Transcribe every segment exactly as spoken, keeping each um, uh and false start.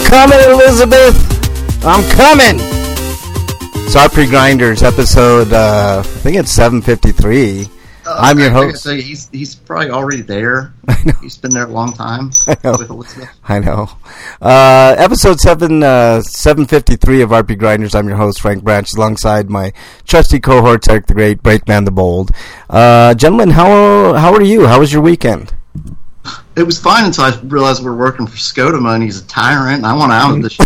coming, Elizabeth. I'm coming. It's R P Grinders episode, uh, I think it's seven fifty-three. Uh, I'm your host. Say, he's he's probably already there. I know. He's been there a long time. I know. With Elizabeth. I know. Uh, episode seven, uh, seven fifty-three of R P Grinders. I'm your host, Frank Branch, alongside my trusty cohorts, Eric the Great, Breakman the Bold. Uh, gentlemen, how how are you? How was your weekend? It was fine until I realized we're working for Scotoma and he's a tyrant and I want out of this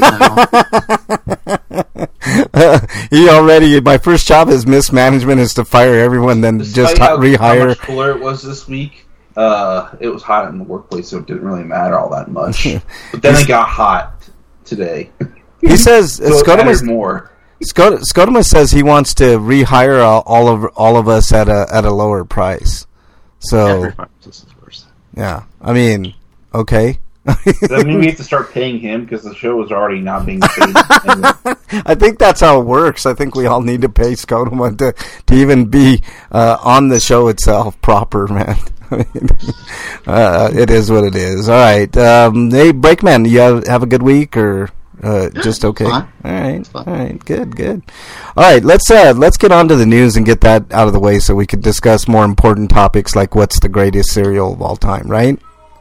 job now. uh, he already, my first job as mismanagement is to fire everyone, then Despite just how, rehire. How much cooler it was this week, uh, it was hot in the workplace, so it didn't really matter all that much. But then it got hot today. He says, so it mattered more. Scot- Scotoma says he wants to rehire all, all of all of us at a at a lower price. So, yeah, I mean, okay. Does that mean we have to start paying him because the show is already not being paid? I think that's how it works. I think we all need to pay Scotoma to, to even be uh, on the show itself proper, man. uh, it is what it is. All right. Um, hey, Breakman, you have, have a good week or uh, yeah, just okay? Fine. All right. All right. Good, good. All right. Let's uh, let's get on to the news and get that out of the way so we can discuss more important topics like what's the greatest cereal of all time, right?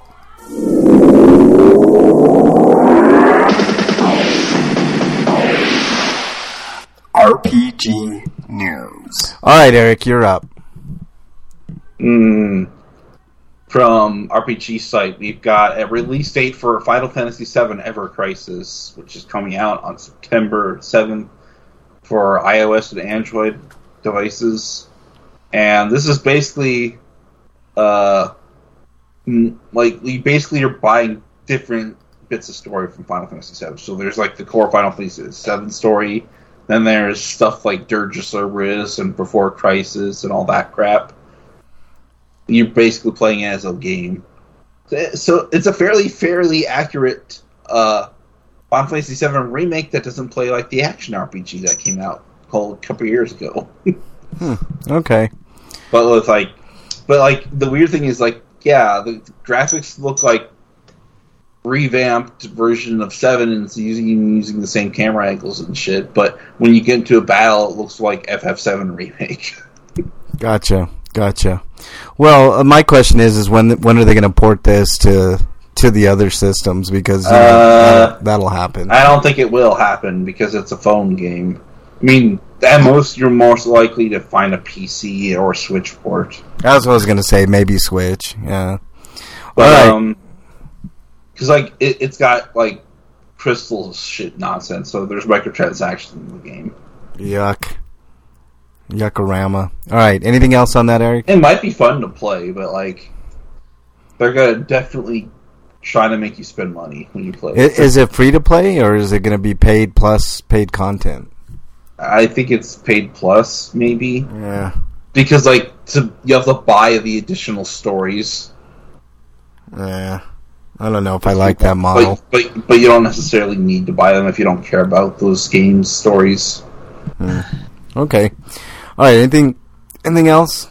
R P G News. All right, Eric, you're up. Mm. From R P G site, we've got a release date for Final Fantasy seven Ever Crisis, which is coming out on September seventh for iOS and Android devices. And this is basically, uh, like, you basically are buying different bits of story from Final Fantasy seven. So there's, like, the core Final Fantasy seven story. Then there's stuff like Dirge of Cerberus and Before Crisis and all that crap. You're basically playing as a game. So it's a fairly, fairly accurate uh, Final Fantasy seven remake that doesn't play like the action R P G that came out called a couple years ago. hmm. Okay. But with like, but like the weird thing is like, yeah, the graphics look like revamped version of seven and it's using using the same camera angles and shit. But when you get into a battle, it looks like F F seven remake. Gotcha. Gotcha. Well, uh, my question is, is when when are they going to port this to to the other systems? Because you know, uh, that'll, that'll happen. I don't think it will happen because it's a phone game. I mean, at most, you're most likely to find a P C or Switch port. That's what I was going to say. Maybe Switch. Yeah. But, All right. um, because like it, it's got like crystal shit nonsense, so there's microtransactions in the game. Yuck. Yuckorama. All right. Anything else on that, Eric? It might be fun to play, but like they're gonna definitely try to make you spend money when you play. Is, is it free to play, or is it going to be paid plus paid content? I think it's paid plus, maybe. Yeah. Because like to you have to buy the additional stories. Yeah. I don't know if I like that model. But, but but you don't necessarily need to buy them if you don't care about those games stories. Hmm. Okay. All right. Anything anything else?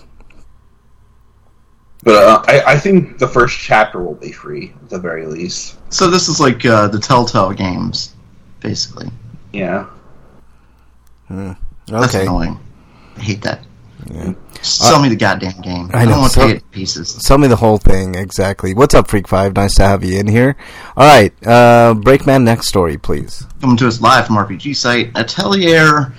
But uh, I, I think the first chapter will be free at the very least. So this is like uh, the Telltale games, basically. Yeah. Hmm. Okay. That's annoying. I hate that. Yeah. Sell uh, me the goddamn game. I, I know, don't want to so, pay it in pieces. Sell me the whole thing, exactly. What's up, Freak five? Nice to have you in here. All right, uh, Breakman, next story, please. Coming to us live from R P G site, Atelier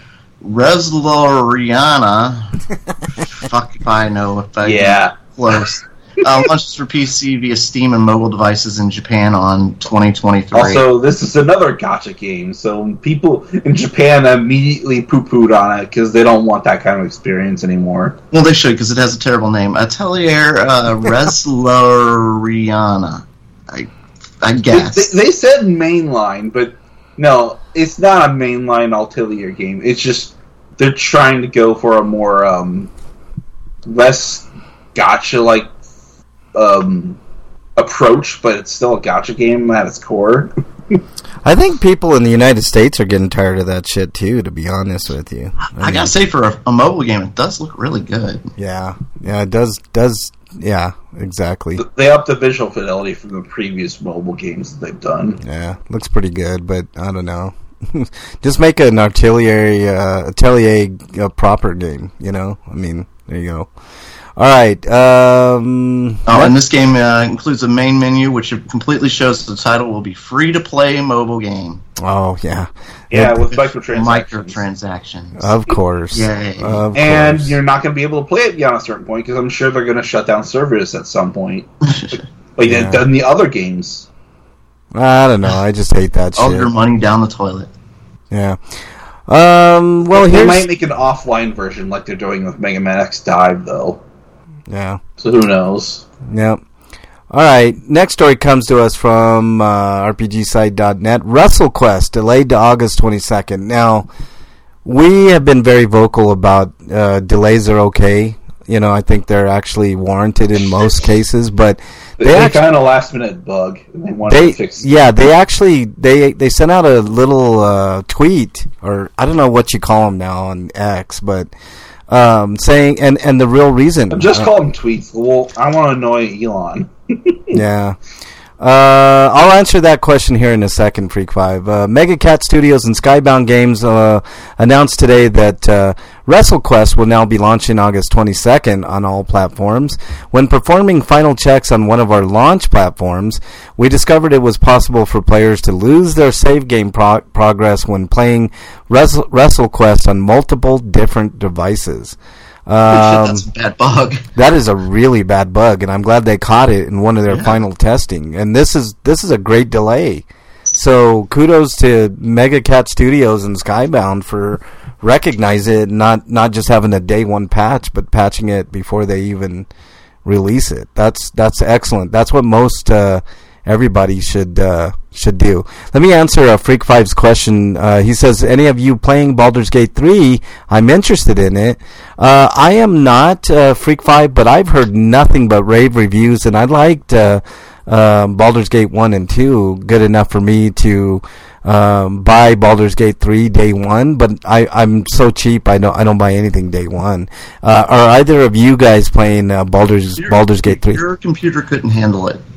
Resloriana. Fuck if I know if I yeah. close. Uh, launches for P C via Steam and mobile devices in Japan on twenty twenty-three. Also, this is another gacha game, so people in Japan immediately poo-pooed on it because they don't want that kind of experience anymore. Well, they should, because it has a terrible name. Atelier uh, Resloriana. I, I guess. They, they, they said mainline, but no, it's not a mainline Atelier game. It's just they're trying to go for a more um, less gacha-like um, approach, but it's still a gacha game at its core. I think people in the United States are getting tired of that shit too, to be honest with you. I, I mean, gotta say, for a, a mobile game, it does look really good. Yeah, yeah, it does does yeah, exactly. They upped the visual fidelity from the previous mobile games that they've done. Yeah, looks pretty good, but I don't know. Just make an artillery, uh, atelier uh, proper game, you know? I mean, there you go. All right. Um, oh, and this game uh, includes a main menu, which completely shows the title will be free-to-play mobile game. Oh, yeah. Yeah, it, with microtransactions. Microtransactions. Of course. Yay. Of and course. you're not going to be able to play it beyond a certain point, because I'm sure they're going to shut down servers at some point. like like Yeah. they've done the other games. I don't know. I just hate that All shit. your money down the toilet. Yeah. Um, well, they here's... might make an offline version like they're doing with Mega Man X Dive, though. Yeah. So who knows? Yep. All right. Next story comes to us from uh, R P G site dot net. WrestleQuest delayed to August twenty-second. Now, we have been very vocal about uh, delays are okay. You know, I think they're actually warranted in most cases, but They, they, they actually, found a last minute bug and they wanted they to fix it. yeah, they actually they they sent out a little uh, tweet, or I don't know what you call them now on X, but um, saying and and the real reason Just uh, call them tweets. Well, I want to annoy Elon. Yeah. Uh, I'll answer that question here in a second, Freak five. Uh, Mega Cat Studios and Skybound Games uh, announced today that uh, WrestleQuest will now be launching August twenty-second on all platforms. When performing final checks on one of our launch platforms, we discovered it was possible for players to lose their save game pro- progress when playing Wrestle- WrestleQuest on multiple different devices. Um, That's a bad bug. That is a really bad bug, and I'm glad they caught it in one of their Yeah. final testing. And this is this is a great delay. So kudos to Mega Cat Studios and Skybound for recognizing it, not not just having a day one patch, but patching it before they even release it. That's that's excellent. That's what most uh, everybody should uh, should do. Let me answer uh, Freak Five's question. Uh, he says, "Any of you playing Baldur's Gate three? I'm interested in it. Uh, I am not uh, Freak Five, but I've heard nothing but rave reviews, and I liked uh, uh, Baldur's Gate one and two good enough for me to um, buy Baldur's Gate three day one. But I, I'm so cheap, I don't I don't buy anything day one. Uh, are either of you guys playing uh, Baldur's Your- Baldur's Gate three? Your computer couldn't handle it.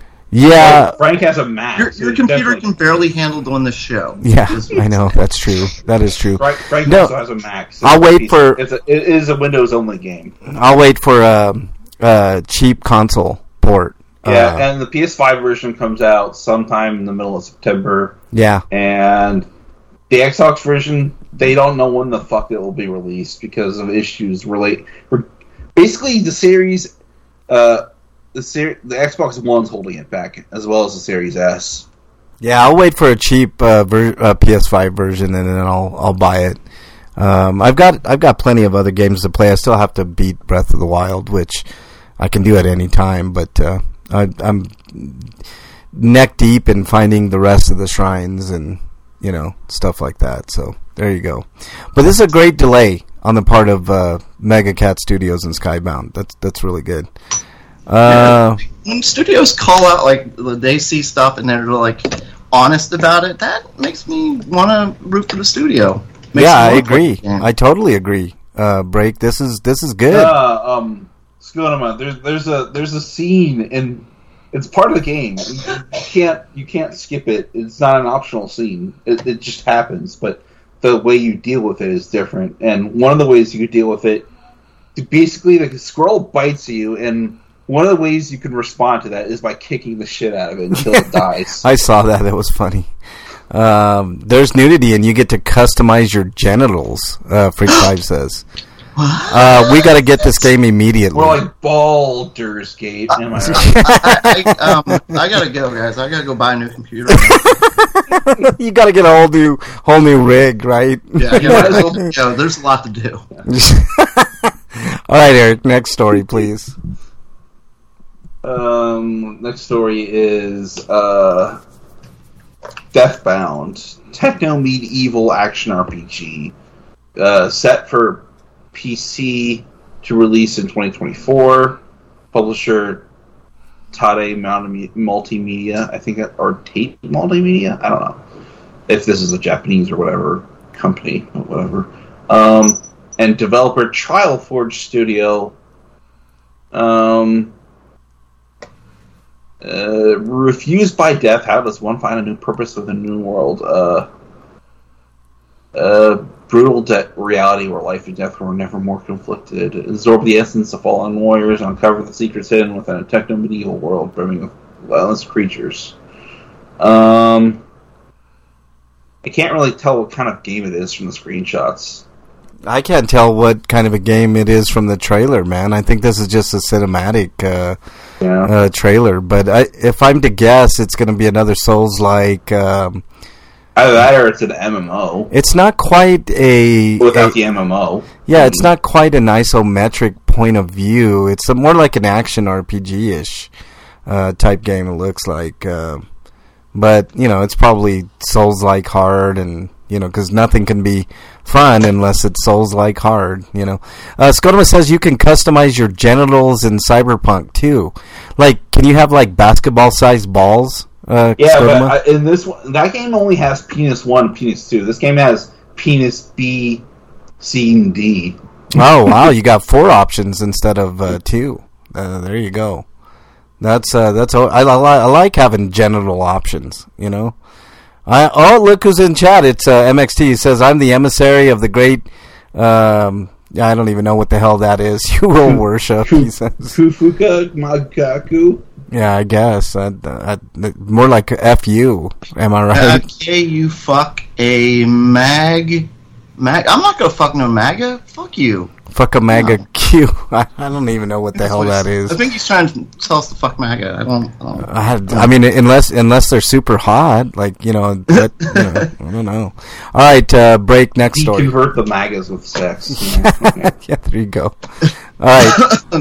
Yeah. Frank has a Mac. Your, so your he computer definitely- can barely handle doing this show. Yeah, I know. That's true. That is true. Frank, Frank No, also has a Mac. So I'll wait it's- for- It's a, it is a Windows only game. I'll wait for a, a cheap console port. Yeah, Uh, and the P S five version comes out sometime in the middle of September. yeah. And the Xbox version, they don't know when the fuck it will be released because of issues relate. Basically, the series, uh, the ser- the Xbox One's holding it back, as well as the Series S. Yeah, I'll wait for a cheap uh, ver- uh, P S five version, and then I'll I'll buy it. Um, I've got I've got plenty of other games to play. I still have to beat Breath of the Wild, which I can do at any time. But uh, I, I'm neck deep in finding the rest of the shrines and you know stuff like that. So there you go. But this is a great delay on the part of uh, Mega Cat Studios and Skybound. That's that's really good. Uh, When studios call out, like, they see stuff and they're, like, honest about it, that makes me want to root for the studio. Makes yeah, me I look like agree. the game. I totally agree. Uh, Break. This is this is good. Uh, um, Skonoma, there's there's a there's a scene and it's part of the game. You can't you can't skip it. It's not an optional scene. It, it just happens. But the way you deal with it is different. And one of the ways you could deal with it, basically, the squirrel bites you, and one of the ways you can respond to that is by kicking the shit out of it until it dies. I saw that. It was funny. Um, there's nudity, and you get to customize your genitals. Uh, Freak Five says. Uh, we got to get this game immediately. More like Baldur's Gate. Am I right? I, I, um, I gotta go, guys. I gotta go buy a new computer. You got to get a whole new whole new rig, right? Yeah, I gotta go. There's a lot to do. All right, Eric. Next story, please. Um, next story is uh, Deathbound, techno medieval action R P G, uh, set for P C to release in twenty twenty-four. Publisher Tate Multimedia, I think, or Tate Multimedia. I don't know if this is a Japanese or whatever company, or whatever. Um, and developer Trial Forge Studio. Um, uh, refused by death. How does one find a new purpose with a new world? Uh, uh, brutal de- reality where life and death were never more conflicted. Absorb the essence of fallen warriors and uncover the secrets hidden within a techno-medieval world brimming with violent creatures. Um, I can't really tell what kind of game it is from the screenshots. I can't tell what kind of a game it is from the trailer, man. I think this is just a cinematic uh, yeah. uh, trailer. But I, if I'm to guess, it's going to be another Souls-like. Um, Either that or it's an M M O. It's not quite a... Without a, the M M O. Yeah, it's not quite an isometric point of view. It's a, more like an action R P G-ish uh, type game, it looks like. Uh, but, you know, it's probably Souls-like hard and... You know, because nothing can be fun unless it's Souls-like hard, you know. Uh, Scotoma says you can customize your genitals in Cyberpunk, too. Like, can you have, like, basketball-sized balls, uh, Yeah, Scotoma? but I, in this one, that game only has penis one and penis two. This game has penis B, C, and D. Oh, wow, you got four options instead of uh, two. Uh, there you go. That's, uh, that's, I, I, I like having genital options, you know. I, oh, look who's in chat. It's uh, M X T. He says, I'm the emissary of the great... Um, I don't even know what the hell that is. You will worship, he says. Fufuka Magaku? Yeah, I guess. I, I, more like F U. Am I right? Okay, you fuck a mag... mag. I'm not gonna fuck no MAGA. Fuck you. Fuck a MAGA No. Q. I, I don't even know what the hell that is. I think he's trying to tell us to fuck MAGA. I don't... I, don't, I, had, I mean, unless unless they're super hot, like, you know, that, you know I don't know. All right, uh, break, next story. Convert the MAGAs with sex. Yeah, there you go. All right.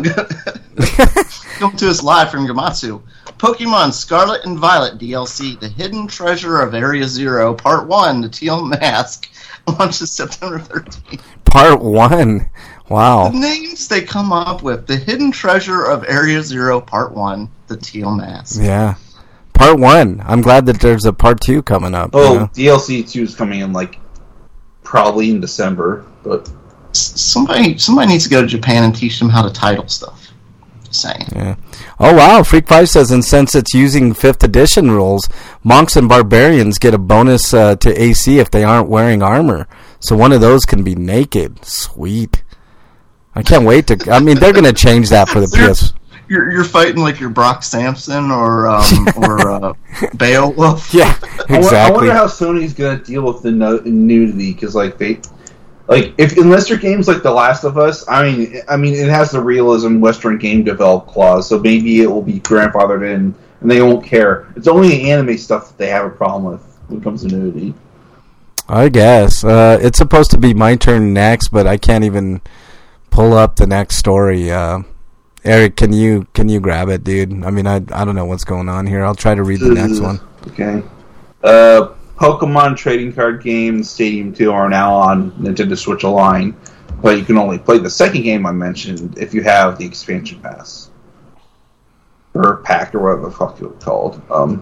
Come to us live from Gamatsu. Pokemon Scarlet and Violet D L C, The Hidden Treasure of Area Zero, Part one, The Teal Mask, launches September thirteenth. Part one. Wow. The names they come up with, The Hidden Treasure of Area Zero, Part one, The Teal Mask. Yeah. Part one. I'm glad that there's a part two coming up. Oh, you know? D L C two is coming in, like, probably in December, but... S- Somebody somebody needs to go to Japan and teach them how to title stuff. Just saying. Yeah. Oh, wow. Freak five says, and since it's using fifth edition rules, monks and barbarians get a bonus uh, to A C if they aren't wearing armor. So one of those can be naked. Sweet. I can't wait to... I mean, they're going to change that for the P S... You're you're fighting like your Brock Sampson or um, or uh, Beowulf. Yeah, I, exactly. I wonder how Sony's going to deal with the no- nudity, because, like, they... Like, if unless your game's like The Last of Us, I mean, I mean, it has the realism Western game develop clause, so maybe it will be grandfathered in, and they won't care. It's only the anime stuff that they have a problem with when it comes to nudity. I guess. Uh, it's supposed to be my turn next, but I can't even pull up the next story. Uh, Eric, can you can you grab it, dude? I mean, I I don't know what's going on here. I'll try to read the next one. Okay. Uh, Pokemon trading card games Stadium two are now on Nintendo Switch Online, but you can only play the second game I mentioned if you have the expansion pass. Or pack, or whatever the fuck it was called. Um,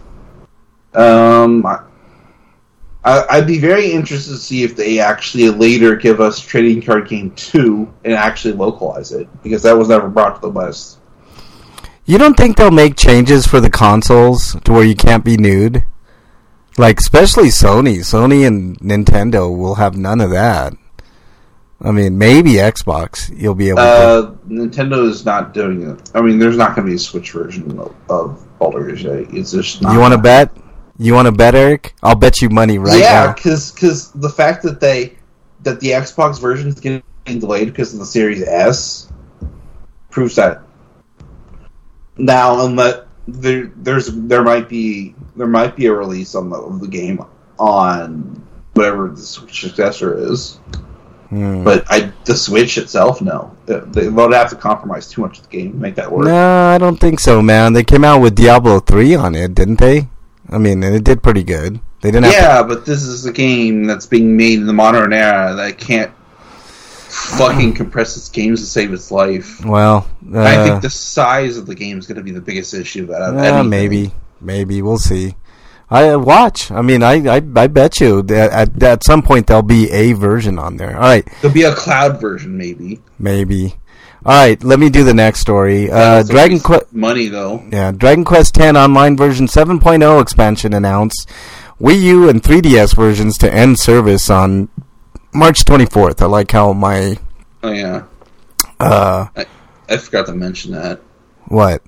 um, I, I'd be very interested to see if they actually later give us Trading Card Game two and actually localize it, because that was never brought to the West. You don't think they'll make changes for the consoles to where you can't be nude? Like, especially Sony. Sony and Nintendo will have none of that. I mean, maybe Xbox, you'll be able uh, to... Nintendo is not doing it. I mean, there's not going to be a Switch version of, of Baldur's Gate. It's just not. You want to bet? You want to bet, Eric? I'll bet you money right yeah, now. because because the fact that they that the Xbox version is getting delayed because of the Series S proves that. Now, unless there there's there might be there might be a release on the of the game on whatever the Switch successor is, Hmm. but I the Switch itself, no, they, they would have to compromise too much of the game to make that work. No, I don't think so, man. They came out with Diablo three on it, didn't they? I mean, and it did pretty good. They didn't have Yeah, but this is a game that's being made in the modern era that can't fucking compress its games to save its life. to... Well, uh, I think the size of the game is going to be the biggest issue out of uh, anything. maybe. Maybe. We'll see. I uh, watch. I mean, I, I I bet you that at, at some point there'll be a version on there. All right. There'll be a cloud version, maybe. Maybe. All right, let me do the next story. Uh, Dragon Quest money though. Yeah, Dragon Quest X Online version seven point oh expansion announced. Wii U and three D S versions to end service on March twenty-fourth. I like how my... Oh, yeah. Uh, I, I forgot to mention that. What?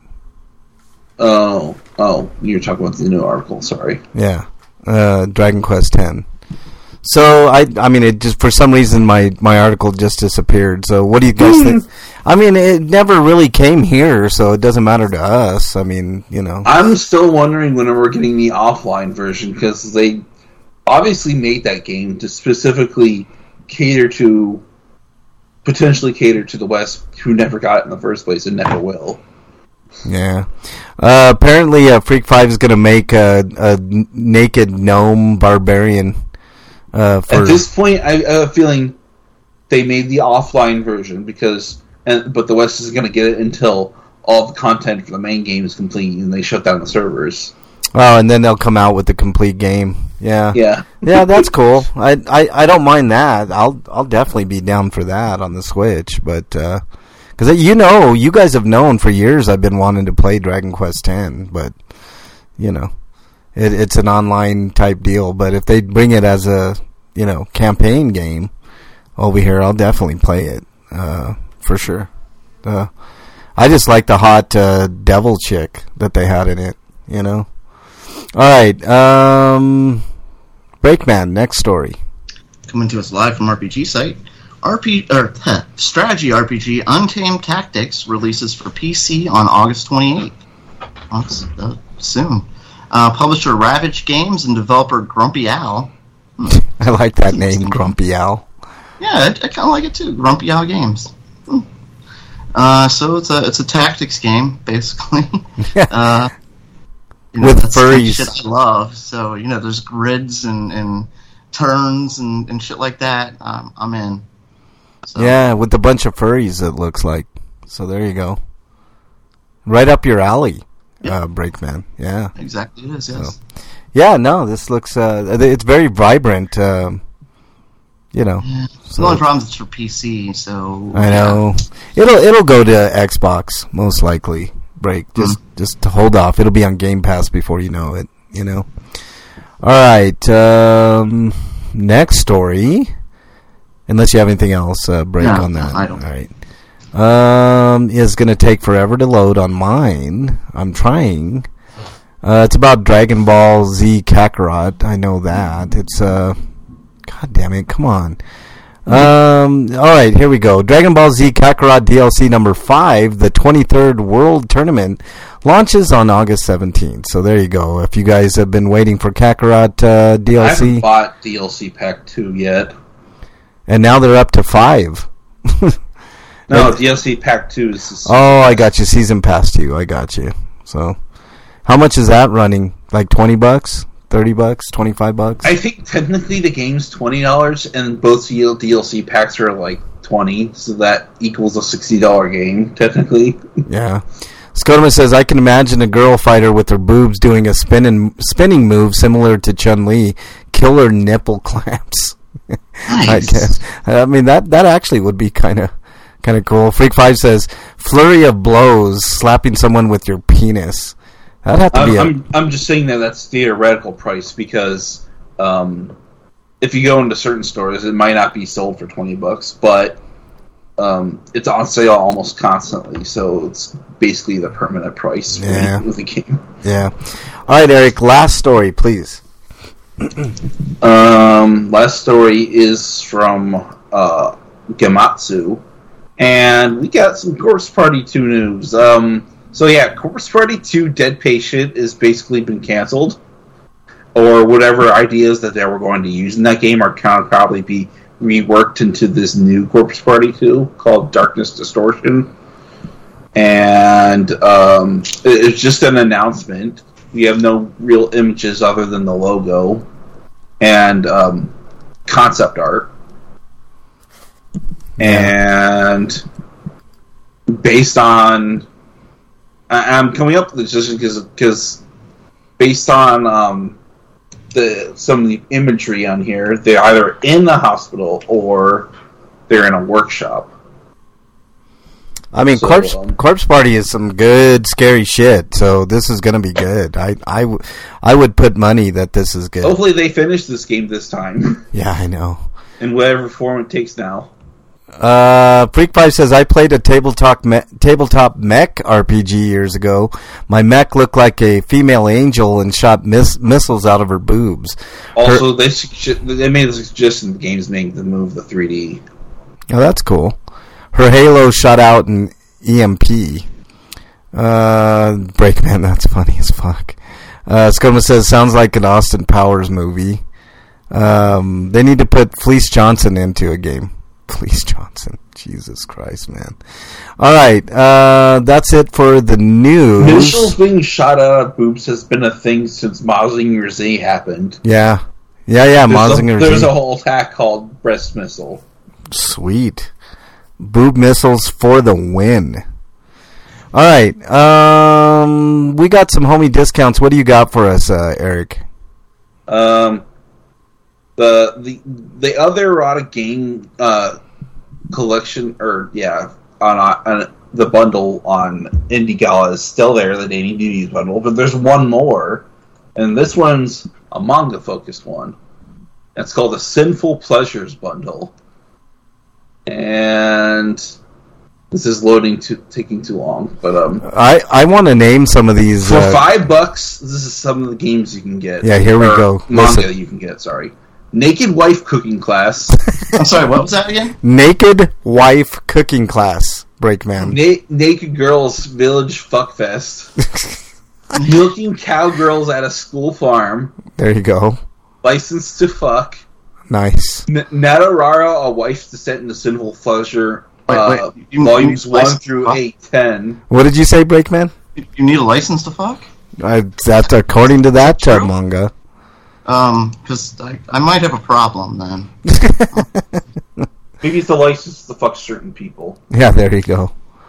Oh, oh, you were talking about the new article, sorry. Yeah, uh, Dragon Quest X. So, I I mean, it just, for some reason, my, my article just disappeared. So, what do you guys think? I mean, it never really came here, so it doesn't matter to us. I mean, you know. I'm still wondering when we're getting the offline version, because they obviously made that game to specifically cater to, potentially cater to the West, who never got it in the first place and never will. Yeah. Uh, apparently, uh, Freak five is going to make a, a naked gnome barbarian. Uh, for At this point, I have a feeling they made the offline version because, and, but the West isn't going to get it until all the content for the main game is complete and they shut down the servers. Oh, and then they'll come out with the complete game. Yeah. Yeah. Yeah, that's cool. I, I I don't mind that. I'll I'll definitely be down for that on the Switch, but because uh, you know, you guys have known for years I've been wanting to play Dragon Quest X, but you know. It, it's an online type deal, but if they bring it as a, you know, campaign game over here, I'll definitely play it, uh, for sure. Uh, I just like the hot, uh, devil chick that they had in it, you know. Alright, um, Breakman, next story. Coming to us live from R P G Site. R P, or, huh, strategy R P G Untamed Tactics releases for P C on August twenty-eighth. That's uh, soon. Uh, publisher Ravage Games and developer Grumpy Owl. Hmm. I like that name, Grumpy Owl. Yeah, I, I kind of like it too. Grumpy Owl Games. Hmm. Uh, so it's a it's a tactics game basically. uh, you know, With that's furries. the shit I love. So you know, there's grids and, and turns and, and shit like that. Um, I'm in. So. Yeah, with a bunch of furries, it looks like. So there you go. Right up your alley. Uh, Breakman, yeah, exactly. It is, yes. So, yeah, no, this looks. Uh, it's very vibrant. Um, you know, yeah. So. The only problem is it's for P C, so I know yeah. it'll it'll go to Xbox most likely. Break, just mm. just to hold off. It'll be on Game Pass before you know it. You know. All right. Um, next story. Unless you have anything else, uh, Break no, on that. No, I don't. All right. Um, is going to take forever to load on mine. I'm trying. Uh, it's about Dragon Ball Z Kakarot. I know that. It's, uh, God damn it, come on. Um, alright, here we go. Dragon Ball Z Kakarot D L C number five, the twenty-third World Tournament, launches on August seventeenth. So there you go. If you guys have been waiting for Kakarot, uh, D L C. I haven't bought D L C Pack two yet. And now they're up to five. No, D L C Pack two is... Oh, I got you. Season Pass two. I got you. So, how much is that running? Like twenty bucks? thirty bucks? twenty-five bucks? I think technically the game's twenty dollars, and both D L C packs are like twenty, so that equals a sixty dollars game, technically. Yeah. Skodoma says, I can imagine a girl fighter with her boobs doing a spinning, spinning move similar to Chun-Li. Killer nipple clamps. Nice. I guess. I mean, that, that actually would be kind of... Kind of cool. Freak five says, flurry of blows, slapping someone with your penis. That'd have to I'm, be a... I'm, I'm just saying that that's theoretical price because um, if you go into certain stores, it might not be sold for twenty bucks, but um, it's on sale almost constantly, so it's basically the permanent price for yeah. the game. Yeah. All right, Eric, last story, please. um, last story is from uh, Gematsu. And we got some Corpse Party two news. Um, so yeah, Corpse Party two Dead Patient has basically been canceled. Or whatever ideas that they were going to use in that game are kind of probably be reworked into this new Corpse Party two called Darkness Distortion. And um, it's just an announcement. We have no real images other than the logo and um, concept art. And based on, I'm coming up with this just because, because based on um, the some of the imagery on here, they're either in the hospital or they're in a workshop. I mean, So, Corpse um, Corpse Party is some good, scary shit. So this is going to be good. I, I, w- I would put money that this is good. Hopefully they finish this game this time. Yeah, I know. In whatever form it takes now. Uh, Freak Five says, I played a tabletop me- tabletop mech R P G years ago. My mech looked like a female angel and shot miss- missiles out of her boobs. Also, Her- they su- they made a suggestion the game's making to move the three D. Oh, that's cool. Her halo shot out an E M P. Uh, Breakman, that's funny as fuck. Uh, Scoma says, sounds like an Austin Powers movie. Um, they need to put Fleece Johnson into a game. Fleece Johnson. Jesus Christ, man. Alright, uh, that's it for the news. Missiles being shot out of boobs has been a thing since Mazinger Z happened. Yeah. Yeah, yeah, There's, Mazinger a, there's Z. a whole attack called Breast Missile. Sweet. Boob missiles for the win. Alright, um, we got some homie discounts. What do you got for us, uh, Eric? Um, the the the other erotic game uh, collection, or yeah, on, on the bundle on Indie Gala is still there, the Dating Duties bundle, but there's one more, and this one's a manga focused one. It's called the Sinful Pleasures bundle, and this is loading, to, taking too long, but um, I, I want to name some of these. for Uh, five bucks, this is some of the games you can get. Yeah, here we Or go. Manga Listen. you can get. Sorry, Naked Wife Cooking Class. I'm sorry, what was that again? Naked Wife Cooking Class, Breakman. Na- Naked Girls Village Fuckfest. Milking Cowgirls at a School Farm. There you go. Licensed to Fuck. Nice. N- Nadarara, A Wife's Descent into Sinful Pleasure. Wait, uh, wait, you- volumes you- one license to through fuck? eight, ten. What did you say, Breakman? You need a license to fuck? I, that's according to that uh, True. manga. Um, because I, I might have a problem then. Maybe it's a license to fuck certain people. Yeah, there you go.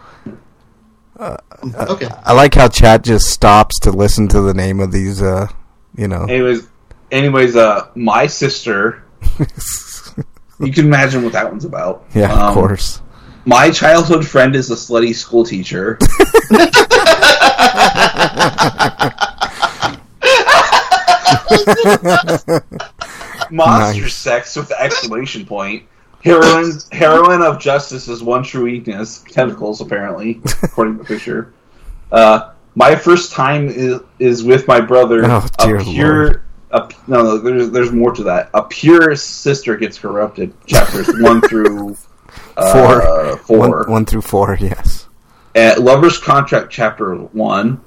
Okay. I like how chat just stops to listen to the name of these, uh, you know. Anyways, anyways, uh, My Sister. You can imagine what that one's about. Yeah, Um, of course. My childhood friend is a slutty school teacher. Monster Nice. sex with exclamation point. Heroine, heroine of justice is one true weakness. Tentacles, apparently, according to the picture. Uh, my first time is, is with my brother. Oh, dear a pure, Lord. a, no, no, there's there's more to that. A pure sister gets corrupted. Chapters one through uh, Four. four. One, one through four, yes. Uh, Lover's Contract Chapter one,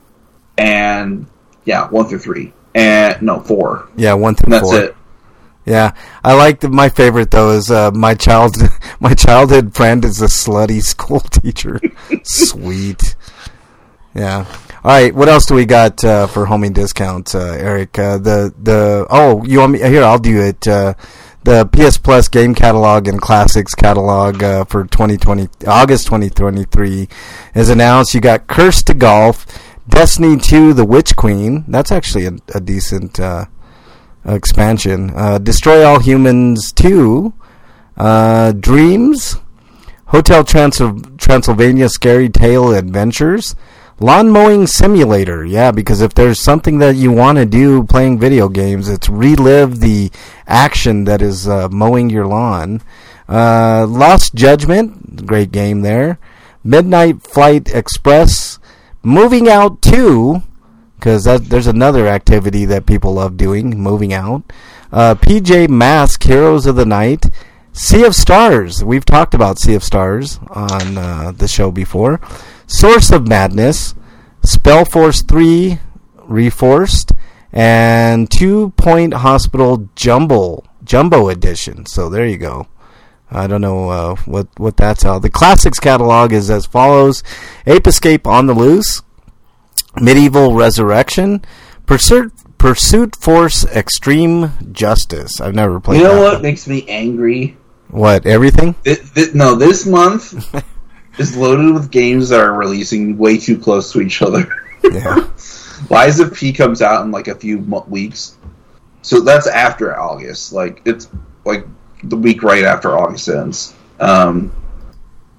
and yeah, one through three, and no four. Yeah, one through And that's four. it. Yeah, I like the, my favorite though is uh, my child. My childhood friend is a slutty school teacher. Sweet. Yeah. All right. What else do we got uh, for homie discounts, uh, Eric? Uh, the the oh, you want me here? I'll do it. Uh, the P S Plus game catalog and classics catalog uh, for twenty twenty August twenty twenty-three is announced. You got Curse to Golf, Destiny two, The Witch Queen. That's actually a, a decent uh, expansion. Uh, Destroy All Humans two, uh, Dreams, Hotel Transy- Transylvania Scary Tale Adventures, Lawn Mowing Simulator. Yeah, because if there's something that you want to do playing video games, it's relive the action that is uh, mowing your lawn. Uh, Lost Judgment, great game there. Midnight Flight Express, Moving Out two, because there's another activity that people love doing, moving out. Uh, P J Masks, Heroes of the Night. Sea of Stars. We've talked about Sea of Stars on uh, the show before. Source of Madness. Spellforce three, Reforced. And Two Point Hospital Jumbo, Jumbo Edition. So there you go. I don't know uh, what, what that's all. The Classics catalog is as follows. Ape Escape on the Loose. Medieval Resurrection, Pursuit Pursuit Force Extreme Justice. I've never played You know that what one. makes me angry? What, everything? Th- th- no, this month is loaded with games that are releasing way too close to each other. Yeah. Lies of P comes out in like a few mo- weeks, so that's after August. Like it's like the week right after August ends. Um,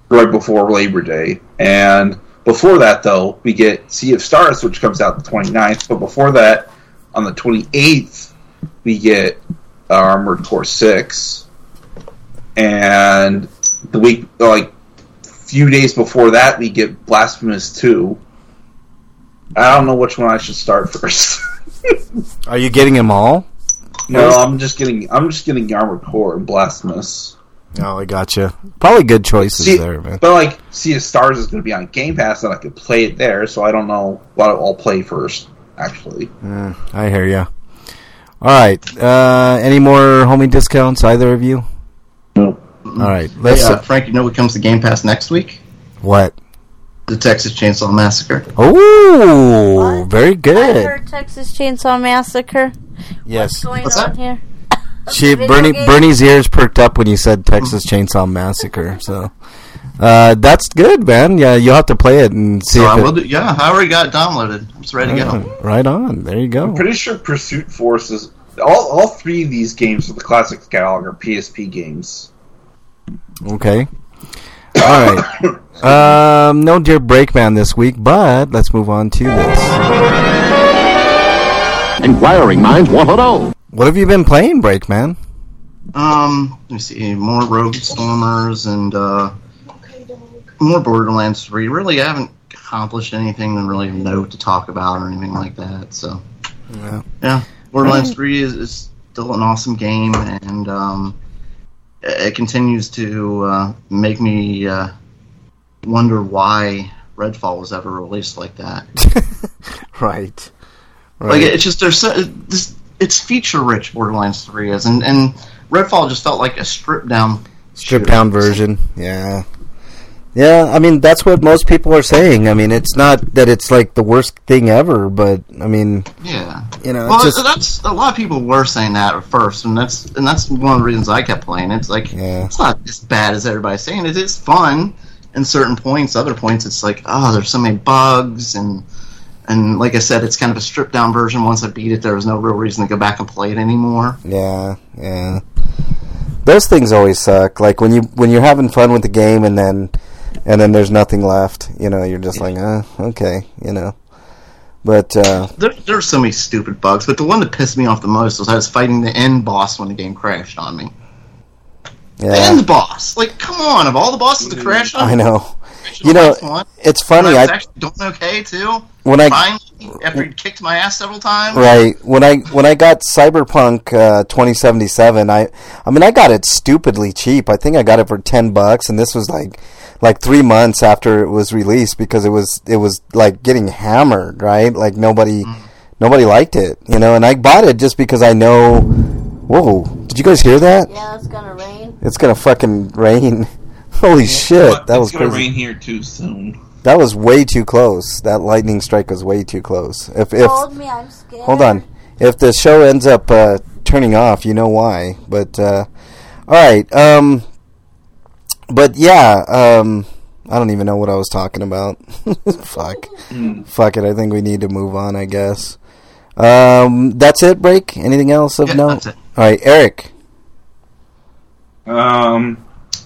right before Labor Day. And before that, though, we get Sea of Stars, which comes out the twenty-ninth. But before that, on the twenty-eighth, we get uh, Armored Core six. And the week, like, few days before that, we get Blasphemous two. I don't know which one I should start first. Are you getting them all? No, I'm just getting I'm just getting Armored Core and Blasphemous. Oh, I gotcha. Probably good choices See, there, man. But like, Sea of Stars is going to be on Game Pass, and I could play it there. So I don't know what I'll play first. Actually, Mm, I hear ya. All right. Uh, any more homie discounts? Either of you? no. All right. Let's. Hey, uh, Frank, you know what comes to Game Pass next week? What? The Texas Chainsaw Massacre. Oh, What? very I good. heard Texas Chainsaw Massacre. Yes. What's going What's on that? here? She, Video Bernie, game? Bernie's ears perked up when you said Texas Chainsaw Massacre. So, uh, that's good, man. Yeah, you'll have to play it and see So if I it, will do, yeah, I already got it downloaded. I'm just ready to go. Oh, right on. There you I'm go. pretty sure Pursuit Force is all. All three of these games for the Classics catalog are P S P games. Okay. All right. Um, no Dear Breakman this week, but let's move on to this. Inquiring minds want to know. What have you been playing, Breakman? Um, let me see, more Rogue Stormers and uh, more Borderlands three. Really, I haven't accomplished anything to really know to talk about or anything like that. So, Yeah. yeah, Borderlands three is, is still an awesome game, and um, it continues to uh, make me uh, wonder why Redfall was ever released like that. Right. Right. Like, it's just there's so, this, it's feature rich. Borderlands three is, and and Redfall just felt like a stripped down, Stripped shooter. down version. Yeah. Yeah, I mean, that's what most people are saying. I mean, it's not that it's like the worst thing ever, but, I mean, Yeah, you know, well, it's just, that's a lot of people were saying that at first, and that's and that's one of the reasons I kept playing. It's like Yeah. it's not as bad as everybody's saying. It is fun in certain points. Other points, it's like, oh, there's so many bugs, and and like I said, it's kind of a stripped down version. Once I beat it, there was no real reason to go back and play it anymore. yeah, yeah. Those things always suck. Like, when, you, when you're having fun with the game and then... And then there's nothing left, you know, you're just like, uh, okay, you know. But, uh... There, there are so many stupid bugs, but the one that pissed me off the most was I was fighting the end boss when the game crashed on me. The yeah, end boss! Like, come on, of all the bosses to crash on I me, know. crashed You on the know, last one. it's And funny, I was I... actually doing okay, too. When I... Finally, after he kicked my ass several times. Right. When I when I got Cyberpunk uh, twenty seventy-seven, I I mean I got it stupidly cheap. I think I got it for ten bucks, and this was like like three months after it was released because it was it was like getting hammered, right? Like nobody mm. nobody liked it, you know. And I bought it just because I know. Whoa! Did you guys hear that? Yeah, it's gonna rain. It's gonna fucking rain. Holy shit! But That it's was gonna crazy. rain here too soon. That was way too close. That lightning strike was way too close. If if Told me I'm scared. hold on, if the show ends up uh, turning off, you know why. But uh, all right, um, but yeah, um, I don't even know what I was talking about. Fuck, Mm. fuck it. I think we need to move on. I guess. Um, that's it. Break. Anything else of Yeah, note? that's it. All right, Eric. Um,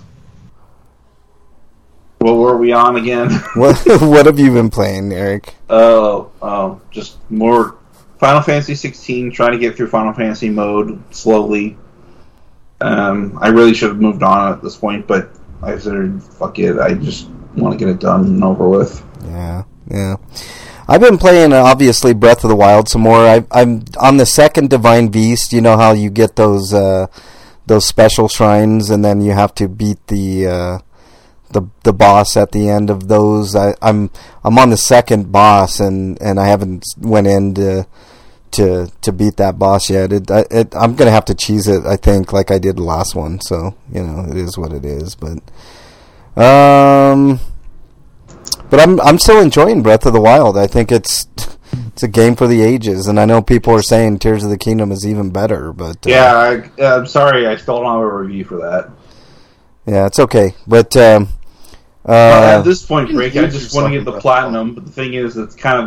what were we on again? What what have you been playing, Eric? Oh, uh, just more Final Fantasy sixteen. Trying to get through Final Fantasy mode slowly. Um, I really should have moved on at this point, but I said, "Fuck it." I just want to get it done and over with. Yeah, yeah. I've been playing, uh, obviously, Breath of the Wild some more. I, I'm on the second Divine Beast. You know how you get those uh, those special shrines, and then you have to beat the uh, the the boss at the end of those. I, I'm I'm on the second boss, and, and I haven't went in to to to beat that boss yet. It, it I'm gonna have to cheese it, I think, like I did the last one. So you know, it is what it is. But um. But I'm I'm still enjoying Breath of the Wild. I think it's it's a game for the ages, and I know people are saying Tears of the Kingdom is even better. But uh, Yeah, I, uh, I'm sorry, I still don't have a review for that. yeah, it's okay. But um, Uh, uh, at this point, you can Break, I use just your want to get the second platinum, but the thing is, it's kind of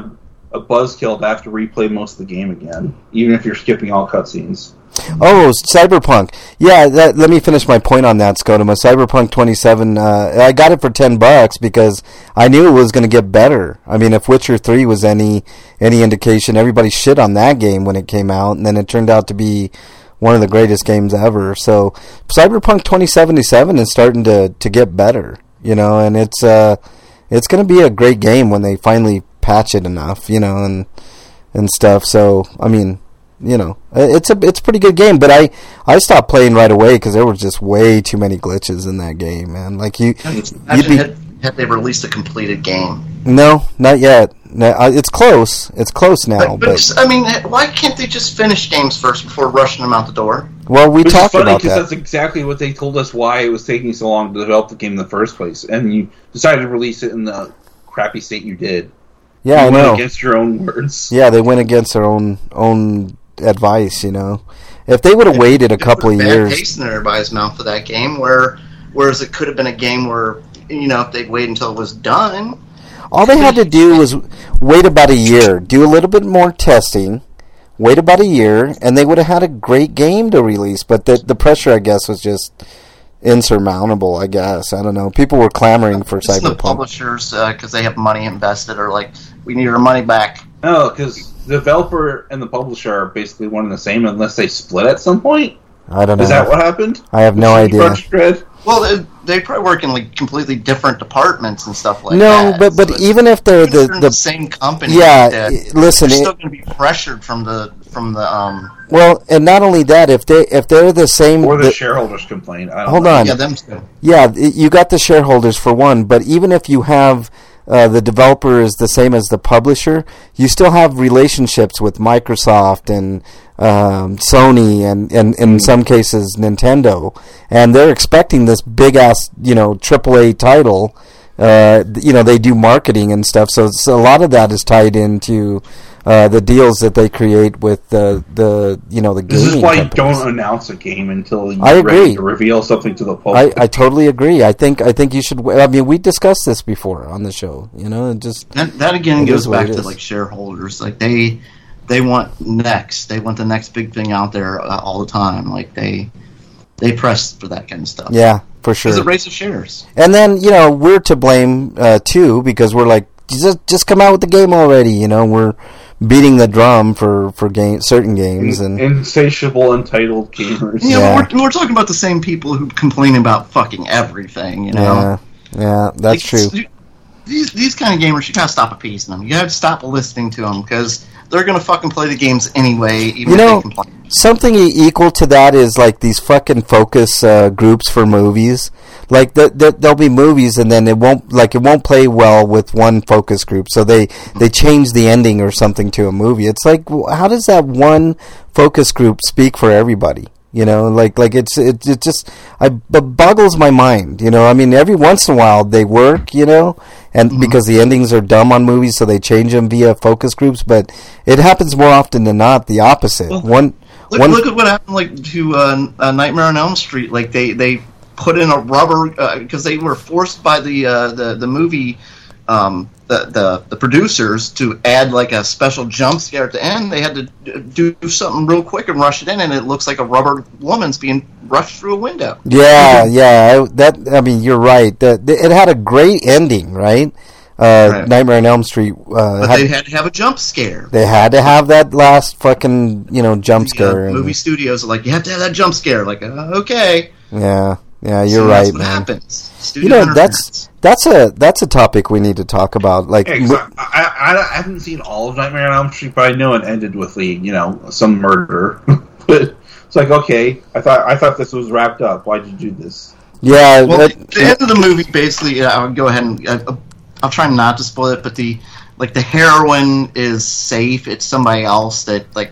a buzzkill to have to replay most of the game again, even if you're skipping all cutscenes. Oh, Cyberpunk. Yeah, that, let me finish my point on that, Scotoma. Cyberpunk twenty-seven, uh, I got it for ten bucks because I knew it was going to get better. I mean, if Witcher three was any any indication, everybody shit on that game when it came out, and then it turned out to be one of the greatest games ever. So Cyberpunk twenty seventy-seven is starting to, to get better, you know, and it's uh, it's going to be a great game when they finally patch it enough, you know, and and stuff. So, I mean... You know, it's a it's a pretty good game, but I, I stopped playing right away because there were just way too many glitches in that game, man. Like you, Imagine be, had, had they released a completed game. No, not yet. No, it's close. It's close now. But, but, but I mean, why can't they just finish games first before rushing them out the door? Well, we Which talked is funny, about that. That's exactly what they told us why it was taking so long to develop the game in the first place, and you decided to release it in the crappy state you did. Yeah, you I went know. Against your own words. Yeah, they went against their own own. advice, you know. If they would have waited a couple of bad years, taste in everybody's mouth for that game. Where, whereas it could have been a game where, you know, if they'd wait until it was done. All they had to do was wait about a year, do a little bit more testing, wait about a year, and they would have had a great game to release. But the the pressure, I guess, was just insurmountable. I guess I don't know. People were clamoring for It's the Cyberpunk. publishers, because uh, they have money invested, are like, we need our money back. No, because the developer and the publisher are basically one and the same unless they split at some point. I don't know. Is that what happened? I have no With idea. Project Red? Well, they, they probably work in like completely different departments and stuff like No, that. but but So even if they're even the if they're in the the same company, yeah, like that, i- listen, they're it- still going to be pressured from the from the um. well, and not only that, if they if they're the same, Or the, the- shareholders complain. I don't hold know. on, Yeah, them too. yeah, i- you got the shareholders for one, but even if you have uh, the developer is the same as the publisher, you still have relationships with Microsoft and um, Sony and, and in some cases Nintendo, and they're expecting this big ass, you know, triple A title. Uh, you know, they do marketing and stuff, so, so a lot of that is tied into uh, the deals that they create with the the you know the This gaming is why you companies. don't announce a game until you're I agree. ready to reveal something to the I, public. I totally agree. I think I think you should. w- I mean, we discussed this before on the show. You know, and just That, that again It goes is what back it to is. like shareholders. Like they they want next. They want the next big thing out there uh, all the time. Like they they press for that kind of stuff. yeah, for sure. Because it raises shares. And then you know we're to blame uh, too because we're like just just come out with the game already. You know, we're beating the drum for for game certain games and Insatiable, entitled gamers. Yeah, Yeah. But we're, we're talking about the same people who complain about fucking everything. You know. yeah, yeah, that's Like, true. These these kind of gamers, you gotta stop appeasing them. You gotta stop listening to them because they're gonna fucking play the games anyway, even You if know, they complain. something e- equal to that is like these fucking focus uh, groups for movies. Like the, the, there'll be movies, and then it won't like it won't play well with one focus group. So they they change the ending or something to a movie. It's like, w- how does that one focus group speak for everybody? You know, like like it's it it just I b- boggles my mind. You know, I mean, every once in a while they work. You know, and because the endings are dumb on movies, so they change them via focus groups. But it happens more often than not the opposite. Well, one Look, one look at what happened like to uh, uh, Nightmare on Elm Street. Like they, they put in a rubber because they were forced by the uh, the the movie um, the, the the producers to add like a special jump scare at the end. They had to d- do something real quick and rush it in, and it looks like a rubber woman's being rushed through a window. Yeah, yeah. I, that I mean, you're right. That it had a great ending, right? Uh, Right. Nightmare on Elm Street. Uh, But had, they had to have a jump scare. they had to have that last fucking you know jump The, uh, scare. and- movie studios are like, you have to have that jump scare. Like, uh, okay, yeah, yeah. So You're that's right, what man. happens. Studio You know, interference. that's that's a that's a topic we need to talk about. Like, Yeah, 'cause I, I, I haven't seen all of Nightmare on Elm Street, but I know it ended with the you know some murder. But it's like, okay, I thought I thought this was wrapped up. Why'd you do this? yeah, Well, that- the end of the movie, basically, uh, I'll go ahead and uh, I'll try not to spoil it, but the like the heroine is safe. It's somebody else that like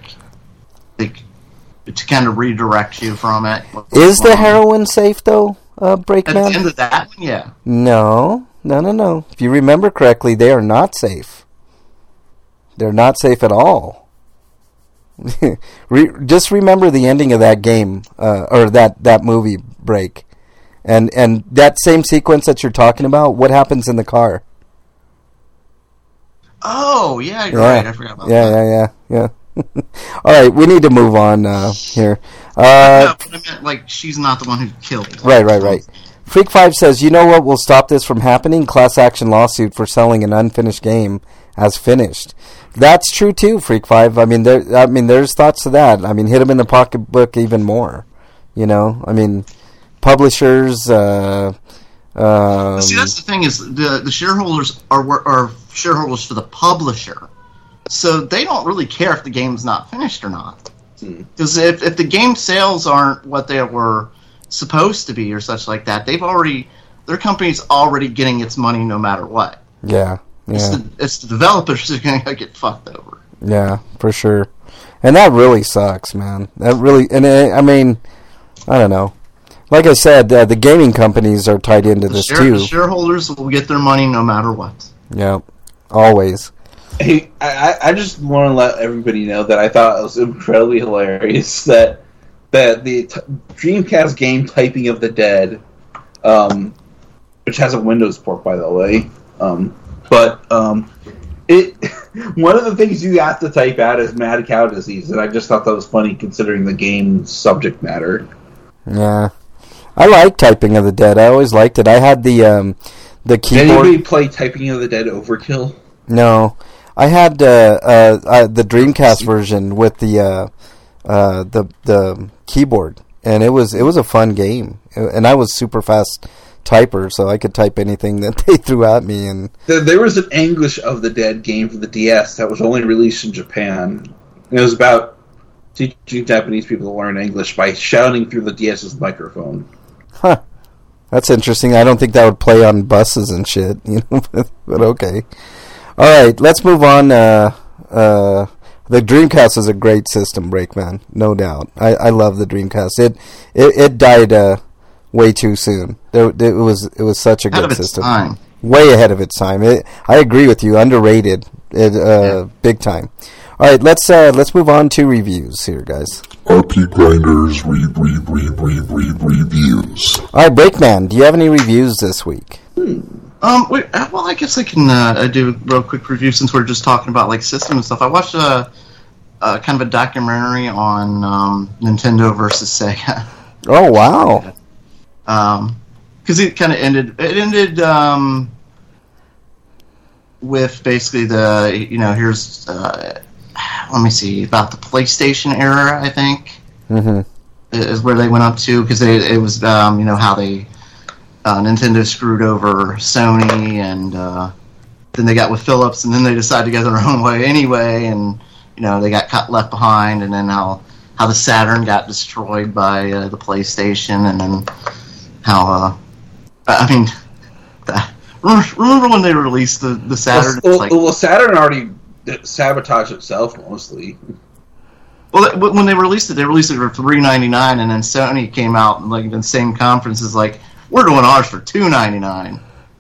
like to kind of redirect you from it. is the Um, heroin safe though, uh, at the Breakman? end of that one? Yeah, No, no, no, no. If you remember correctly, they are not safe. They're not safe at all. Re- just remember the ending of that game, uh, or that, that movie break. And and that same sequence that you're talking about, what happens in the car? Oh, yeah, you're yeah. right. I forgot about yeah, that. Yeah, yeah, yeah, All right, we need to move on uh, here. Uh, yeah, but I meant, like, she's not the one who killed. Right, right, right. Freak five says, you know what will stop this from happening? Class action lawsuit for selling an unfinished game as finished. That's true too, Freak five. I mean, there. I mean, there's thoughts to that. I mean, hit them in the pocketbook even more. You know, I mean, publishers. Uh, um, See, that's the thing is the the shareholders are are shareholders for the publisher, so they don't really care if the game's not finished or not. Because if if the game sales aren't what they were supposed to be or such like that, they've already their company's already getting its money no matter what. Yeah. Yeah. It's the, it's the developers who are going to get fucked over. Yeah, for sure. And that really sucks, man. That really, and it, I mean, I don't know. Like I said, uh, the gaming companies are tied into The this share, too. The shareholders will get their money no matter what. Yeah, always. Hey, I, I just want to let everybody know that I thought it was incredibly hilarious that that the t- Dreamcast game Typing of the Dead, um, which has a Windows port, by the way, um, but um, it one of the things you have to type out is mad cow disease, and I just thought that was funny considering the game's subject matter. Yeah, I like Typing of the Dead. I always liked it. I had the um, the keyboard. Did anybody play Typing of the Dead Overkill? No, I had uh, uh, uh, the Dreamcast version with the uh, uh, the the keyboard, and it was it was a fun game, and I was super fast typer, so I could type anything that they threw at me. And There, there was an Anguish of the Dead game for the D S that was only released in Japan. It was about teaching Japanese people to learn English by shouting through the DS's microphone. huh, that's interesting. I don't think that would play on buses and shit, you know. but, but okay. All right, let's move on. Uh, uh, the Dreamcast is a great system, Breakman, no doubt. I, I love the Dreamcast. It it, it died uh, way too soon. There, it was it was such a Ahead good of its system, time. way ahead of its time. It, I agree with you, underrated, it, uh, Yeah. big time. All right, let's uh, let's move on to reviews here, guys. R P Grinders re re re re re reviews. All right, Breakman, do you have any reviews this week? Um, wait, uh, well, I guess I can uh, do a real quick review since we're just talking about like system and stuff. I watched a, a kind of a documentary on um, Nintendo versus Sega. Oh wow! Um, because it kind of ended. It ended um, with basically the you know here's uh, let me see about the PlayStation era. I think Mm-hmm. is where they went up to because it was um, you know how they. Uh, Nintendo screwed over Sony, and uh, then they got with Philips, and then they decided to go their own way anyway, and you know they got cut left behind, and then how how the Saturn got destroyed by uh, the PlayStation, and then how uh, I mean, that, remember when they released the the Saturn? Well, It's like, well, Saturn already sabotaged itself mostly. well, when they released it, they released it for three ninety-nine, and then Sony came out and like in the same conference is like. We're doing ours for two ninety-nine.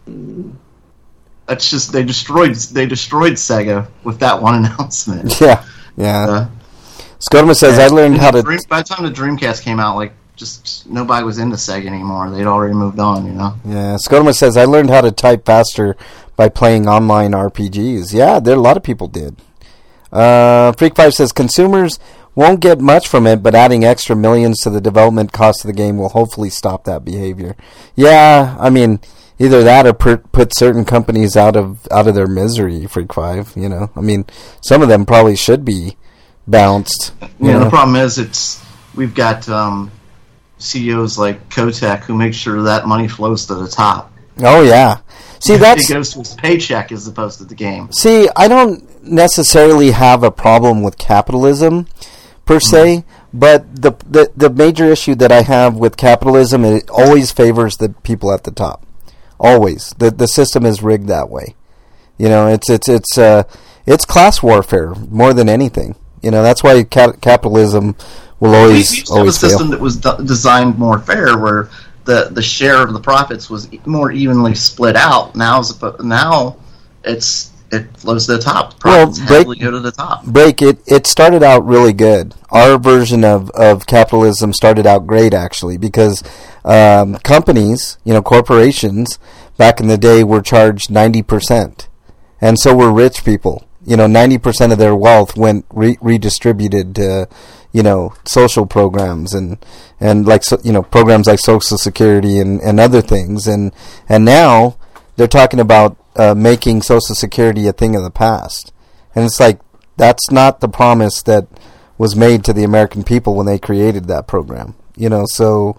That's just they destroyed they destroyed Sega with that one announcement. Yeah, yeah. Uh, Skodoma says I learned how to. Dream, by the time the Dreamcast came out, like just nobody was into Sega anymore. They'd already moved on, you know. Yeah, Skodoma says I learned how to type faster by playing online R P Gs. Yeah, there a lot of people did. Uh, Freak Five says consumers won't get much from it, but adding extra millions to the development cost of the game will hopefully stop that behavior. Yeah, I mean, either that or per- put certain companies out of out of their misery, Freak Five, you know. I mean, some of them probably should be bounced. You You know, know? the problem is it's we've got um, C E Os like Kotick who make sure that money flows to the top. Oh, yeah. See, that's... It goes to his paycheck as opposed to the game. See, I don't necessarily have a problem with capitalism per se, but the, the the major issue that I have with capitalism is it always favors the people at the top. Always. The the system is rigged that way. You know, it's it's it's uh it's class warfare more than anything. You know, that's why ca- capitalism will We always used to have a always fail. system that was d- designed more fair, where the, the share of the profits was e- more evenly split out. Now, as oppo- now it's it flows to the top. The Well, profits break- heavily go to the top. Break it. It started out really good. Our version of, of capitalism started out great, actually, because um, companies, you know, corporations, back in the day were charged ninety percent. and so were rich people. You know, ninety percent of their wealth went re- redistributed to, you know, social programs and, and like, so, you know, programs like Social Security and, and other things. And, and now they're talking about uh, making Social Security a thing of the past. And it's like, that's not the promise that was made to the American people when they created that program. You know, so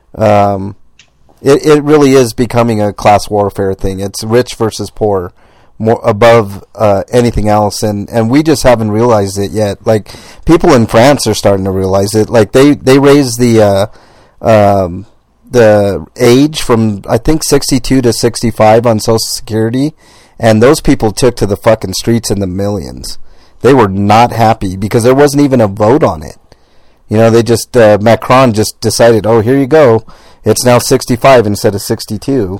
um, it, it really is becoming a class warfare thing. It's rich versus poor. More above uh, anything else, and, and we just haven't realized it yet. Like, people in France are starting to realize it. Like, they they raised the uh, um, the age from I think sixty-two to sixty-five on Social Security, and those people took to the fucking streets in the millions. They were not happy because there wasn't even a vote on it. You know, they just uh, Macron just decided, oh, here you go, it's now sixty-five instead of sixty-two.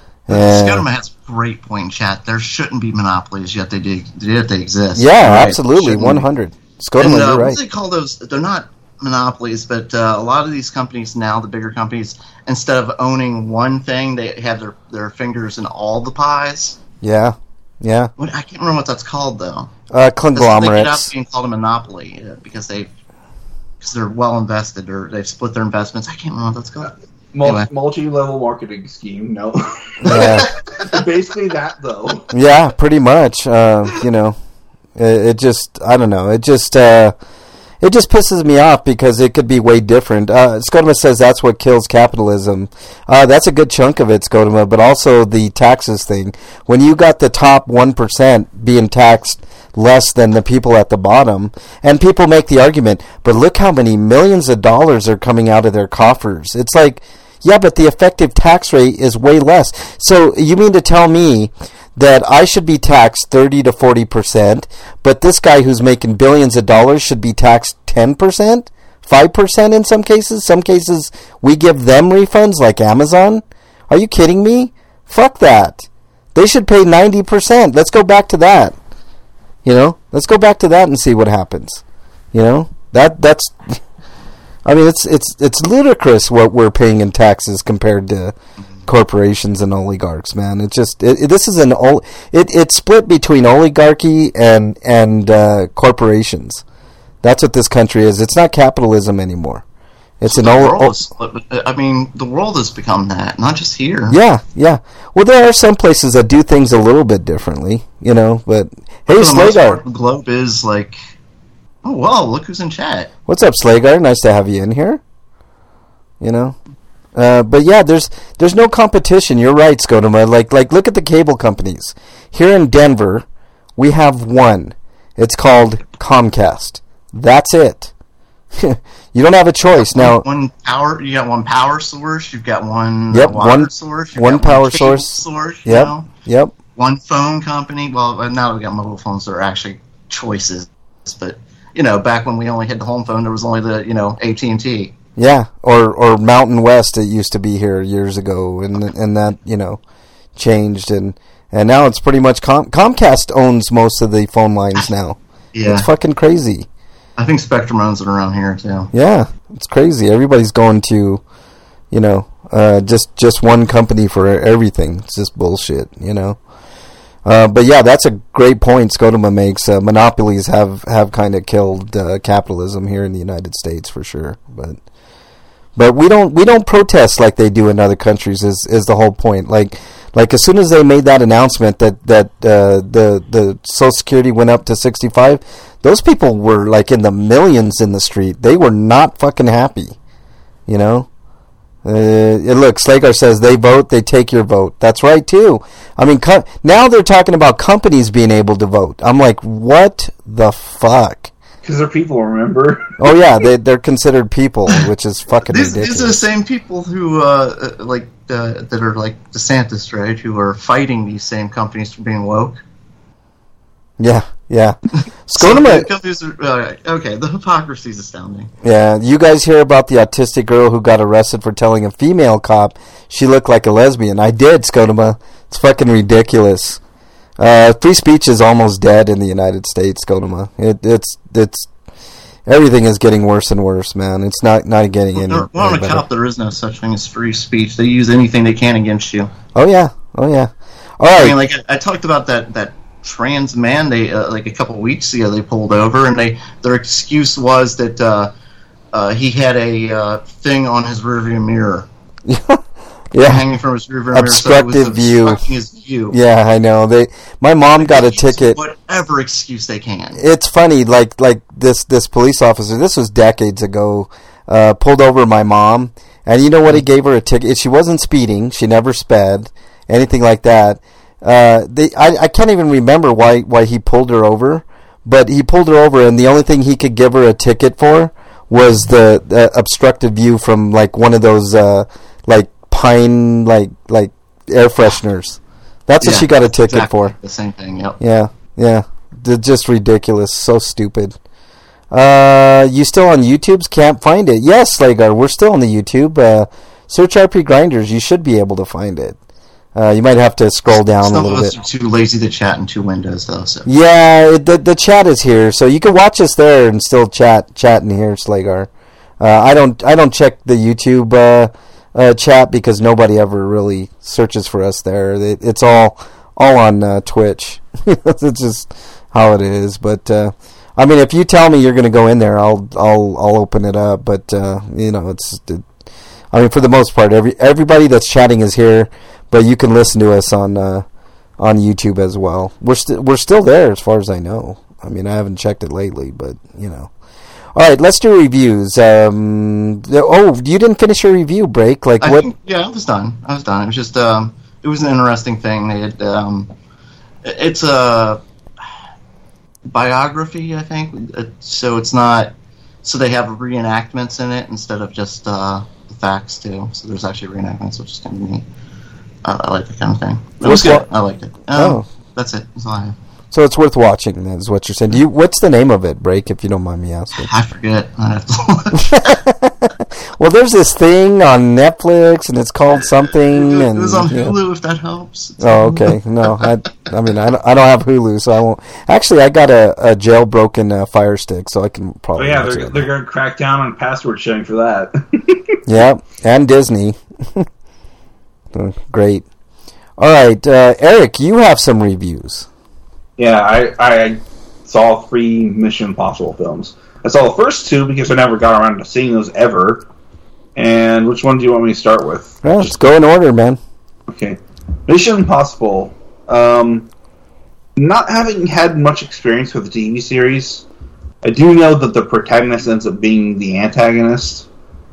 And Scotoma has a great point in chat. There shouldn't be monopolies, yet they do. Yet they exist. Yeah, right? absolutely, one hundred. Scotoma, and, uh, you're what right. do they call those? They're not monopolies, but uh, a lot of these companies now, the bigger companies, instead of owning one thing, they have their, their fingers in all the pies. Yeah, yeah. What, I can't remember what that's called though. Uh, They get conglomerates. out being called a monopoly uh, because they because they're well invested or they've split their investments. I can't remember what that's called. Mul- Anyway. Multi-level marketing scheme, no. Yeah. Basically that, though. Yeah, pretty much. Uh, you know, it, it just, I don't know. It just, uh, it just pisses me off because it could be way different. Uh, Scotoma says that's what kills capitalism. Uh, that's a good chunk of it, Scotoma, but also the taxes thing. When you got the top one percent being taxed less than the people at the bottom, and people make the argument, but look how many millions of dollars are coming out of their coffers. It's like, yeah, but the effective tax rate is way less. So you mean to tell me that I should be taxed thirty to forty percent, but this guy who's making billions of dollars should be taxed ten percent? five percent in some cases? Some cases we give them refunds like Amazon? Are you kidding me? Fuck that. They should pay ninety percent. Let's go back to that. You know? Let's go back to that and see what happens. You know? That that's... I mean, it's it's it's ludicrous what we're paying in taxes compared to corporations and oligarchs, man. It just it, it, this is an ol- it it's split between oligarchy and and uh, corporations. That's what this country is. It's not capitalism anymore. It's an The ol- world ol- is split, but, I mean, the world has become that, not just here. yeah, yeah. Well, there are some places that do things a little bit differently, you know. But hey, For the most Slagar, part, the globe is like, oh wow, look who's in chat. what's up, Slagar? Nice to have you in here. You know. Uh, but yeah, there's there's no competition. You're right, Scotoma. Like like look at the cable companies here in Denver. We have one. It's called Comcast. That's it. You don't have a choice now. One power, you got one power source. You've got one Yep, uh, water one- source. You've one got power cable source. source. You Yep, know? yep. One phone company. Well, uh, now we got mobile phones that are actually choices. But you know, back when we only had the home phone, there was only the you know A T and T. Yeah, or or Mountain West. It used to be here years ago, and and that you know changed, and and now it's pretty much Com- Comcast owns most of the phone lines now. Yeah, It's fucking crazy. I think Spectrum owns it around here too. Yeah, it's crazy. Everybody's going to, you know, uh, just just one company for everything. It's just bullshit, you know. Uh, but yeah, that's a great point Scotoma makes. Uh, monopolies have, have kind of killed uh, capitalism here in the United States for sure. But but we don't we don't protest like they do in other countries. Is is the whole point? Like like as soon as they made that announcement that that uh, the the Social Security went up to sixty-five, those people were like in the millions in the street. They were not fucking happy, you know. Uh, look, Slagar says they vote, they take your vote. That's right too. I mean, co- now they're talking about companies being able to vote. I'm like, what the fuck? Because they're people, remember? Oh yeah, they they're considered people, which is fucking These, ridiculous. these are the same people who, uh, uh, like, uh, that are like DeSantis, right? Who are fighting these same companies for being woke. Yeah, yeah. So the Scotoma, companies are, uh, okay, the hypocrisy is astounding. yeah. You guys hear about the autistic girl who got arrested for telling a female cop she looked like a lesbian? I did, Scotoma. It's fucking ridiculous. Uh, free speech is almost dead in the United States, Scotoma. It, it's it's everything is getting worse and worse, man. It's not not getting any, Well, on any a better. cop, there is no such thing as free speech. They use anything they can against you. Oh yeah, oh yeah. All I right. mean, like I, I talked about that that trans man. They uh, like a couple weeks ago they pulled over, and they their excuse was that uh, uh, he had a uh, thing on his rearview mirror. Yeah, hanging from his rearview mirror, obstructive so it was view. obstructing his view. Yeah, I know. They, my mom got a ticket. Whatever excuse they can. It's funny, like like this this police officer. This was decades ago. Uh, pulled over my mom, and you know what? He gave her a ticket. She wasn't speeding. She never sped, anything like that. Uh, they, I I can't even remember why why he pulled her over, but he pulled her over, and the only thing he could give her a ticket for was the, the obstructive view from like one of those uh, like. Pine like like air fresheners. That's what yeah, she got a ticket exactly for. The same thing. Yep. Yeah, yeah. They're just ridiculous. So stupid. Uh, you still on YouTube's? Can't find it. Yes, Slagar, we're still on the YouTube. Uh, search R P Grinders. You should be able to find it. Uh, you might have to scroll down Some a little of us bit. are too lazy to chat in two windows, though. So. Yeah, the the chat is here, so you can watch us there and still chat chat in here, Slagar. Uh, I don't I don't check the YouTube. Uh, Uh, chat because nobody ever really searches for us there. It, it's all all on uh, Twitch. It's just how it is. But uh, I mean, if you tell me you're going to go in there, I'll I'll I'll open it up. But uh, you know, it's. It, I mean, for the most part, every everybody that's chatting is here, but you can listen to us on uh, on YouTube as well. We're still we're still there as far as I know. I mean, I haven't checked it lately, but you know. All right, let's do reviews. Um, oh, you didn't finish your review, Break. Like I what? Think, yeah, I was done. I was done. It was just, um, it was an interesting thing. They had, um, it's a biography, I think. So it's not. So they have reenactments in it instead of just uh, the facts too. So there's actually reenactments, which is kind of neat. Uh, I like that kind of thing. It was good. I liked it. Um, oh, that's it. That's all I have. So it's worth watching, is what you're saying. Do you? What's the name of it, Break, if you don't mind me asking? I forget. I have to look. Well, there's this thing on Netflix, and it's called something. It and, was on you know. Hulu, if that helps. It's Oh, okay. No, I, I mean, I don't, I don't have Hulu, so I won't. Actually, I got a, a jailbroken uh, Fire Stick, so I can probably Oh, yeah, watch they're, it. they're going to crack down on password sharing for that. Yeah, and Disney. Oh, great. All right, uh, Eric, you have some reviews. Yeah, I, I saw three Mission Impossible films. I saw the first two because I never got around to seeing those ever. And which one do you want me to start with? Well, let's go in order, man. Okay. Mission Impossible. Um, not having had much experience with the T V series, I do know that the protagonist ends up being the antagonist.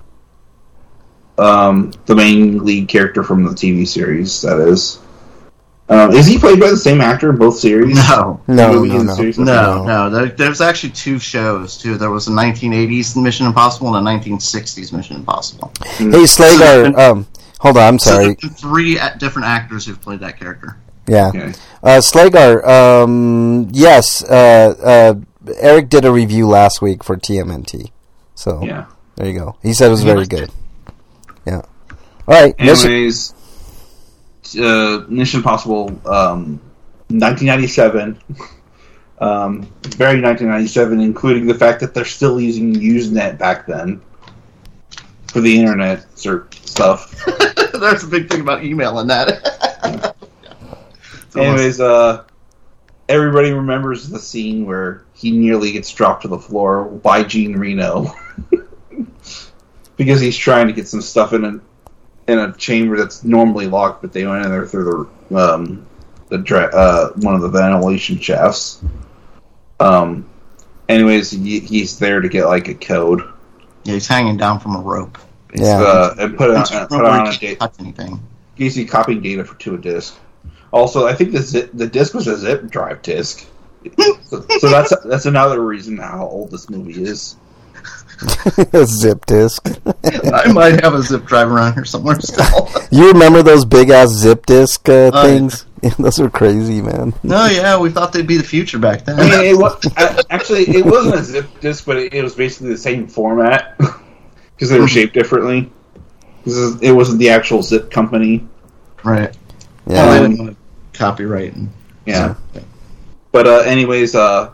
Um, the main lead character from the T V series, that is. Um, is he played by the same actor in both series? No. No, Movie no, and no. series? No, no. There, there's actually two shows, too. There was a nineteen eighties Mission Impossible and a nineteen sixties Mission Impossible. Hey, Slagar, um, hold on, I'm sorry. So three a- different actors who've played that character. Yeah. Okay. Uh, Slagar, um, yes, uh, uh, Eric did a review last week for T M N T. So, Yeah. there you go. He said it was He very liked good. it. Yeah. All right. Mission- Anyways, uh, Mission Impossible, um, nineteen ninety-seven. Um, very nineteen ninety-seven, including the fact that they're still using Usenet back then for the internet cert stuff. There's a big thing about email in that. Anyways, uh, everybody remembers the scene where he nearly gets dropped to the floor by Gene Reno because he's trying to get some stuff in a in a chamber that's normally locked, but they went in there through the um, the dra- uh, one of the ventilation shafts. Um. Anyways, he, he's there to get like a code. Yeah, he's hanging down from a rope. Yeah. Uh, and put it on, It's uh, a put rope it where on he a can't date. touch anything. He's copying data for to a disk. Also, I think the zip, the disk was a zip drive disk. so, so that's that's another reason how old this movie is. A zip disk. I might have a zip drive around here somewhere still. You remember those big ass zip disk uh, Oh, things? Yeah, those were crazy, man. No, yeah, we thought they'd be the future back then. I mean, it was, uh, actually, it wasn't a zip disk, but it, it was basically the same format because they were shaped differently. Because it wasn't the actual zip company. Right. Yeah. Well, they didn't want to copyright. And, Yeah. so- But uh, anyways, uh,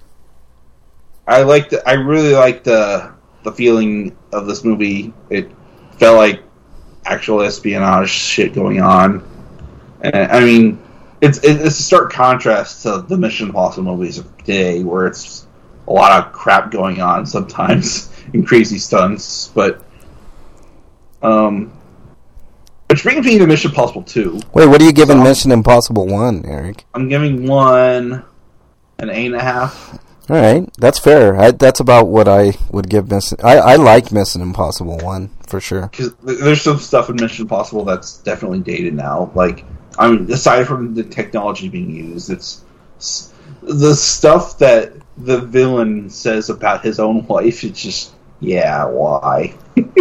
I liked. I really liked the the feeling of this movie. It felt like actual espionage shit going on. And I mean, it's it's a stark contrast to the Mission Impossible movies of today, where it's a lot of crap going on sometimes and crazy stunts. But um, which brings me to Mission Impossible two. Wait, what are you giving So, Mission Impossible one, Eric? I'm giving one an eight and a half. All right, that's fair. I, that's about what I would give Mission. I, I like Mission Impossible one for sure. Because there's some stuff in Mission Impossible that's definitely dated now. Like, I mean, aside from the technology being used, it's the stuff that the villain says about his own wife. It's just, yeah, why?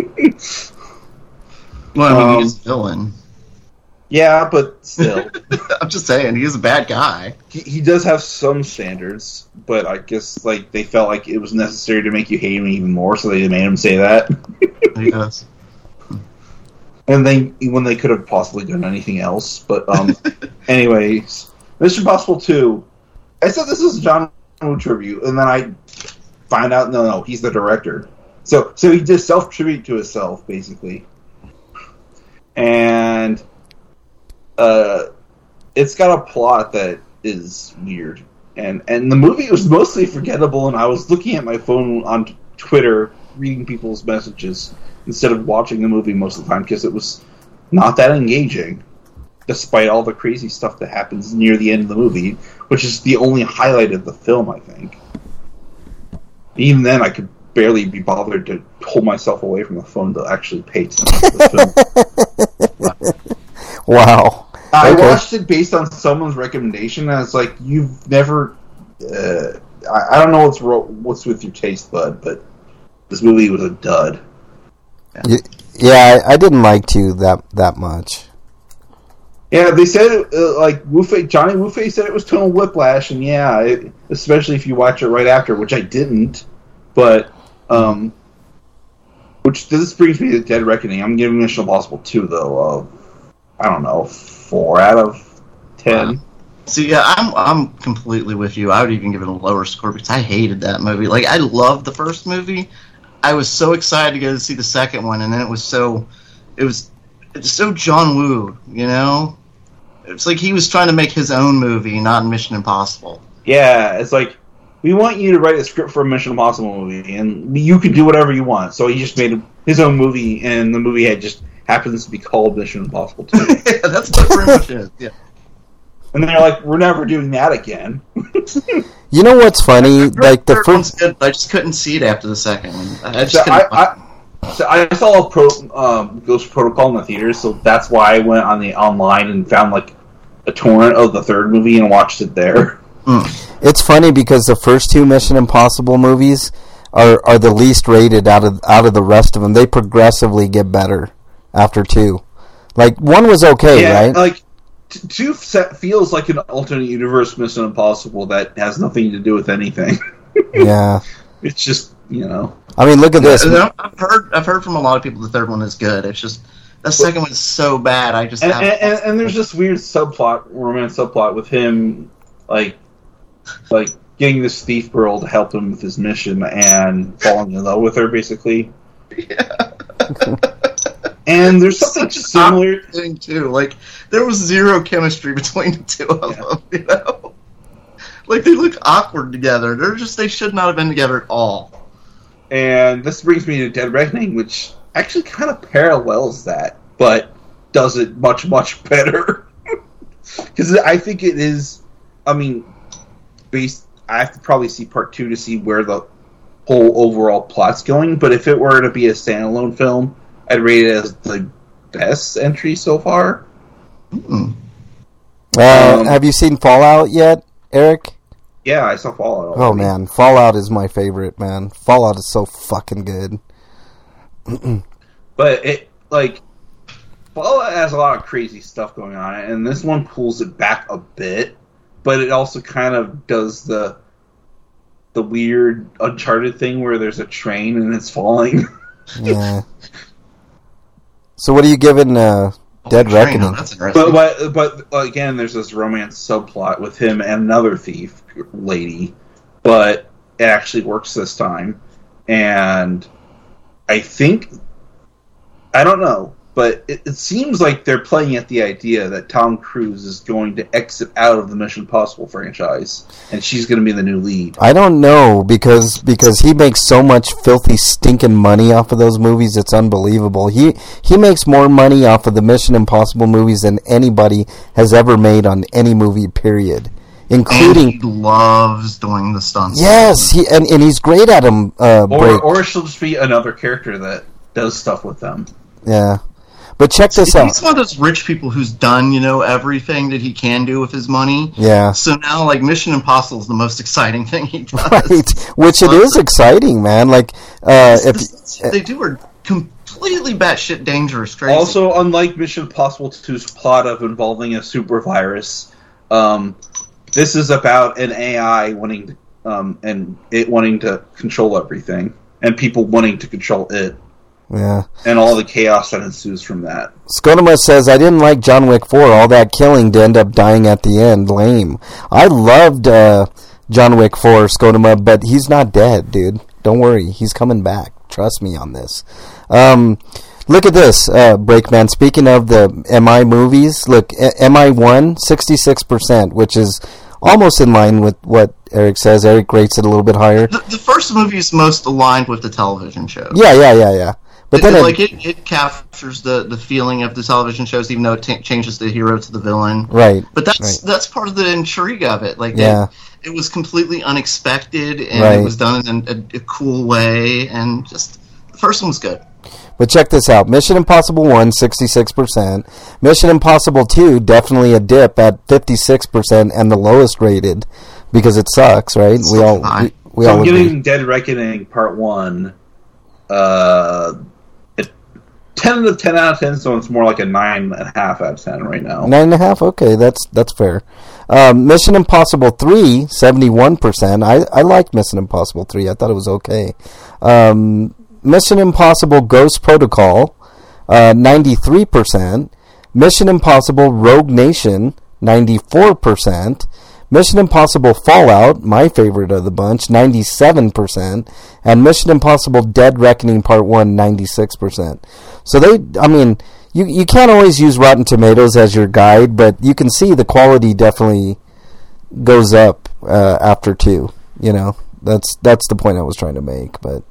Well, I mean, Um, he's a villain. Yeah, but still, I'm just saying, he's a bad guy. he, he does have some standards. But I guess like they felt like it was necessary to make you hate him even more, so they made him say that. He does. And they when they could have possibly done anything else. But um, anyways, Mission Impossible two. I said this is a John Woo tribute, and then I find out no, no, he's the director. So so he did self tribute to himself basically, and uh, it's got a plot that is weird, and and the movie was mostly forgettable. And I was looking at my phone on Twitter, reading people's messages instead of watching the movie most of the time because it was not that engaging, despite all the crazy stuff that happens near the end of the movie, which is the only highlight of the film, I think. Even then, I could barely be bothered to hold myself away from the phone to actually pay attention to the film. Wow. I Okay. watched it based on someone's recommendation, and it's like, you've never... Uh, I, I don't know what's ro- what's with your taste, bud, but this movie was a dud. Y- Yeah, I, I didn't like two that that much. Yeah, they said, uh, like, Wu-Fei, Johnny Wu-Fei said it was tonal whiplash, and yeah, it, especially if you watch it right after, which I didn't, but, um, which, this brings me to Dead Reckoning. I'm giving Mission Impossible two, though, uh, I don't know, four out of ten. Wow. See, yeah, I'm I'm completely with you. I would even give it a lower score because I hated that movie. Like, I loved the first movie. I was so excited to go to see the second one, and then it was so, it was, it's so John Woo, you know? It's like he was trying to make his own movie, not Mission Impossible. Yeah, it's like, we want you to write a script for a Mission Impossible movie, and you can do whatever you want. So he just made his own movie, and the movie had just happens to be called Mission Impossible two. Yeah, that's what it pretty much is. Yeah. And they're like, we're never doing that again. You know what's funny? Like the third one's first, good, but I just couldn't see it after the second one. I just So couldn't. I, I, so I saw a pro, um, Ghost Protocol in the theaters, so that's why I went on the online and found like a torrent of the third movie and watched it there. Mm. it's funny because the first two Mission Impossible movies are are the least rated out of out of the rest of them. They progressively get better after two. Like one was okay, yeah, right? like t- two set feels like an alternate universe Mission Impossible that has nothing to do with anything. Yeah. It's just, you know. I mean, look at this. And I've heard I've heard from a lot of people the third one is good. It's just the second one is so bad. I just And, have, and, and, and there's this weird subplot, romance subplot with him, like, like getting this thief girl to help him with his mission and falling in love with her, basically. yeah. And there's something Such an similar. odd thing too. Like there was zero chemistry between the two of Yeah. them. You know, like they look awkward together. They're just they should not have been together at all. And this brings me to Dead Reckoning, which actually kind of parallels that, but does it much, much better. Because I think it is, I mean, based. I have to probably see part two to see where the whole overall plot's going, but if it were to be a standalone film, I'd rate it as the best entry so far. Mm. Uh, um, have you seen Fallout yet, Eric? Yeah, I saw Fallout. Oh man, Fallout is my favorite, man. Fallout is so fucking good. But it, like, Fallout has a lot of crazy stuff going on, and this one pulls it back a bit, but it also kind of does the the weird Uncharted thing where there's a train and it's falling. Yeah. So what are you giving uh, Dead Oh, Reckoning? China, that's interesting. but, but but again, there's this romance subplot with him and another thief lady, but it actually works this time, and I think I don't know. But it, it seems like they're playing at the idea that Tom Cruise is going to exit out of the Mission Impossible franchise, and she's going to be the new lead. I don't know, because because he makes so much filthy, stinking money off of those movies, it's unbelievable. He he makes more money off of the Mission Impossible movies than anybody has ever made on any movie, period. Including... And he loves doing the stunts. Yes, he and, and he's great at them. Uh, or, or she'll just be another character that does stuff with them. Yeah. But check this out. He's one of those rich people who's done, you know, everything that he can do with his money. Yeah. So now, like, Mission Impossible is the most exciting thing he does. Right. Which it is exciting, man. Like, uh, if the, they do are completely batshit dangerous, crazy. Also, unlike Mission Impossible two's plot of involving a super virus, um, this is about an A I wanting to, um, and it wanting to control everything, and people wanting to control it. Yeah. And all the chaos that ensues from that. Skonoma says, I didn't like John Wick four. All that killing to end up dying at the end. Lame. I loved uh, John Wick four, Skonoma, but he's not dead, dude. Don't worry. He's coming back. Trust me on this. Um, look at this, uh, Breakman. Speaking of the M I movies, look, M I one, sixty-six percent, which is almost in line with what Eric says. Eric rates it a little bit higher. The, the first movie is most aligned with the television show. Yeah, yeah, yeah, yeah. But it, then it, like it, it captures the, the feeling of the television shows, even though it t- changes the hero to the villain. Right. But that's right. that's part of the intrigue of it. Like, yeah. it, it was completely unexpected, and right. it was done in a, a cool way, and just the first one was good. But check this out: Mission Impossible one, sixty-six percent. Mission Impossible two, definitely a dip at fifty-six percent, and the lowest rated because it sucks, right? So we all we, we so all I'm agree. giving Dead Reckoning Part One. Uh. ten out of ten out of ten, so it's more like a nine and a half out of ten right now. Nine and a half? Okay, that's that's fair. Um, Mission Impossible three, seventy-one percent. I, I liked Mission Impossible three. I thought it was okay. Um, Mission Impossible Ghost Protocol, uh, ninety-three percent. Mission Impossible Rogue Nation, ninety-four percent. Mission Impossible Fallout, my favorite of the bunch, ninety-seven percent. And Mission Impossible Dead Reckoning Part one, ninety-six percent. So they, I mean, you you can't always use Rotten Tomatoes as your guide, but you can see the quality definitely goes up uh, after two. You know, that's that's the point I was trying to make. But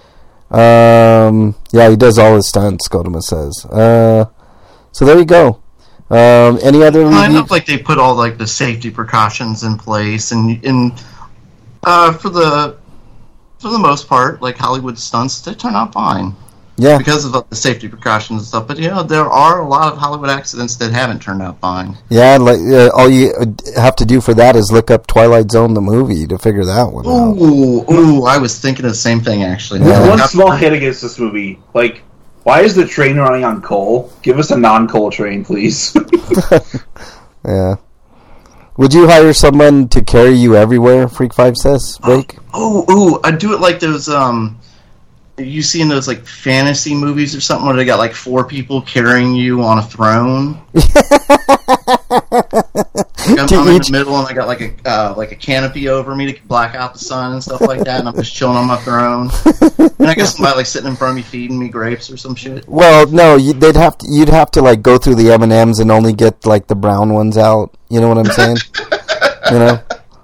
um, yeah, he does all his stunts, Godema says. Uh, so there you go. Um, any other reviews? I look like they put all like the safety precautions in place, and and uh, for the for the most part, like Hollywood stunts, they turn out fine. Yeah, because of the safety precautions and stuff. But you know, there are a lot of Hollywood accidents that haven't turned out fine. Yeah, like uh, all you have to do for that is look up Twilight Zone the movie to figure that one out. Ooh, ooh! I was thinking the same thing actually. Yeah. One small hit against this movie, like. Why is the train running on coal? Give us a non-coal train, please. Yeah. Would you hire someone to carry you everywhere, Freak Five says, Blake? Oh, ooh, I'd do it like those, um... you see in those, like, fantasy movies or something where they got, like, four people carrying you on a throne? Like I'm, I'm in the middle and I got, like, a uh, like a canopy over me to black out the sun and stuff like that, and I'm just chilling on my throne. And I guess somebody, like, sitting in front of me feeding me grapes or some shit. Well, no, you, they'd have to, you'd have to, like, go through the M and M's and only get, like, the brown ones out. You know what I'm saying? You know?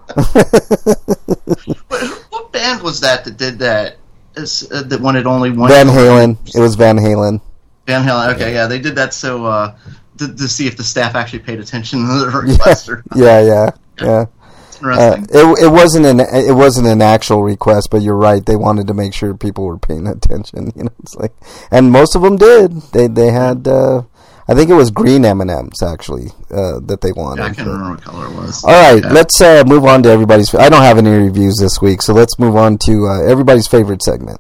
what, what band was that that did that? Is, uh, that wanted only one. Van Halen. It was Van Halen. Van Halen. Okay, yeah, they did that so uh, to, to see if the staff actually paid attention to the request. Yeah, or not. yeah, yeah. yeah. Interesting. Uh, it it wasn't an it wasn't an actual request, but you're right. They wanted to make sure people were paying attention. You know, it's like, and most of them did. They they had. Uh, I think it was green M and M's actually uh, that they wanted. Yeah, I can't remember what color it was. All right, yeah. let's uh, move on to everybody's. I don't have any reviews this week, so let's move on to uh, everybody's favorite segment.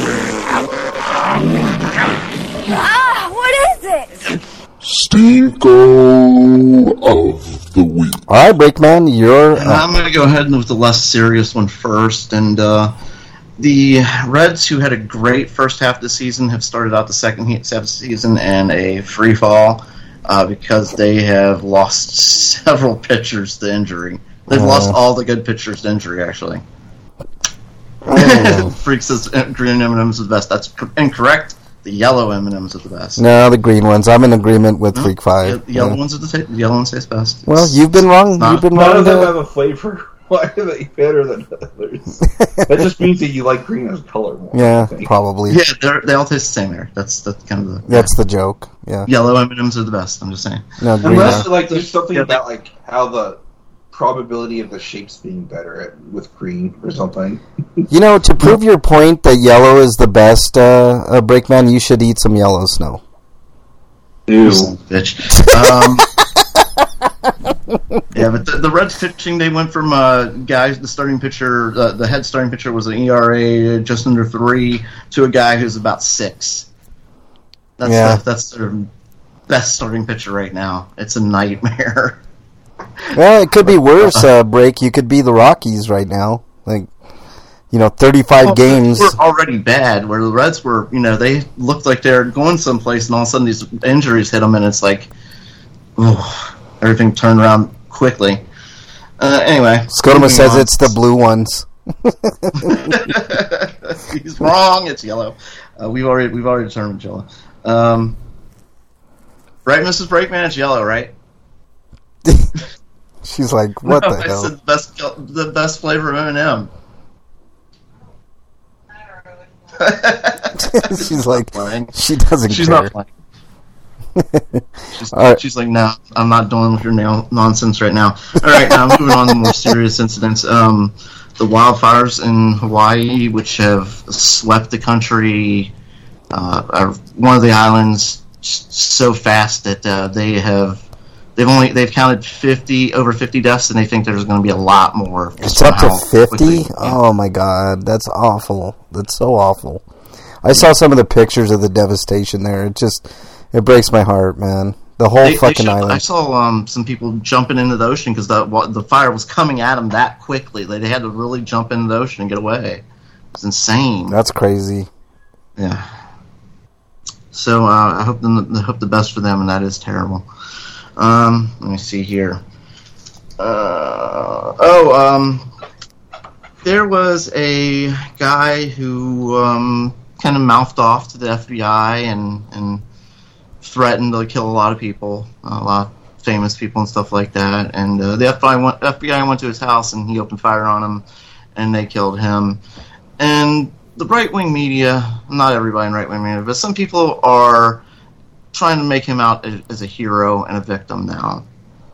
Ah, what is it? Stinko of the week. All right, Breakman, you're. And Uh, I'm going to go ahead with the less serious one first. And uh, the Reds, who had a great first half of the season, have started out the second he- season in a free fall uh, because they have lost several pitchers to injury. They've Oh. lost all the good pitchers to injury, actually. Oh. Freak says uh, green M and M's is the best. That's cor- incorrect. The yellow M and M's are the best. No, the green ones. I'm in agreement with No, Freak Five. The yellow yeah. ones are the, ta- the yellow ones taste best. Well, you've been wrong. Not- You've been None wrong. of them there. have a flavor. Why are they better than others? That just means that you like green as a color more. Yeah, I think. probably. Yeah, they're, they all taste the same there. That's that's kind of the That's the joke. Yeah. yellow M and M's are the best. I'm just saying. No, green. Unless are- like there's something Yeah, about like how the probability of the shapes being better at, with green or something. You know, to prove your point that yellow is the best, uh, uh, Breakman, you should eat some yellow snow. Ew. Bitch. Um, yeah, but the, the Reds pitching, they went from uh, guys, the starting pitcher, uh, the head starting pitcher was an E R A just under three to a guy who's about six. That's Yeah. the, that's their best starting pitcher right now. It's a nightmare. Well, it could be worse, uh, Break. You could be the Rockies right now. Like, you know, thirty-five Well, games. They were already bad, where the Reds were, you know, they looked like they're going someplace, and all of a sudden these injuries hit them, and it's like, oh, everything turned around quickly. Uh, anyway. Scotoma moving says on. it's the blue ones. He's wrong. It's yellow. Uh, we've already we've already determined yellow. Um, right, Missus Breakman, it's yellow, right? She's like, what No, the I hell? said the best the best flavor of M and M. She's like, playing. she doesn't She's care. not playing. She's, All right. she's like, no, I'm not dealing with your nail nonsense right now. All right, now moving on to more serious incidents. Um, the wildfires in Hawaii, which have swept the country, uh, are one of the islands so fast that uh, they have they've only they've counted fifty over fifty deaths, and they think there's going to be a lot more. It's up to somehow fifty? quickly. Oh my god, that's awful. That's so awful. I saw some of the pictures of the devastation there. It just, it breaks my heart, man. The whole They- they fucking showed- island. I saw um, some people jumping into the ocean because the wa- the fire was coming at them that quickly. They, they had to really jump into the ocean and get away. It's insane. That's crazy. Yeah. So uh, I hope the I hope the best for them, and that is terrible. Um, let me see here. Uh, oh, um, there was a guy who um, kind of mouthed off to the F B I and and threatened to kill a lot of people, a lot of famous people and stuff like that. And uh, the F B I went, F B I went to his house and he opened fire on him, and they killed him. And the right-wing media, not everybody in right-wing media, but some people are trying to make him out as a hero and a victim now.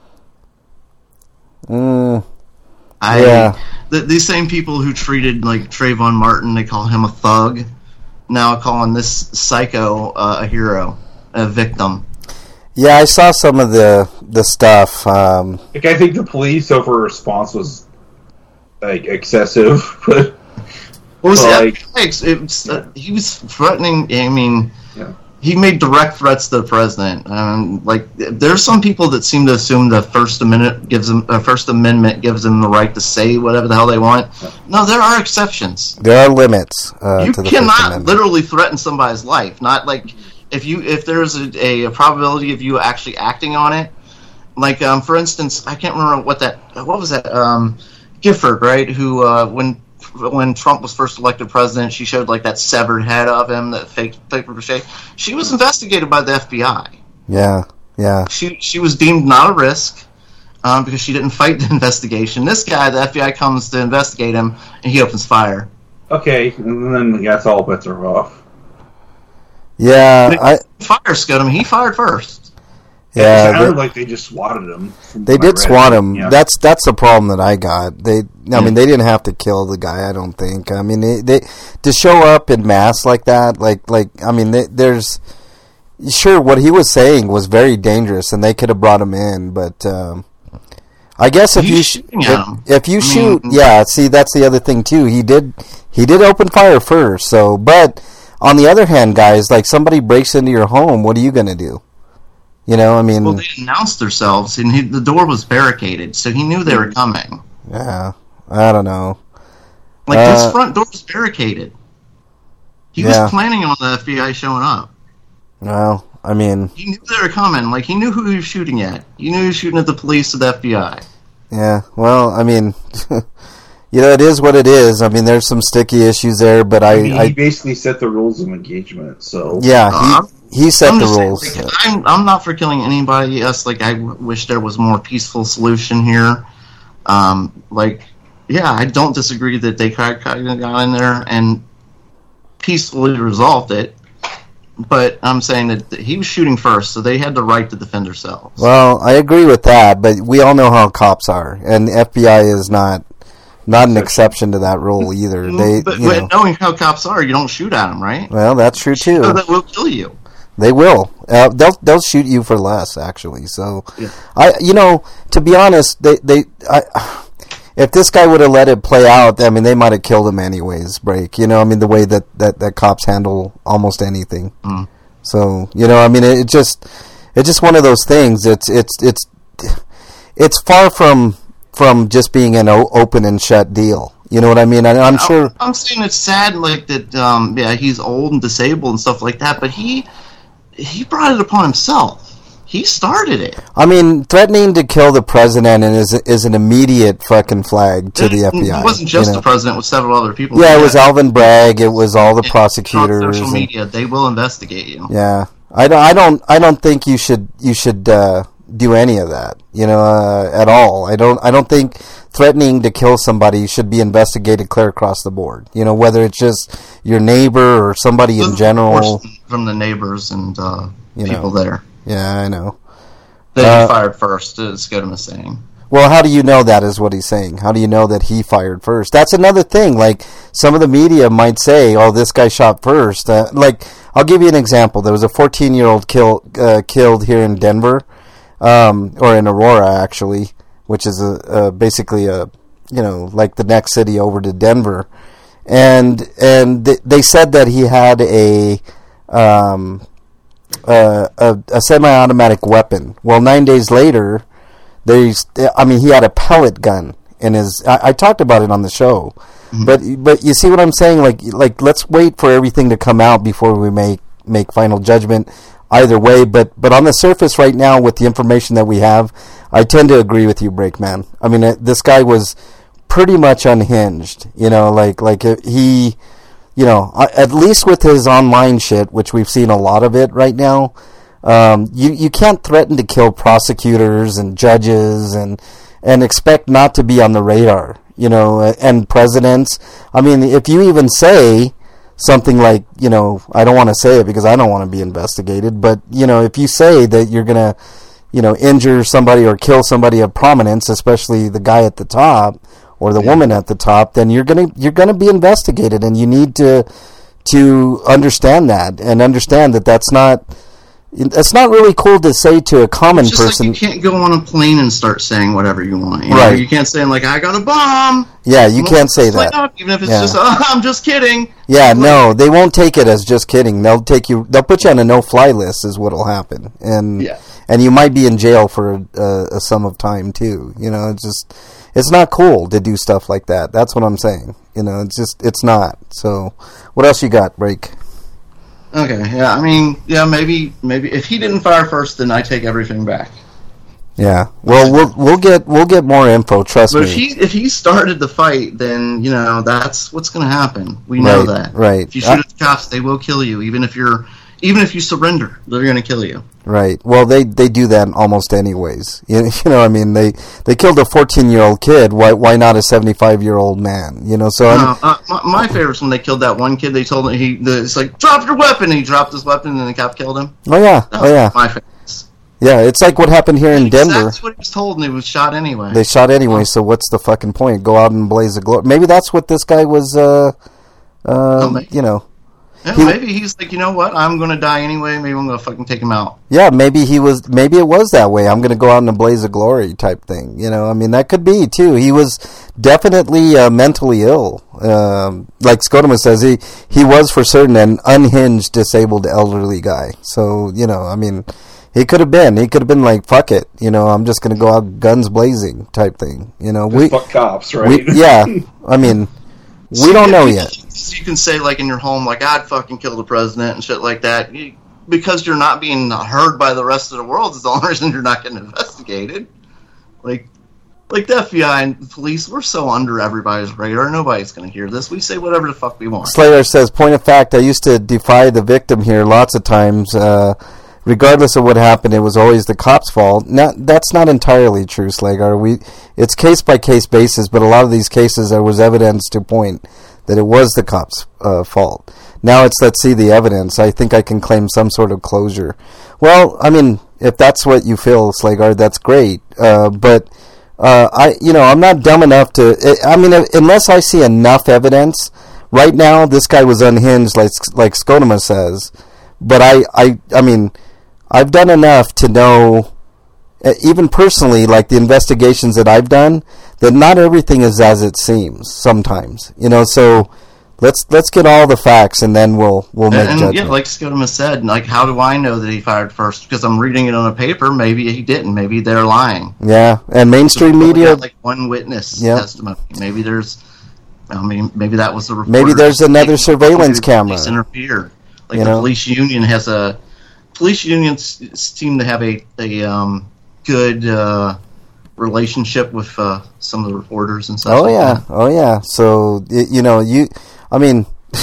Mm, I, Yeah. the, these same people who treated like Trayvon Martin, they call him a thug, now calling this psycho uh, a hero, a victim. yeah, I saw some of the the stuff. Um, Like I think the police over response was like excessive, but What was Like- the F B I? It was, uh, he was threatening. I mean, Yeah. he made direct threats to the president. Um, like, there's some people that seem to assume the First Amendment gives them, uh, First Amendment gives them the right to say whatever the hell they want. No, there are exceptions. there are limits uh, You to the First cannot Amendment. literally threaten somebody's life. Not like if you if there's a, a probability of you actually acting on it. Like, um, for instance, I can't remember what that what was that um, Gifford, right? Who uh, when when Trump was first elected president, she showed like that severed head of him, that fake paper shape. She was investigated by the F B I. Yeah, yeah. She she was deemed not a risk um, because she didn't fight the investigation. This guy, the F B I comes to investigate him, and he opens fire. okay, and then that's all bets are off. Yeah, I, Fire scud him. He fired first. it yeah. sounded the- like they just swatted him. from They what I did read. swat him. Yeah. That's that's the problem that I got. They, I Yeah. mean, they didn't have to kill the guy. I don't think. I mean, they, they to show up in mass like that, like like I mean, they, there's sure what he was saying was very dangerous, and they could have brought him in. But um, I guess if He's you sh- shooting at him. if, if you I shoot, mean- yeah. See, that's the other thing too. He did he did open fire first. So, but on the other hand, guys, like somebody breaks into your home, what are you gonna do? You know, I mean, Well, they announced themselves, and he, the door was barricaded, so he knew they were coming. yeah. I don't know. Like, Uh, his front door was barricaded. He Yeah. was planning on the F B I showing up. Well, I mean, He knew they were coming. Like, he knew who he was shooting at. He knew he was shooting at the police or the F B I. yeah. Well, I mean, you know, it is what it is. I mean, there's some sticky issues there, but I, I mean, he I basically set the rules of engagement. So yeah, Uh, he he set I'm the just saying, rules. like, I'm, I'm not for killing anybody. Yes, like I w- wish there was more peaceful solution here. Um, like, yeah, I don't disagree that they kind of got in there and peacefully resolved it. But I'm saying that he was shooting first, so they had the right to defend themselves. Well, I agree with that, but we all know how cops are, and the F B I is not not an exception to that rule either. They, but you but know, knowing how cops are, you don't shoot at them, right? well, that's true too. So that will kill you. They will. Uh, they'll they'll shoot you for less, actually. So, Yeah. I you know, to be honest, they they I. If this guy would have let it play out, I mean, they might have killed him anyways, Break. You know, I mean, the way that, that, that cops handle almost anything. Mm. So, you know, I mean, it, it just, it's just one of those things. It's, it's, it's, it's far from, from just being an o- open and shut deal. You know what I mean? I, I'm sure. I'm, I'm saying it's sad, like that. Um, yeah, he's old and disabled and stuff like that, but he, he brought it upon himself. He started it. I mean, threatening to kill the president is is an immediate fucking flag to it, the F B I. It wasn't just you know? the president; it was several other people. Yeah, it was Alvin Bragg. It was all the And prosecutors. On social and- media, they will investigate you. Yeah, I don't. I don't. I don't think you should. You should uh, do any of that. You know, uh, at all. I don't. I don't think threatening to kill somebody should be investigated clear across the board. You know, whether it's just your neighbor or somebody in general. From the neighbors and uh, You people know. there, Yeah, I know. they Uh, fired first. As Godem is saying. Well, how do you know that is what he's saying? How do you know that he fired first? That's another thing. Like, some of the media might say, oh, this guy shot first. Uh, like, I'll give you an example. There was a fourteen-year-old kill, uh, killed here in Denver, um, or in Aurora, actually, which is a, a basically a, you know, like the next city over to Denver. And and th- they said that he had a... Um, uh, a, a semi-automatic weapon. Well, nine days later, there's, I mean, he had a pellet gun in his. I, I talked about it on the show, mm-hmm. but but you see what I'm saying? Like like let's wait for everything to come out before we make make final judgment. Either way, but but on the surface right now, with the information that we have, I tend to agree with you, Breakman. I mean, uh, this guy was pretty much unhinged. You know, like like uh, he. You know, at least with his online shit, which we've seen a lot of it right now, um, you you can't threaten to kill prosecutors and judges and and expect not to be on the radar. You know, and presidents. I mean, if you even say something like, you know, I don't want to say it because I don't want to be investigated, but you know, if you say that you're gonna, you know, injure somebody or kill somebody of prominence, especially the guy at the top. Or the yeah. woman at the top, then you're gonna you're gonna be investigated, and you need to to understand that and understand that that's not that's not really cool to say to a common it's just person. Like you can't go on a plane and start saying whatever you want. You right? Know? You can't say like I got a bomb. Yeah, you well, can't say that, up, even if it's yeah. just oh, I'm just kidding. Yeah, like, no, they won't take it as just kidding. They'll take you. They'll put you on a no-fly list, is what'll happen, and yeah. and you might be in jail for a, a sum of time too. You know, it's just. It's not cool to do stuff like that. That's what I'm saying. You know, it's just, it's not. So, what else you got, Break? Okay, yeah, I mean, yeah, maybe, maybe if he didn't fire first, then I take everything back. Yeah, well, we'll we'll get we'll get more info. Trust but me. But if he if he started the fight, then you know that's what's going to happen. We know right, that. Right. If you shoot I, at the cops, they will kill you. Even if you're, even if you surrender, they're going to kill you. Right. Well, they, they do that almost anyways. You, you know, I mean, they, they killed a fourteen-year-old kid. Why why not a seventy-five-year-old man? You know, so no, uh, my, my favorite's when they killed that one kid. They told him he, the, it's like drop your weapon. And he dropped his weapon, and the cop killed him. Oh yeah, that oh yeah. My favorite. Yeah, it's like what happened here in Denver. That's what he was told, and he was shot anyway. They shot anyway. So what's the fucking point? Go out and blaze a glory. Maybe that's what this guy was. Uh, uh, oh, you know. Yeah, he, maybe he's like, you know what? I'm going to die anyway. Maybe I'm going to fucking take him out. Yeah, maybe he was. Maybe it was that way. I'm going to go out in a blaze of glory type thing. You know, I mean, that could be too. He was definitely uh, mentally ill. Um, like Skodema says, he he was for certain an unhinged, disabled, elderly guy. So you know, I mean, he could have been. He could have been like, fuck it. You know, I'm just going to go out guns blazing type thing. You know, just we fuck cops, right? We, yeah, I mean. We don't know yet. You can say, like, in your home, like, I'd fucking kill the president and shit like that. You, because you're not being heard by the rest of the world is the only reason you're not getting investigated. Like, Like, the F B I and the police, we're so under everybody's radar, nobody's going to hear this. We say whatever the fuck we want. Slater says, point of fact, I used to defy the victim here lots of times. Uh, regardless of what happened, it was always the cops' fault. Not, that's not entirely true, Slagar. We, it's case-by-case basis, but a lot of these cases there was evidence to point that it was the cops' uh, fault. Now it's let's see the evidence. I think I can claim some sort of closure. Well, I mean, if that's what you feel, Slagar, that's great. Uh, but... Uh, I, you know, I'm not dumb enough to, I mean, unless I see enough evidence, right now, this guy was unhinged, like, like Skodoma says, but I, I, I mean, I've done enough to know, even personally, like the investigations that I've done, that not everything is as it seems, sometimes, you know, so, let's, let's get all the facts, and then we'll, we'll make and, judgment. Yeah, like Skodoma said, like, how do I know that he fired first? Because I'm reading it on a paper, maybe he didn't, maybe they're lying. Yeah, and mainstream so media... got, like, one witness yeah. testimony. Maybe there's, I mean, maybe that was the reporter. Maybe there's another surveillance camera. Interfered. Like, you the know? police union has a, police unions seem to have a, a um, good uh, relationship with uh, some of the reporters and stuff. Oh, like yeah, that. oh, yeah, so, you know, you... I mean,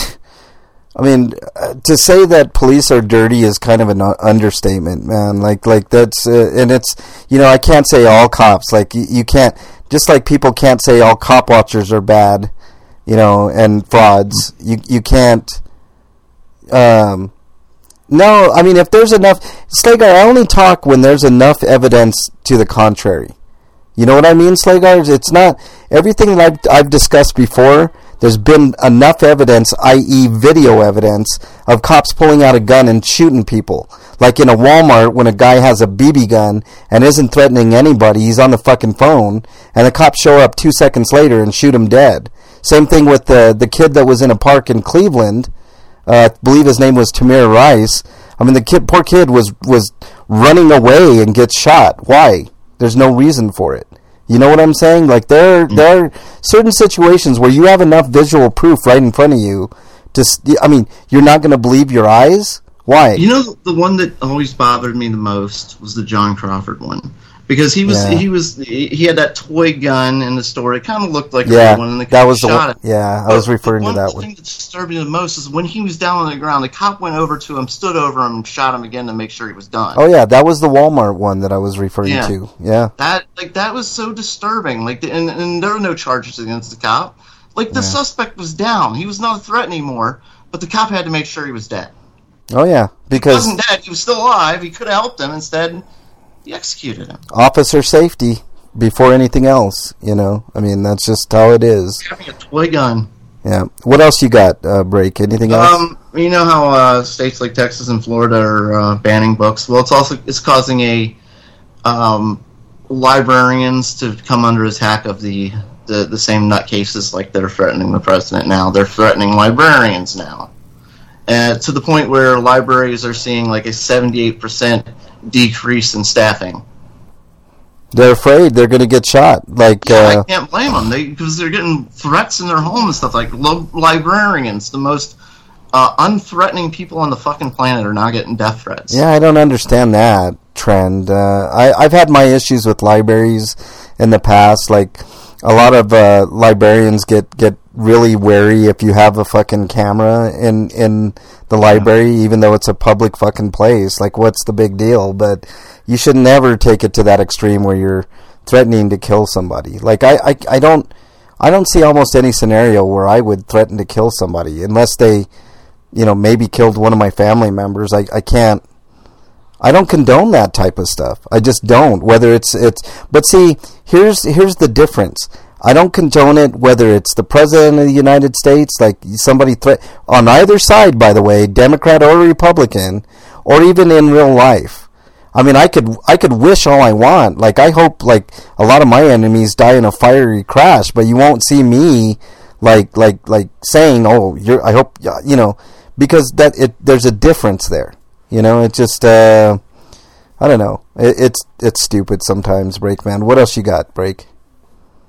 I mean, uh, to say that police are dirty is kind of an uh, understatement, man. Like, like that's, uh, and it's, you know, I can't say all cops. Like, you, you can't, just like people can't say all cop watchers are bad, you know, and frauds. You, you can't. Um, no, I mean, if there's enough, Slagar, I only talk when there's enough evidence to the contrary. You know what I mean, Slagar? It's not everything that I've, I've discussed before. There's been enough evidence, that is video evidence, of cops pulling out a gun and shooting people. Like in a Walmart when a guy has a B B gun and isn't threatening anybody, he's on the fucking phone, and the cops show up two seconds later and shoot him dead. Same thing with the the kid that was in a park in Cleveland. Uh, I believe his name was Tamir Rice. I mean, the kid, poor kid was, was running away and gets shot. Why? There's no reason for it. You know what I'm saying? Like, there, mm. there are certain situations where you have enough visual proof right in front of you to, I mean, you're not going to believe your eyes? Why? You know, the one that always bothered me the most was the John Crawford one. Because he was, yeah. he was, he had that toy gun in the store. It kind of looked like yeah, the one, and the that cop was the shot one. it. Yeah, I but was referring to that one. The thing that disturbed me the most is when he was down on the ground, the cop went over to him, stood over him, and shot him again to make sure he was done. Oh yeah, that was the Walmart one that I was referring yeah. to. Yeah, that like that was so disturbing. Like, the, and, and there were no charges against the cop. Like, the yeah. suspect was down; he was not a threat anymore. But the cop had to make sure he was dead. Oh yeah, because he wasn't dead; he was still alive. He could have helped him. Instead, he executed him. Officer safety before anything else, you know. I mean, that's just how it is. Having a toy gun. Yeah. What else you got, uh, Break? Anything else? Um, you know how uh, states like Texas and Florida are uh, banning books? Well, it's also it's causing a um, librarians to come under attack of the, the, the same nutcases like that are threatening the president now. They're threatening librarians now. Uh, to the point where libraries are seeing like a seventy-eight percent decrease in staffing. They're afraid they're going to get shot. Like yeah, uh, I can't blame them. They because they're getting threats in their home and stuff. Like lo- librarians, the most uh, unthreatening people on the fucking planet, are now getting death threats. Yeah, I don't understand that trend. Uh, I, I've had my issues with libraries in the past. Like a lot of uh, librarians get, get really wary if you have a fucking camera in in the library, even though it's a public fucking place. Like, what's the big deal? But you should never take it to that extreme where you're threatening to kill somebody. Like, I, I, I don't I don't see almost any scenario where I would threaten to kill somebody unless they, you know, maybe killed one of my family members. I, I can't I don't condone that type of stuff. I just don't. Whether it's it's but see, here's here's the difference. I don't condone it whether it's the President of the United States, like somebody threat on either side, by the way, Democrat or Republican, or even in real life. I mean, I could I could wish all I want. Like, I hope like a lot of my enemies die in a fiery crash, but you won't see me like like like saying, "Oh, you're." I hope you know, because that it there's a difference there. You know, it just uh, I don't know. It, it's it's stupid sometimes, Breakman. What else you got, Break?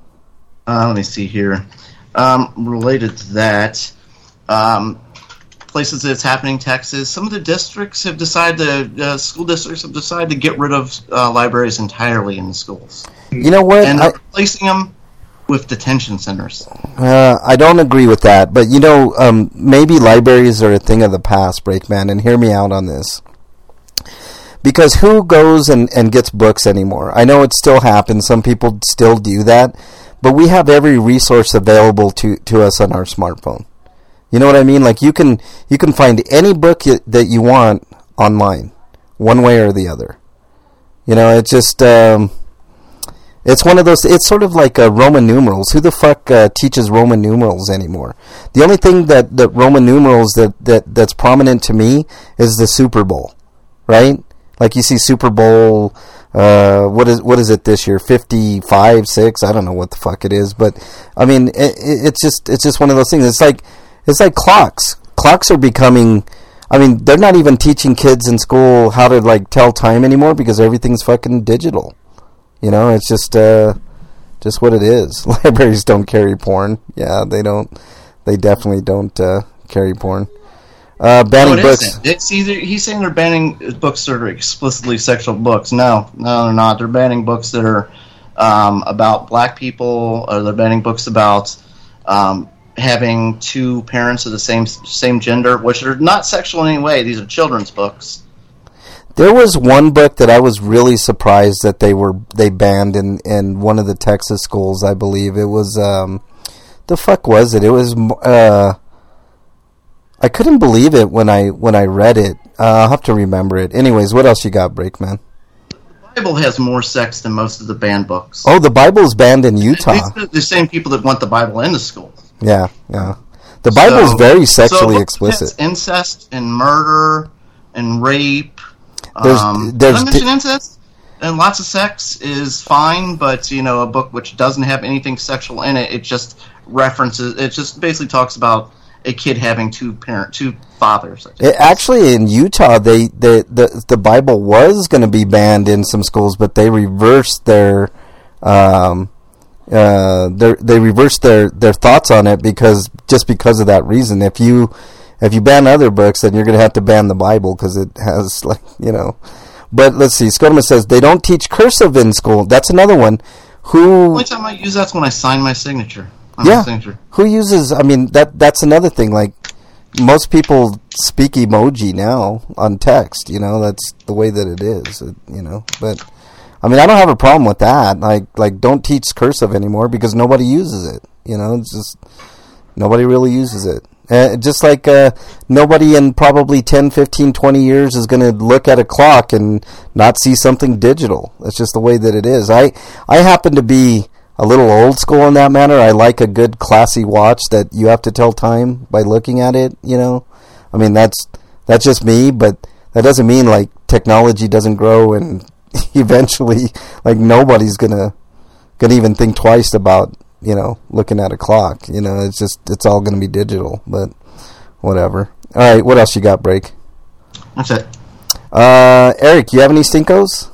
Uh, let me see here. Um, related to that, um, places that it's happening in Texas. Some of the districts have decided, to, uh, school districts have decided to get rid of uh, libraries entirely in the schools. You know what? And I, replacing them with detention centers. Uh, I don't agree with that, but you know, um, maybe libraries are a thing of the past, Breakman, and hear me out on this. Because who goes and, and gets books anymore? I know it still happens. Some people still do that. But we have every resource available to, to us on our smartphone. You know what I mean? Like you can you can find any book you, that you want online, one way or the other. You know, it's just... Um, It's one of those, it's sort of like uh, Roman numerals. Who the fuck uh, teaches Roman numerals anymore? The only thing that, that Roman numerals that, that, that's prominent to me is the Super Bowl, right? Like you see Super Bowl, uh, what is what is it this year? fifty-five, six, I don't know what the fuck it is, but I mean, it, it's just it's just one of those things. It's like it's like clocks. Clocks are becoming, I mean, they're not even teaching kids in school how to like tell time anymore because everything's fucking digital. You know, it's just uh, just what it is. Libraries don't carry porn. Yeah, they don't. They definitely don't uh, carry porn. Uh, banning no, it books. Isn't. It's either he's saying they're banning books that are explicitly sexual books. No, no, they're not. They're banning books that are um, about black people, or they're banning books about um, having two parents of the same same gender, which are not sexual in any way. These are children's books. There was one book that I was really surprised that they were they banned in, in one of the Texas schools, I believe. It was, um, the fuck was it? It was, uh, I couldn't believe it when I when I read it. Uh, I'll have to remember it. Anyways, what else you got, Breakman? The Bible has more sex than most of the banned books. Oh, the Bible's banned in Utah. These are the same people that want the Bible in the schools. Yeah, yeah. The Bible's so, very sexually so explicit. Incest and murder and rape. There's, um, there's did I mention di- incest? And lots of sex is fine, but you know, a book which doesn't have anything sexual in it, it just references. It just basically talks about a kid having two parent, two fathers. It, actually, in Utah, they, they the the Bible was going to be banned in some schools, but they reversed their um uh their they reversed their, their thoughts on it because just because of that reason. If you If you ban other books, then you're going to have to ban the Bible because it has, like, you know. But let's see. Skodoma says they don't teach cursive in school. That's another one. Who? The only time I use that's when I sign my signature. On yeah. My signature. Who uses? I mean, that that's another thing. Like most people speak emoji now on text. You know, that's the way that it is. It, you know, but I mean, I don't have a problem with that. Like, like don't teach cursive anymore because nobody uses it. You know, it's just nobody really uses it. Uh, just like uh, nobody in probably ten, fifteen, twenty years is going to look at a clock and not see something digital. That's just the way that it is. I, I happen to be a little old school in that manner. I like a good classy watch that you have to tell time by looking at it, you know. I mean, that's that's just me, but that doesn't mean like technology doesn't grow and eventually like nobody's going to going to even think twice about you know, looking at a clock. You know, it's just, it's all going to be digital, but whatever. All right, what else you got, Break? That's it. Uh, Eric, you have any Stinkos?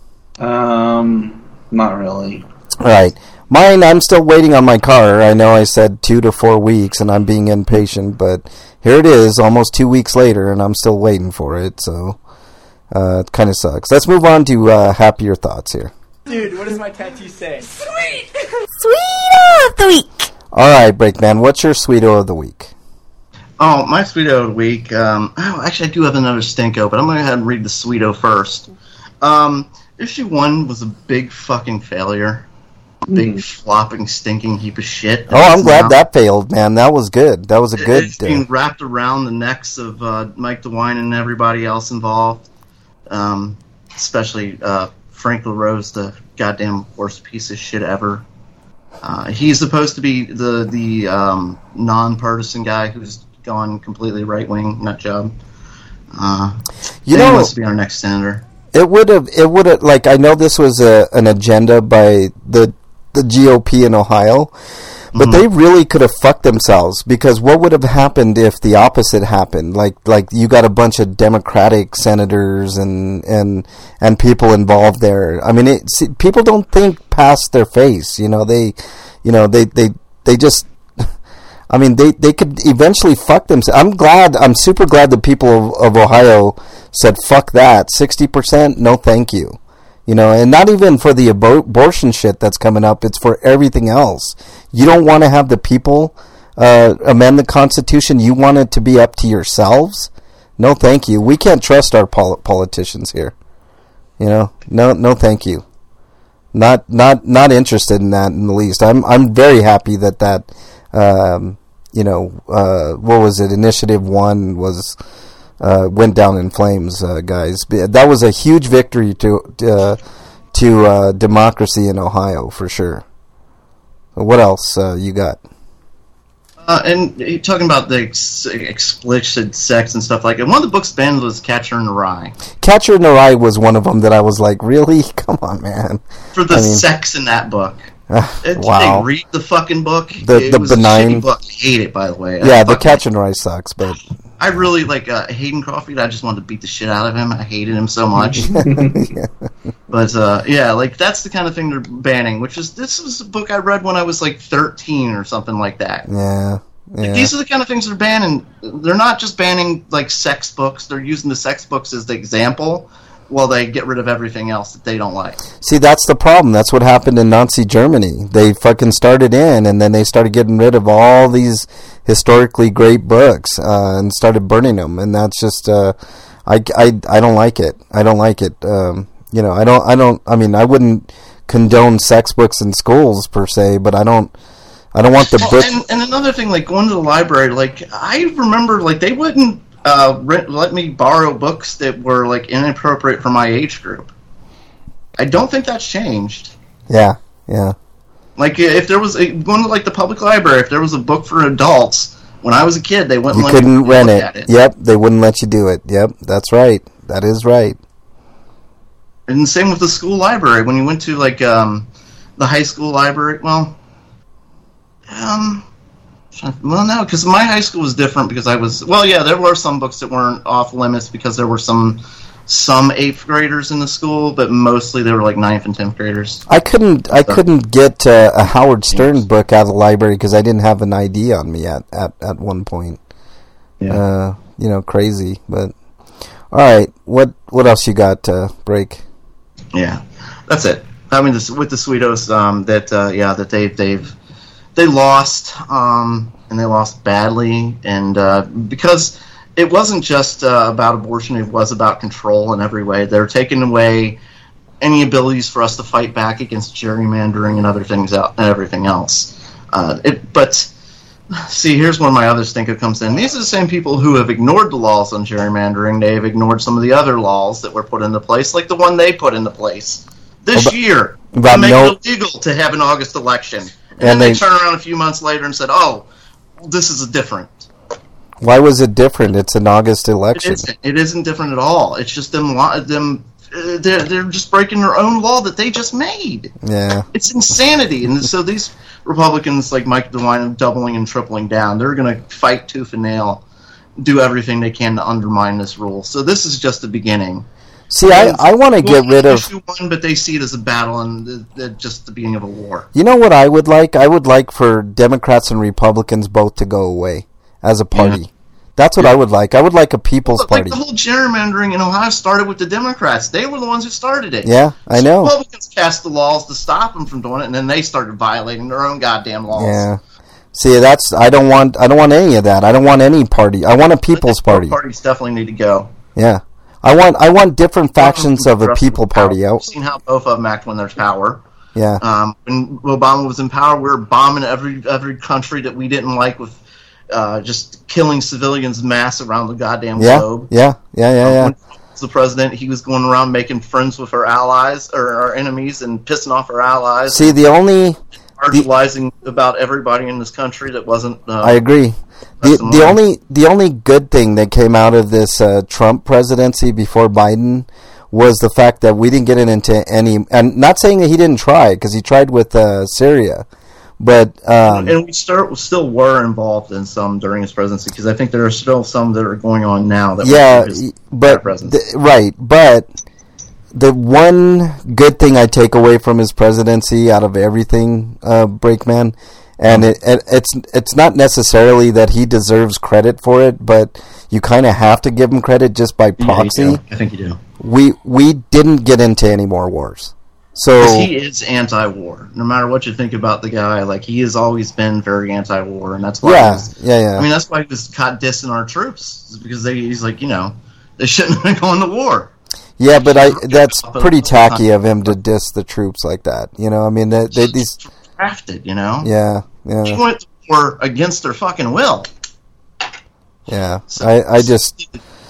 Um, not really. All right. Mine, I'm still waiting on my car. I know I said two to four weeks, and I'm being impatient, but here it is, almost two weeks later, and I'm still waiting for it, so uh, it kind of sucks. Let's move on to uh, happier thoughts here. Dude, what does my tattoo say? Sweet! Sweeto of the week! Alright, Breakman, what's your Sweeto of the week? Oh, my Sweeto of the week, um, oh, actually I do have another Stinko, but I'm going to go ahead and read the Sweeto first. Um, issue one was a big fucking failure. A big, mm. flopping, stinking heap of shit. Oh, I'm glad now. that failed, man. That was good. That was a good... It's being wrapped around the necks of uh, Mike DeWine and everybody else involved. Um, especially... Uh, Frank LaRose, the goddamn worst piece of shit ever. Uh, he's supposed to be the the um, non-partisan guy who's gone completely right-wing nut job. Uh, you know, he wants to be our next senator. It would have. It would have. Like, I know this was a, an agenda by the the G O P in Ohio, but mm-hmm. they really could have fucked themselves because what would have happened if the opposite happened? Like, like you got a bunch of Democratic senators and and and people involved there. I mean, it, see, people don't think past their face. You know, they, you know, they they they just. I mean, they, they could eventually fuck themselves. I'm glad, I'm super glad the people of, of Ohio said, fuck that. sixty percent, no thank you. You know, and not even for the abo- abortion shit that's coming up. It's for everything else. You don't want to have the people uh, amend the Constitution. You want it to be up to yourselves. No thank you. We can't trust our pol- politicians here. You know, no, no thank you. Not, not, not interested in that in the least. I'm, I'm very happy that that, um, you know, uh, what was it? Initiative One was uh, went down in flames, uh, guys. That was a huge victory to uh, to uh, democracy in Ohio for sure. What else uh, you got? Uh, and you're talking about the ex- explicit sex and stuff like that. One of the books banned was Catcher in the Rye. Catcher in the Rye was one of them that I was like, really? Come on, man. For the I mean, sex in that book. Uh, Did wow. they read the fucking book? The, it the was benign a shitty book. I hate it, by the way. Yeah, I the fucking- Catcher in the Rye sucks, but I really like uh, Hayden Caulfield. I just wanted to beat the shit out of him. I hated him so much. yeah. But uh, yeah, like that's the kind of thing they're banning. Which is this was a book I read when I was like thirteen or something like that. Yeah. Yeah. These are the kind of things they're banning. They're not just banning like sex books. They're using the sex books as the example while they get rid of everything else that they don't like. See, that's the problem. That's what happened in Nazi Germany. They fucking started in, and then they started getting rid of all these historically great books uh, and started burning them. And that's just, uh, I, I, I don't like it. I don't like it. Um, you know, I don't, I don't, I mean, I wouldn't condone sex books in schools per se, but I don't, I don't want the well, book. And, and another thing, like going to the library, like I remember, like they wouldn't uh, rent, let me borrow books that were like inappropriate for my age group. I don't think that's changed. Yeah, yeah. Like if there was a, going to like the public library, if there was a book for adults, when I was a kid, they wouldn't You let couldn't me rent look it. at it. Yep, they wouldn't let you do it. Yep, that's right. That is right. And the same with the school library. When you went to like um, the high school library, well, um, well, no, because my high school was different because I was, well, yeah, there were some books that weren't off limits because there were some some eighth graders in the school, but mostly they were like ninth and tenth graders. I couldn't. I couldn't get uh, a Howard Stern book out of the library because I didn't have an I D on me at, at, at one point. Yeah. Uh, you know, crazy. But all right, what what else you got? Uh, break. Yeah, that's it. I mean, this, with the Sweetos, um, that uh, yeah, that they they've they lost, um, and they lost badly, and uh, because it wasn't just uh, about abortion; it was about control in every way. They're taking away any abilities for us to fight back against gerrymandering and other things out and everything else. Uh, it, but see, here's where my other stinker comes in. These are the same people who have ignored the laws on gerrymandering. They have ignored some of the other laws that were put into place, like the one they put into place this About- year about to make no- it illegal to have an August election. And, And then they, they- turn around a few months later and said, "Oh, this is a different." Why was it different? It's an August It election. isn't. It isn't different at all. It's just them. lo- Them. Uh, they're they're just breaking their own law that they just made. Yeah. It's insanity. And so these Republicans, like Mike DeWine, are doubling and tripling down. They're going to fight tooth and nail, do everything they can to undermine this rule. So this is just the beginning. See, I, I want to get rid of. Issue one, but they see it as a battle and the, the, just the beginning of a war. You know what I would like? I would like for Democrats and Republicans both to go away as a party. Yeah. That's what I would like. I would like a People's But, Party. like the whole gerrymandering in Ohio started with the Democrats. They were the ones who started it. Yeah, I So know. Republicans passed the laws to stop them from doing it, and then they started violating their own goddamn laws. Yeah. See, that's I don't want I don't want any of that. I don't want any party. I want a People's Party. Parties definitely need to go. Yeah. I want I want different factions of a People Party. I, We've seen how both of them act when there's power. yeah. Um, when Obama was in power, we were bombing every every country that we didn't like with uh, just killing civilians mass around the goddamn Yeah. globe. Yeah. Yeah. Yeah. Yeah. When Trump was the president, he was going around making friends with our allies or our enemies and pissing off our allies. See, the only marginalizing about everybody in this country that wasn't. Uh, I agree. The That's the annoying. only the only good thing that came out of this uh, Trump presidency before Biden was the fact that we didn't get it into any. And not saying that he didn't try, because he tried with uh, Syria, but um, and we start still were involved in some during his presidency because I think there are still some that are going on now. That yeah, were his but presidency. th- right, but the one good thing I take away from his presidency out of everything, uh, Breakman, And it, it it's it's not necessarily that he deserves credit for it, but you kind of have to give him credit just by proxy. Yeah, I think you do. We we didn't get into any more wars, so he is anti-war. No matter what you think about the guy, like he has always been very anti-war, and that's why. Yeah, he was, yeah, yeah. I mean, that's why he was caught dissing our troops because they, he's like, you know, they shouldn't have been going to war. Yeah, but I that's pretty tacky of him to diss the troops like that. You know, I mean, they, they, these drafted. You know. Yeah, yeah. He went to war against their fucking will. Yeah, so, I, I just,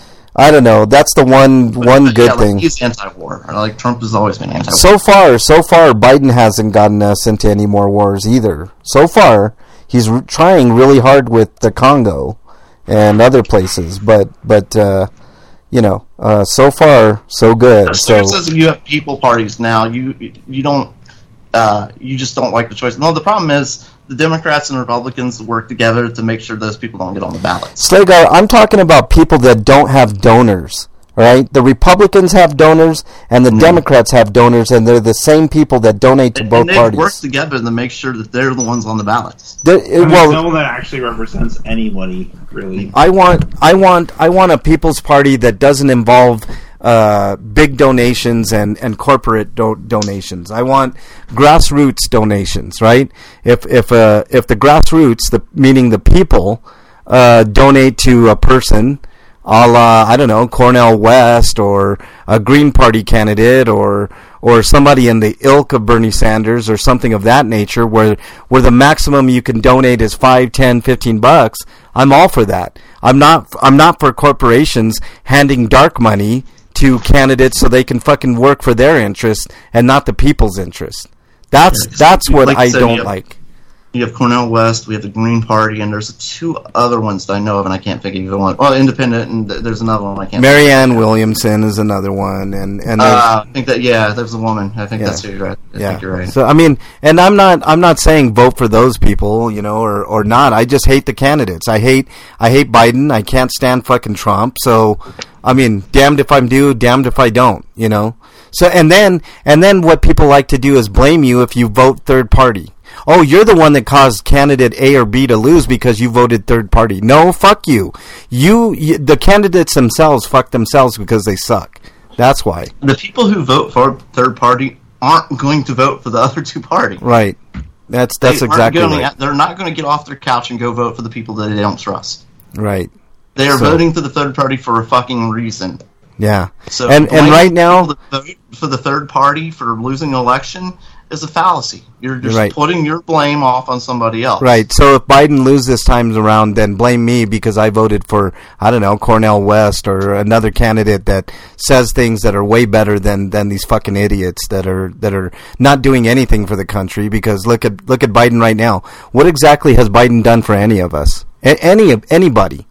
I don't know. That's the one but, one but good yeah, like, thing. He's anti-war. Like Trump has always been anti-war. So far, so far, Biden hasn't gotten us into any more wars either. So far, he's re- trying really hard with the Congo and other places, but but uh, you know, uh, so far so good. As so soon as you have people parties now, you you don't uh, you just don't like the choice. No, the problem is the Democrats and Republicans work together to make sure those people don't get on the ballot. Slagar, I'm talking about people that don't have donors, right? The Republicans have donors, and the mm. Democrats have donors, and they're the same people that donate to and, both and they parties. work together to make sure that they're the ones on the ballots. It, I mean, well, no one that actually represents anybody, really. I want, I want, I want a People's Party that doesn't involve uh, big donations and, and corporate do- donations. I want grassroots donations, right? If if uh, if the grassroots, the meaning the people, uh, donate to a person, a la, I don't know, Cornel West or a Green Party candidate or or somebody in the ilk of Bernie Sanders or something of that nature, where where the maximum you can donate is five, ten, fifteen bucks, I'm all for that. I'm not I'm not for corporations handing dark money to candidates so they can fucking work for their interest and not the people's interest. That's yeah, that's what like I said, don't you have, like. You have Cornel West, we have the Green Party, and there's two other ones that I know of, and I can't think of either one. Well, Independent, and th- there's another one I can't. Marianne think of. Williamson is another one, and and uh, I think that yeah, there's a woman. I think yeah. that's who you're right. I yeah. think you're right. So I mean, and I'm not I'm not saying vote for those people, you know, or, or not. I just hate the candidates. I hate I hate Biden. I can't stand fucking Trump. So I mean, damned if I do, damned if I don't, you know. So and then and then what people like to do is blame you if you vote third party. Oh, you're the one that caused candidate A or B to lose because you voted third party. No, fuck you. You, you the candidates themselves fuck themselves because they suck. That's why. The people who vote for third party aren't going to vote for the other two parties. Right. That's that's they exactly going, right. They're not going to get off their couch and go vote for the people that they don't trust. Right. They are so, voting for the third party for a fucking reason. Yeah. So and and right now, vote for the third party for losing an election is a fallacy. You're just right. putting your blame off on somebody else. Right. So if Biden loses this time around, then blame me because I voted for, I don't know, Cornel West or another candidate that says things that are way better than, than these fucking idiots that are that are not doing anything for the country. Because look at look at Biden right now. What exactly has Biden done for any of us? A- any of anybody?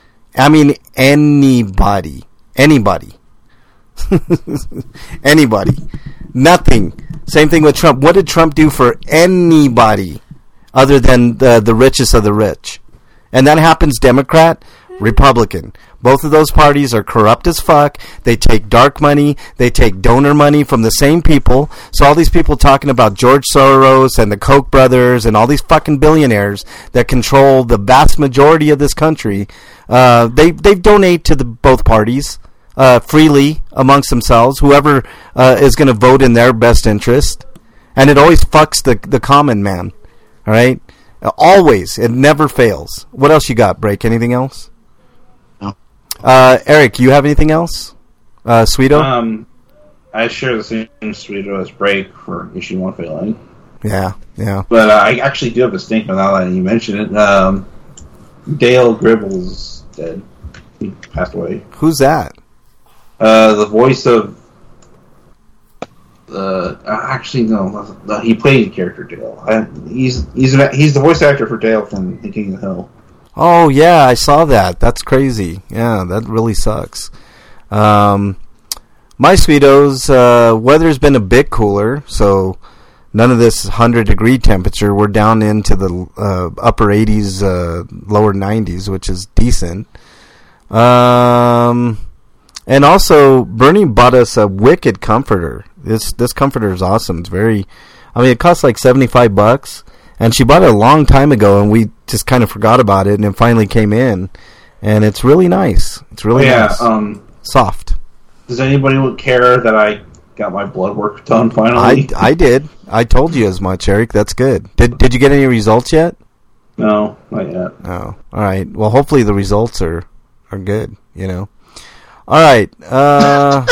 I mean, anybody, anybody, anybody. Nothing. Same thing with Trump. What did Trump do for anybody other than the the richest of the rich? And that happens Democrat, Republican. Both of those parties are corrupt as fuck. They take dark money. They take donor money from the same people. So all these people talking about George Soros and the Koch brothers and all these fucking billionaires that control the vast majority of this country, uh, they they donate to the both parties. Uh, freely amongst themselves, whoever uh, is going to vote in their best interest, and it always fucks the the common man. All right, uh, always, it never fails. What else you got? Break anything else? No. Uh, Eric, you have anything else? Uh, Sweeto? Um, I share the same Sweeto as Break for issue one failing. Yeah, yeah. But uh, I actually do have a statement now that you mention it. Um, Dale Gribble's dead. He passed away. Who's that? Uh, the voice of uh, actually no, no, he played character Dale. I, he's he's an, he's the voice actor for Dale from The King of the Hill. Oh yeah, I saw that. That's crazy. Yeah, that really sucks. Um, my Sweetos, uh, weather's been a bit cooler, so none of this hundred degree temperature. We're down into the uh, upper eighties, uh, lower nineties, which is decent. Um. And also, Bernie bought us a wicked comforter. This this comforter is awesome. It's very, I mean, it costs like seventy-five bucks, and she bought it a long time ago, and we just kind of forgot about it, and it finally came in, and it's really nice. It's really yeah, nice. Um, soft. Does anybody care that I got my blood work done finally? I, I did. I told you as much, Eric. That's good. Did Did you get any results yet? No, not yet. Oh, all right. Well, hopefully the results are are good. You know. All right. Uh,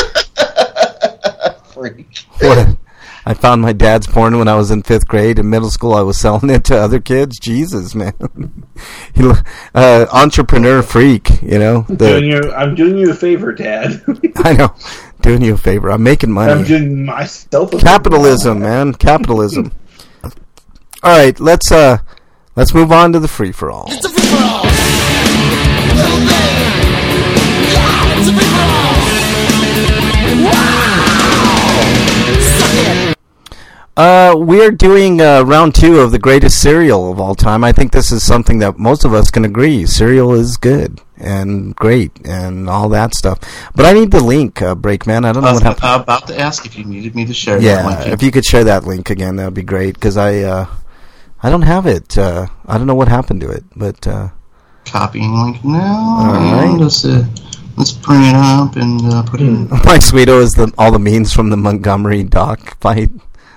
what? I found my dad's porn when I was in fifth grade. In middle school, I was selling it to other kids. Jesus, man. he, uh, entrepreneur freak, you know. The, doing you, I'm doing you a favor, Dad. I know. Doing you a favor. I'm making money. I'm doing myself a Capitalism, favor. man. Capitalism. All right, let's uh, let's move on to the free-for-all. It's a free-for-all. Little baby. Yeah, it's a free-for-all. Wow. Suck it. Uh, we are doing uh, round two of the greatest cereal of all time. I think this is something that most of us can agree. Cereal is good and great and all that stuff. But I need the link, uh, Breakman. I don't know I was what happened. about to ask if you needed me to share Yeah, that link. if you could share that link again, that would be great. Because I, uh, I don't have it. Uh, I don't know what happened to it. But uh, copying link now. All right. Let's, uh, let's bring it up and uh, put it in. My sweeto is the, all the memes from the Montgomery Dock fight.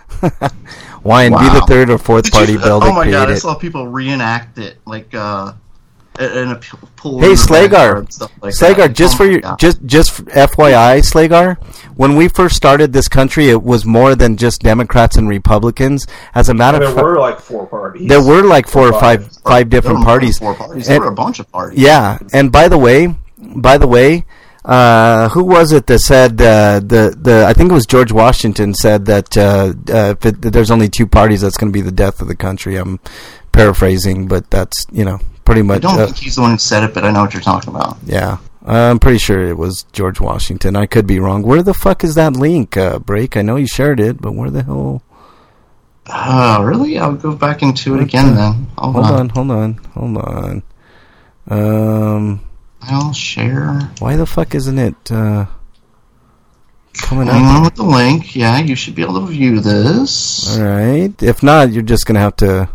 Why and Wow. be the third or fourth Did party you, bill oh to my create god, I it. saw people reenact it, like, uh, in a p- pool. Hey in the backyard Slagar, and stuff like Slagar, that. just Oh for my your, God. just just F Y I, Slagar, when we first started this country, it was more than just Democrats and Republicans. As a matter There of fact, were like four parties. there were like four or Five. five five There different were more than parties. Four parties. And- There were a bunch of parties. Yeah, and by the way, by the way, uh, who was it that said uh, the the? I think it was George Washington said that uh, uh, if it, there's only two parties, that's going to be the death of the country. I'm paraphrasing, but that's you know pretty I much. don't Uh, think he's the one who said it, but I know what you're talking about. yeah, I'm pretty sure it was George Washington. I could be wrong. Where the fuck is that link, uh, Break? I know you shared it, but where the hell? Oh, really? I'll go back into it again then. Hold, Hold on. on, hold on, hold on. Um, I'll share. why the fuck isn't it uh, coming Hang up? on with the link. Yeah, you should be able to view this. All right. If not, you're just gonna have to.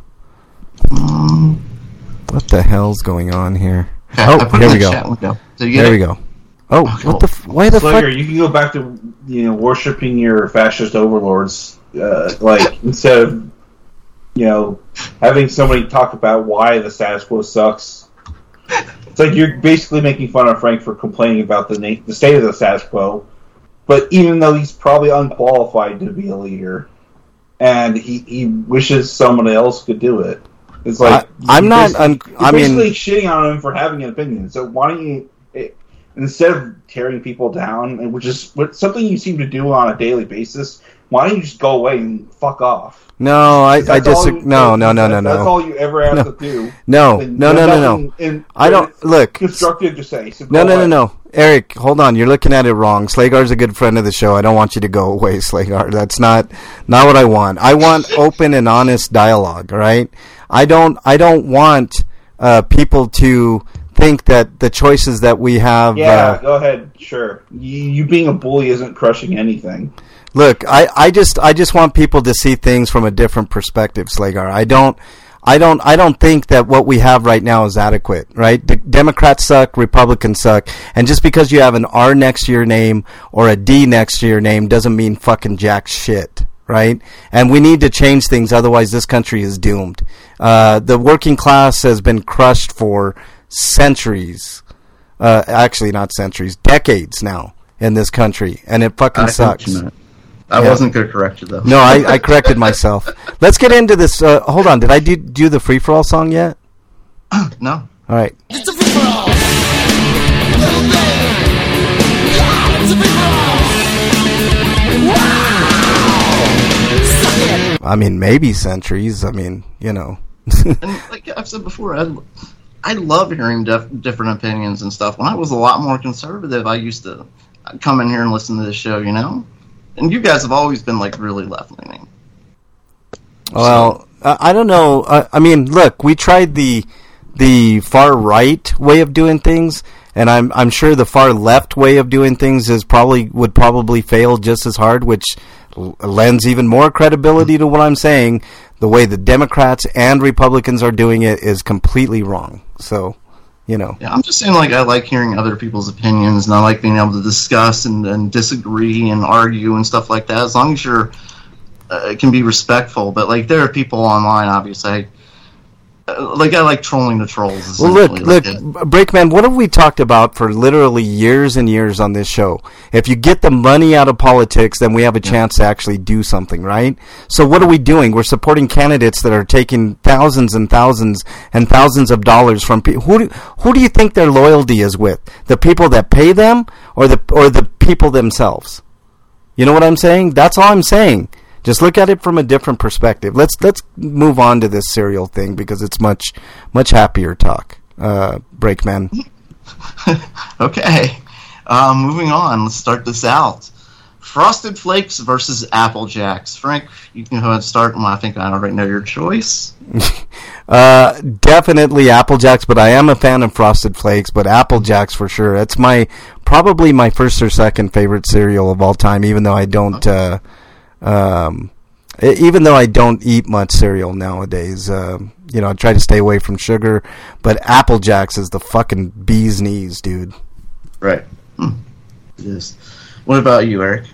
Um, What the hell's going on here? okay, Oh, I put here it we in the go. chat window. Did you get There it? we go. Oh, Okay, what the? F- why the Slayer, fuck? you can go back to you know worshiping your fascist overlords, uh, like instead of you know having somebody talk about why the status quo sucks. It's like you're basically making fun of Frank for complaining about the na- the state of the status quo, but even though he's probably unqualified to be a leader, and he, he wishes someone else could do it. It's like I- I'm you're not basically- un- you're I mean- basically shitting on him for having an opinion. So why don't you? It, Instead of tearing people down, and which is what, something you seem to do on a daily basis, why don't you just go away and fuck off? No, I, I That's all disagree. you- No, no, no, no, That's no. all you ever have No. to do. No, And no, no, there's no, nothing no. in- I don't it's look. constructive to say. So No, go no, no, away. no. Eric, hold on. You're looking at it wrong. Slagar's a good friend of the show. I don't want you to go away, Slagar. That's not not what I want. I want open and honest dialogue. All right. I don't. I don't want uh, people to think that the choices that we have. Yeah, Uh, go ahead. Sure. You, you being a bully isn't crushing anything. Look, I, I just I just want people to see things from a different perspective, Slagar. I don't I don't I don't think that what we have right now is adequate, right? The Democrats suck, Republicans suck, and just because you have an R next to your name or a D next to your name doesn't mean fucking jack shit, right? And we need to change things, otherwise this country is doomed. Uh, the working class has been crushed for centuries. Uh, actually, not centuries, decades now in this country, and it fucking I see what sucks. you meant. I Yeah. wasn't going to correct you, though. No, I, I corrected myself. Let's get into this. Uh, hold on. Did I do, do the free for all song yet? No. All right. It's a free-for-all. Little baby. Yeah, it's a free-for-all. Wow. Suck it. I mean, maybe centuries. I mean, you know. And like I've said before, I, I love hearing def- different opinions and stuff. When I was a lot more conservative, I used to come in here and listen to this show, you know? And you guys have always been, like, really left-leaning. Well, uh, I don't know. Uh, I mean, look, we tried the the far right way of doing things, and I'm I'm sure the far left way of doing things is probably would probably fail just as hard, which l- lends even more credibility to what I'm saying. The way the Democrats and Republicans are doing it is completely wrong. So, you know. Yeah, I'm just saying, like, I like hearing other people's opinions, and I like being able to discuss and, and disagree and argue and stuff like that, as long as you're, uh, it can be respectful. But, like, there are people online, obviously, I, uh, like, I like trolling the trolls. Well, look, like look, Breakman, what have we talked about for literally years and years on this show? If you get the money out of politics, then we have a chance to actually do something, right? So what are we doing? We're supporting candidates that are taking thousands and thousands and thousands of dollars from people. Who do, who do you think their loyalty is with? The people that pay them or the or the people themselves? You know what I'm saying? That's all I'm saying. Just look at it from a different perspective. Let's let's move on to this cereal thing because it's much much happier talk. Uh, Breakman. Okay, um, moving on. Let's start this out. Frosted Flakes versus Apple Jacks. Frank, you can go ahead and start. Well, I think I already know your choice. uh, definitely Apple Jacks, but I am a fan of Frosted Flakes. But Apple Jacks for sure. It's my probably my first or second favorite cereal of all time. Even though I don't. Uh, Um, even though I don't eat much cereal nowadays, uh, you know, I try to stay away from sugar, but Apple Jacks is the fucking bee's knees, dude. Right. Hmm. It is. What about you, Eric?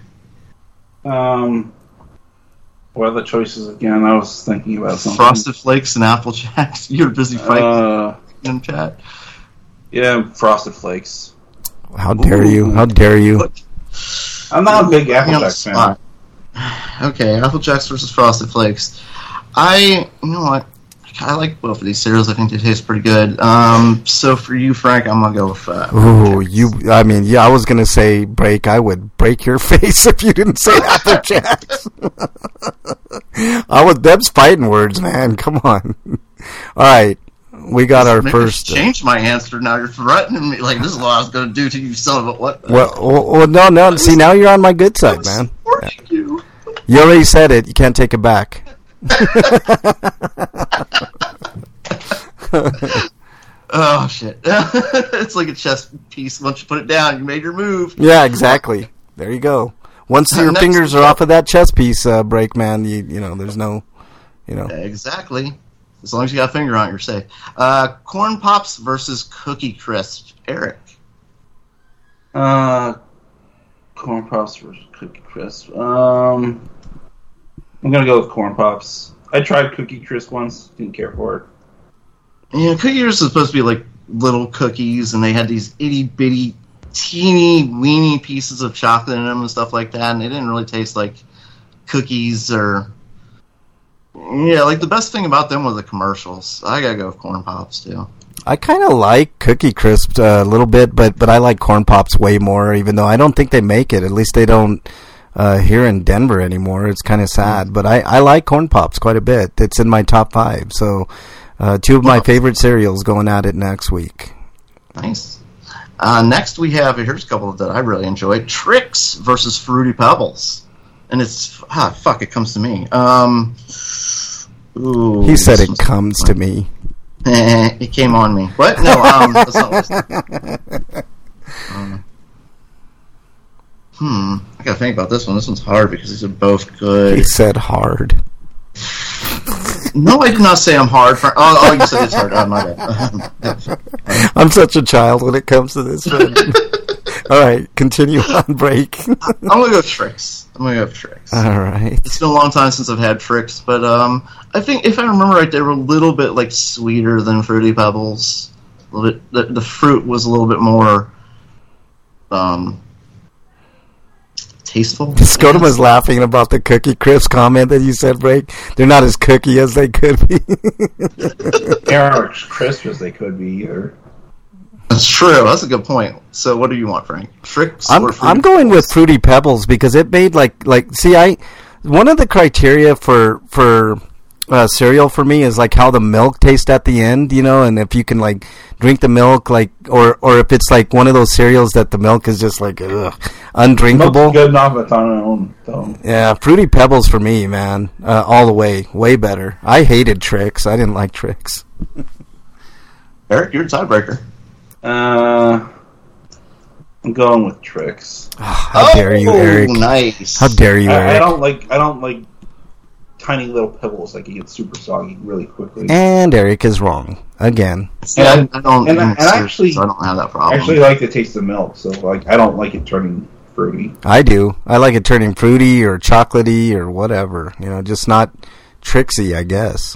Um, what are the choices again? I was thinking about something. Frosted Flakes and Apple Jacks. You're busy fighting Uh, in chat. yeah, Frosted Flakes. How dare Ooh. you? How dare you? I'm not a big Put me Apple on the Jacks fan. spot. Okay, Apple Jacks versus Frosted Flakes. I, you know what? I like both of these cereals. I think they taste pretty good. Um, so for you, Frank, I'm gonna go with. Uh, Ooh, you. I mean, yeah, I was gonna say break. I would break your face if you didn't say Apple Jacks. I was. Them's fighting words, man. Come on. All right, we got our Maybe first. I changed my answer. Now you're threatening me. Like, this is what I was gonna do to you, son of a what? Well, well, well, no, no. See, now you're on my good side, man. You. You already said it. You can't take it back. Oh shit! It's like a chess piece. Once you put it down, you made your move. Yeah, exactly. There you go. Once your Next- fingers are off of that chess piece, uh, break, man, you you know, there's no, you know. Exactly. As long as you got a finger on it, you're safe. Uh, Corn Pops versus Cookie Crisp. Eric. Uh, Corn Pops versus Cookie Crisp. Um, I'm gonna go with Corn Pops. I tried Cookie Crisp once. Didn't care for it. Yeah, Cookie Crisp is supposed to be like little cookies, and they had these itty bitty, teeny weeny pieces of chocolate in them and stuff like that, and they didn't really taste like cookies or. Yeah, like the best thing about them was the commercials. I gotta go with Corn Pops too. I kind of like Cookie Crisp uh, a little bit, but but I like Corn Pops way more. Even though I don't think they make it, at least they don't uh, here in Denver anymore. It's kind of sad, but I, I like Corn Pops quite a bit. It's in my top five. So uh, two of my favorite cereals going at it next week. Nice. Uh, next we have here's a couple that I really enjoyed: Trix versus Fruity Pebbles, and it's ah fuck. It comes to me. Um, ooh, He said it was- comes to me. It came on me. What? No, um, that's not what um, Hmm. I gotta think about this one. This one's hard because these are both He good. said hard. No, I did not say I'm hard. For, oh, oh, you said it's hard. Oh, my bad. I'm such a child when it comes to this. All right, continue on break. I'm gonna go Trix. I'm gonna go Trix. All right. It's been a long time since I've had Trix, but um, I think if I remember right, they were a little bit like sweeter than Fruity Pebbles. A little bit. The, the fruit was a little bit more um tasteful. Scotum was laughing about the Cookie Crisp comment that you said, break. They're not as cookie as they could be. They aren't as crisp as they could be either. That's true. That's a good point. So, what do you want, Frank? Trix I'm or Fruity I'm going with Pebbles? Fruity Pebbles because it made like like see I one of the criteria for for uh, cereal for me is like how the milk tastes at the end, you know, and if you can like drink the milk like or or if it's like one of those cereals that the milk is just like ugh, undrinkable. Milk's good enough it's on its own. So. Yeah, Fruity Pebbles for me, man, uh, all the way, way better. I hated Trix. I didn't like Trix. Eric, you're a tiebreaker. Uh, I'm going with Trix. How dare you, Eric? Nice. How dare you, Eric? I, I don't like. I don't like tiny little pebbles. Like, it gets super soggy really quickly. And Eric is wrong again. Yeah, And- I don't. and I- even and I seriously, actually- so I don't have that I problem. actually like the taste of milk, so like I don't like it turning fruity. I do. I like it turning fruity or chocolatey or whatever. You know, just not Trixie, I guess.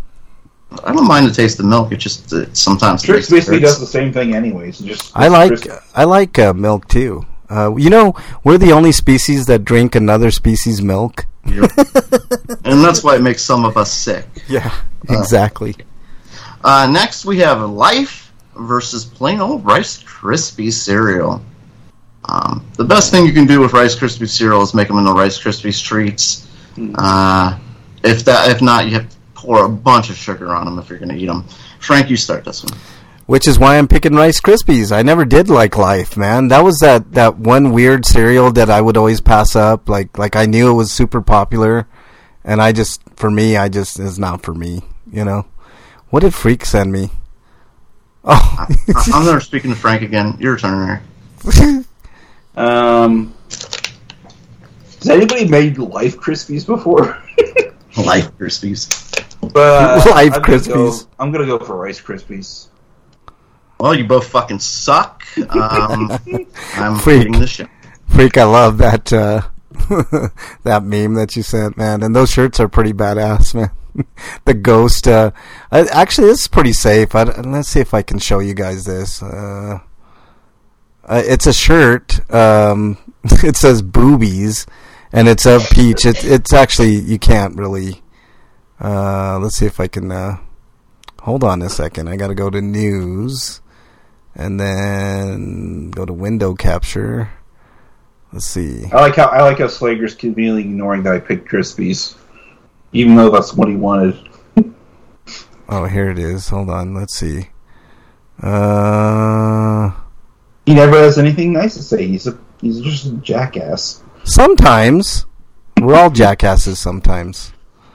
I don't mind the taste of milk. It just uh, sometimes Trix makes basically it does the same thing anyways. It just I it's like crisp. I like uh, milk too. Uh, you know, we're the only species that drink another species' milk. and that's why it makes some of us sick. Yeah, exactly. Uh, next, we have Life versus plain old Rice Krispies cereal. Um, the best thing you can do with Rice Krispies cereal is make them into Rice Krispies treats. Uh, if that, if not, you have to pour a bunch of sugar on them if you're going to eat them. Frank, you start this one. Which is why I'm picking Rice Krispies. I never did like Life, man. That was that, that one weird cereal that I would always pass up. Like like I knew it was super popular, and I just, for me, I just, it's not for me, you know? What did Freak send me? Oh. I, I'm never speaking to Frank again. Your turn, Eric. Um, has anybody made Life Krispies before? Life Krispies. But uh, Life I'm gonna go- Krispies. I'm gonna go for Rice Krispies. Well, you both fucking suck. Um, I'm Freak. reading the shit. Freak, I love that uh, that meme that you sent, man. And those shirts are pretty badass, man. The ghost. Uh, I, actually, this is pretty safe. I, let's see if I can show you guys this. Uh, uh, it's a shirt. Um, it says boobies, and it's of Peach. It, it's actually, you can't really. Uh, let's see if I can. Uh, hold on a second. I got to go to news. And then go to window capture. Let's see. I like how I like how Slager's conveniently ignoring that I picked Krispies, even though that's what he wanted. Oh, here it is. Hold on. Let's see. Uh, He never has anything nice to say. He's a he's just a jackass. sometimes we're all jackasses. Sometimes.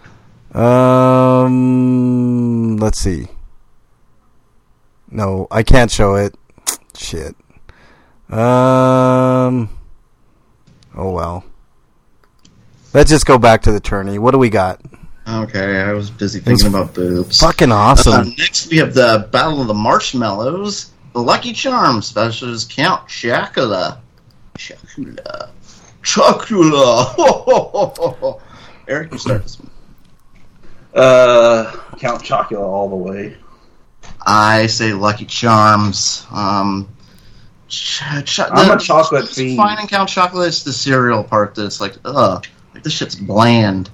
Um, let's see. No, I can't show it. Shit. Um. Oh well. Let's just go back to the tourney. What do we got? Okay, I was busy thinking about boobs. Fucking awesome. Uh, next, we have the Battle of the Marshmallows. The Lucky Charms versus Count Chocula. Chocula. Chocula. Eric, you start this one. Uh, Count Chocula all the way. I say Lucky Charms. Um, ch- ch- I'm the- a chocolate what's fiend. Fine in Count Chocula, it's the cereal part that's like, ugh, like this shit's bland.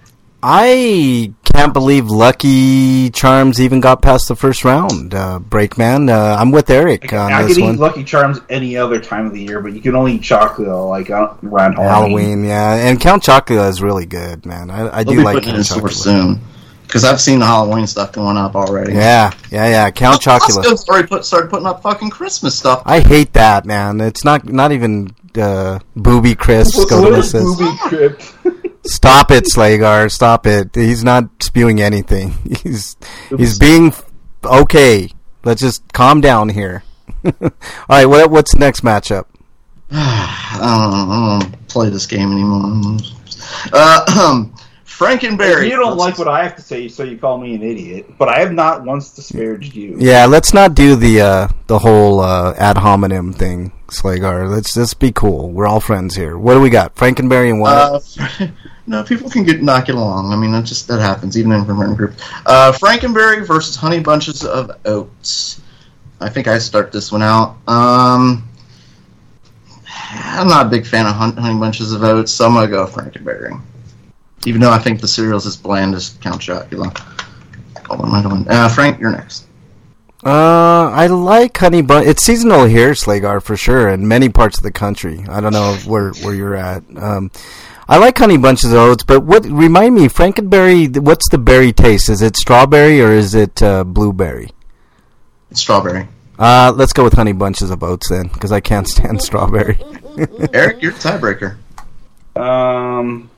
I can't believe Lucky Charms even got past the first round. Uh, Breakman, uh, I'm with Eric on I this could one. eat Lucky Charms any other time of the year, but you can only eat chocolate like uh, around Halloween. Halloween, yeah, and Count Chocula is really good, man. I, I They'll do be like putting it in Count store Chocula. soon. Because I've seen the Halloween stuff going up already. Yeah, yeah, yeah. Count Chocula. Costco's already put, started putting up fucking Christmas stuff. I hate that, man. It's not not even uh, booby crisps. What, Go what to is this. Booby Crypt? Stop it, Slagar. Stop it. He's not spewing anything. He's he's being okay. Let's just calm down here. All right, what what's the next matchup? I don't, I don't play this game anymore. Uh, um, Frankenberry. You don't like what I have to say, so you call me an idiot. But I have not once disparaged you. Yeah, let's not do the uh, the whole uh, ad hominem thing, Slagar. Let's just be cool. We're all friends here. What do we got? Frankenberry and what? Uh, no, people can get not get along. I mean, that just that happens even in friend group. Uh, Frankenberry versus Honey Bunches of Oats. I think I start this one out. Um, I'm not a big fan of Honey Bunches of Oats, so I'm gonna go Frankenberry. Even though I think the cereal's as bland as Count Chocula. Oh, what am I doing? Uh, Frank, you're next. Uh, I like Honey Bun. It's seasonal here, Slagar, for sure, in many parts of the country. I don't know where where you're at. Um, I like Honey Bunches of Oats, but what remind me, Frankenberry? What's the berry taste? Is it strawberry or is it uh, blueberry? It's strawberry. Uh, let's go with Honey Bunches of Oats then, because I can't stand strawberry. Eric, you're the tiebreaker. Um,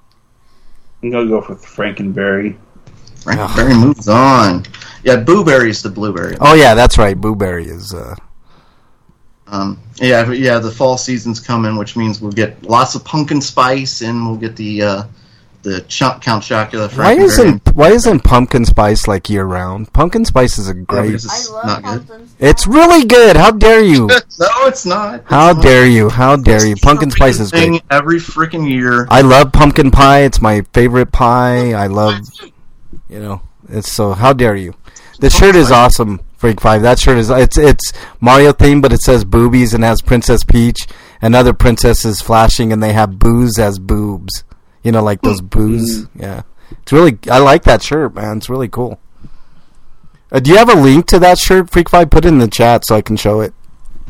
I'm gonna go for Frankenberry. Frankenberry moves on. Yeah, Blueberry's the blueberry. Oh yeah, that's right. Blueberry is. Uh... Um, yeah, yeah. The fall season's coming, which means we'll get lots of pumpkin spice, and we'll get the uh, the Ch- Count Chocula. Why isn't Why isn't pumpkin spice like year round? Pumpkin spice is a great. Yeah, it's I love not pumpkin good. spice. It's really good. How dare you? No, it's not. It's How not. dare you? How dare you? Pumpkin spice is Thing great. every freaking year. I love pumpkin pie. It's my favorite pie. I love, you know, it's so. How dare you? The shirt is awesome, Freak Five. That shirt is it's it's Mario themed, but it says boobies and has Princess Peach and other princesses flashing, and they have booze as boobs. You know, like those booze. Yeah, it's really. I like that shirt, man. It's really cool. Uh, do you have a link to that shirt, Freak Five? Put it in the chat so I can show it.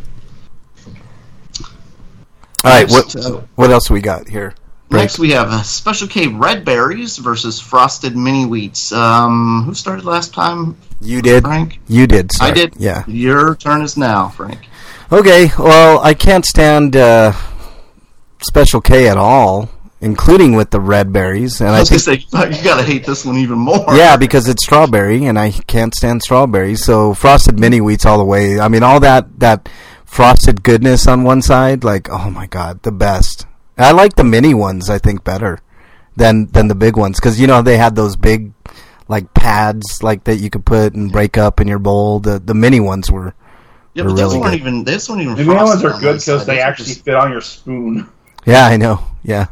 All right, what what else we got here? Next, we have uh, Special K Red Berries versus Frosted Mini Wheats. Um, who started last time? You did. Frank? You did. Start. I did. Yeah. Your turn is now, Frank. Okay. Well, I can't stand uh, Special K at all, including with the red berries. And I was I going to say, you got to hate this one even more. Yeah, because it's strawberry, and I can't stand strawberries. So Frosted Mini Wheats all the way. I mean, all that that frosted goodness on one side, like, oh my God, the best. I like the mini ones, I think, better than than the big ones, because you know they had those big like pads like that you could put and break up in your bowl. The the mini ones were Yeah, were but those really weren't good. even. Those weren't even. The mini ones frosted are on good one because side. they Those were actually just- fit on your spoon. Yeah, I know. Yeah,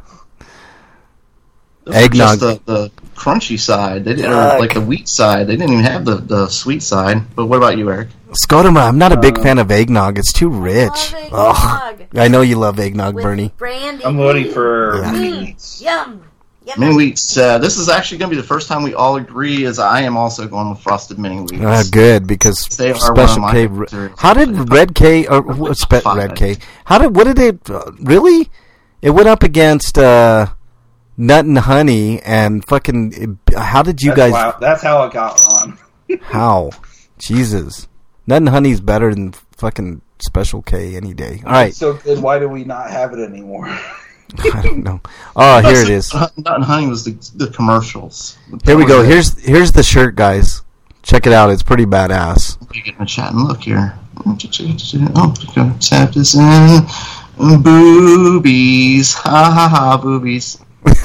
those were eggnog. Just the, the crunchy side. They didn't, or Yuck. like the wheat side. They didn't even have the, the sweet side. But what about you, Eric? Scotoma, I'm not a big Uh, fan of eggnog. It's too rich. I love Ugh. eggnog. I know you love eggnog, With Bernie. brandy. I'm voting for Yeah. mini Mm, wheats. Yum. Yum. Mini wheats. Uh, this is actually going to be the first time we all agree, as I am also going with frosted mini wheats. Uh, good, because They are one of Special my K. favorite cereals. How did Red K or wh- spe- Five. Red K? How did what did it uh, really? It went up against uh, Nut and Honey and fucking. How did you That's, guys? why- that's how it got on. How? Jesus, Nut and Honey's better than fucking Special K any day. All right, It's so good. Why do we not have it anymore? I don't know. Oh, here it is. Nut and Honey was the, the commercials. Here we go. Here's here's the shirt, guys. Check it out. It's pretty badass. You get in the chat and look here. Oh, tap this in. Boobies. Ha ha ha, boobies.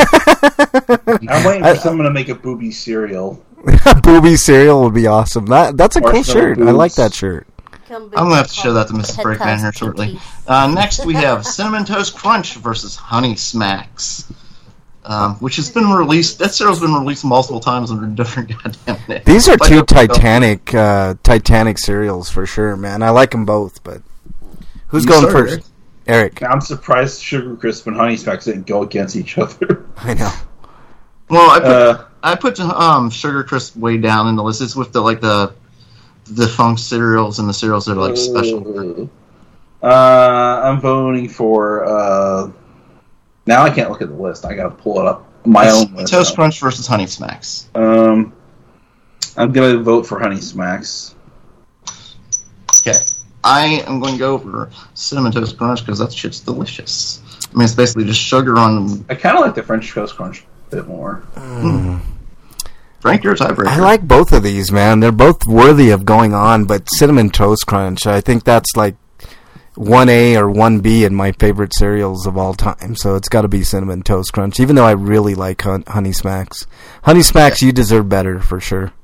I'm waiting for someone to make a booby cereal. Booby cereal would be awesome. That that's a cool Marshmallow shirt. I boobs. like that shirt. I'm going to have to show that to Missus Breakman here shortly. Uh, next, we have Cinnamon Toast Crunch versus Honey Smacks, um, which has been released. That cereal's been released multiple times under different goddamn names. These are Like two a- Titanic, uh, Titanic cereals for sure, man. I like them both, but who's You going start, first? Eric. I'm surprised Sugar Crisp and Honey Smacks didn't go against each other. I know. Well, I put Uh, I put um, Sugar Crisp way down in the list. It's with the like the the funk cereals and the cereals that are like special. Uh, I'm voting for. Uh, now I can't look at the list. I got to pull it up. My It's own list. Toast Crunch versus Honey Smacks. Um, I'm gonna vote for Honey Smacks. Okay. I am going to go for Cinnamon Toast Crunch because that shit's delicious. I mean, it's basically just sugar on. I kind of like the French Toast Crunch a bit more. Frank, you're a tiebreaker. I like both of these, man. They're both worthy of going on, but Cinnamon Toast Crunch, I think that's like one A or one B in my favorite cereals of all time. So it's got to be Cinnamon Toast Crunch, even though I really like Hun- Honey Smacks. Honey Smacks, you deserve better for sure.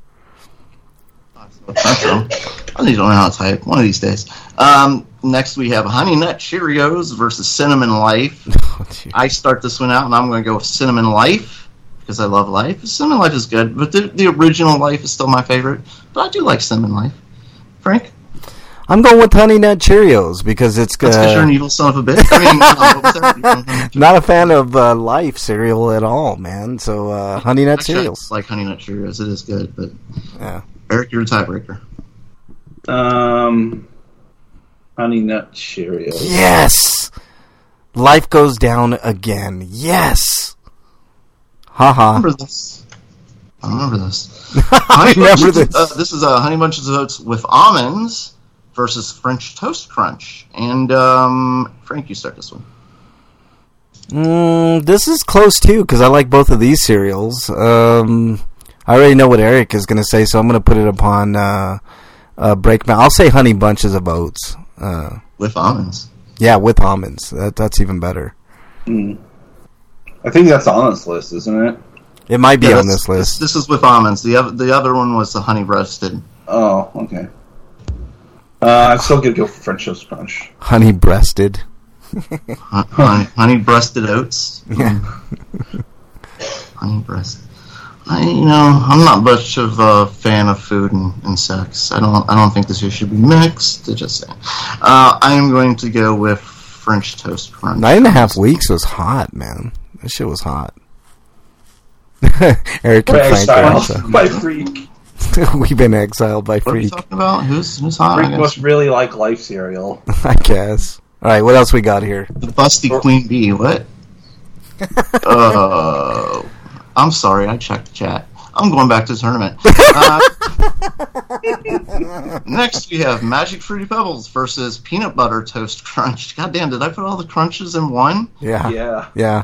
I need to learn how to type one of these days. Um, next, we have Honey Nut Cheerios versus Cinnamon Life. Oh, gee. I start this one out, and I'm going to go with Cinnamon Life because I love Life. Cinnamon Life is good, but the, the original Life is still my favorite. But I do like Cinnamon Life. Frank? I'm going with Honey Nut Cheerios because it's That's because you're an uh, evil son of a bitch. I mean, uh, what was that? not a fan of uh, Life cereal at all, man. So uh, Honey Nut Actually, I Cereals. like Honey Nut Cheerios. It is good, but Yeah. Eric, you're a tiebreaker. Um, Honey Nut Cheerios. Yes! Life goes down again. Yes! Haha. remember this. I remember this. I Honey remember Bunches- this. Uh, this is uh, Honey Bunches of Oats with almonds versus French Toast Crunch. And, um, Frank, you start this one. Mm, this is close too because I like both of these cereals. Um, I already know what Eric is going to say, so I'm going to put it upon uh, uh, Breakman. I'll say Honey Bunches of Oats. Uh, With almonds. Yeah, with almonds. That, that's even better. Mm. I think that's on this list, isn't it? It might be Yeah, on this list. This, this is with almonds. The other, the other one was the honey breasted. Oh, okay. Uh, I'm still gonna go for French Toast Crunch. Honey breasted. honey, honey breasted oats. Yeah. Honey breast. I, you know, I'm not much of a fan of food and, and sex. I don't. I don't think this year should be mixed. To just say, uh, I am going to go with French Toast Crunch. Nine and a half weeks was hot, man. That shit was hot. Eric and We're Frank are also- exiled by Freak. We've been exiled by What are you Freak. talking about? Who's who's hot? I Freak guess? must really like Life cereal. I guess. All right, what else we got here? The busty queen bee. What? uh, I'm sorry. I checked the chat. I'm going back to the tournament. Uh, next, we have Magic Fruity Pebbles versus Peanut Butter Toast Crunch. God damn, did I put all the crunches in one? Yeah. Yeah. Yeah.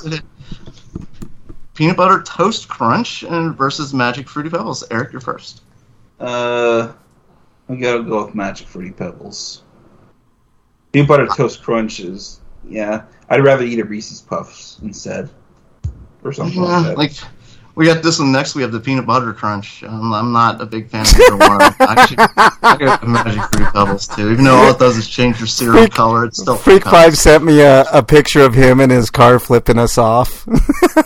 Peanut Butter Toast Crunch and versus Magic Fruity Pebbles. Eric, you're first. Uh, I gotta go with Magic Fruity Pebbles. Peanut Butter Toast Crunch is, yeah. I'd rather eat a Reese's Puffs instead. Or something Yeah, like that. like, we got this one next. We have the Peanut Butter Crunch. Um, I'm not a big fan of either one. Actually, I go with Magic Fruity Pebbles too. Even though all it does is change your cereal Freak- color, it's still Freak Pebbles. Five sent me a, a picture of him in his car flipping us off. What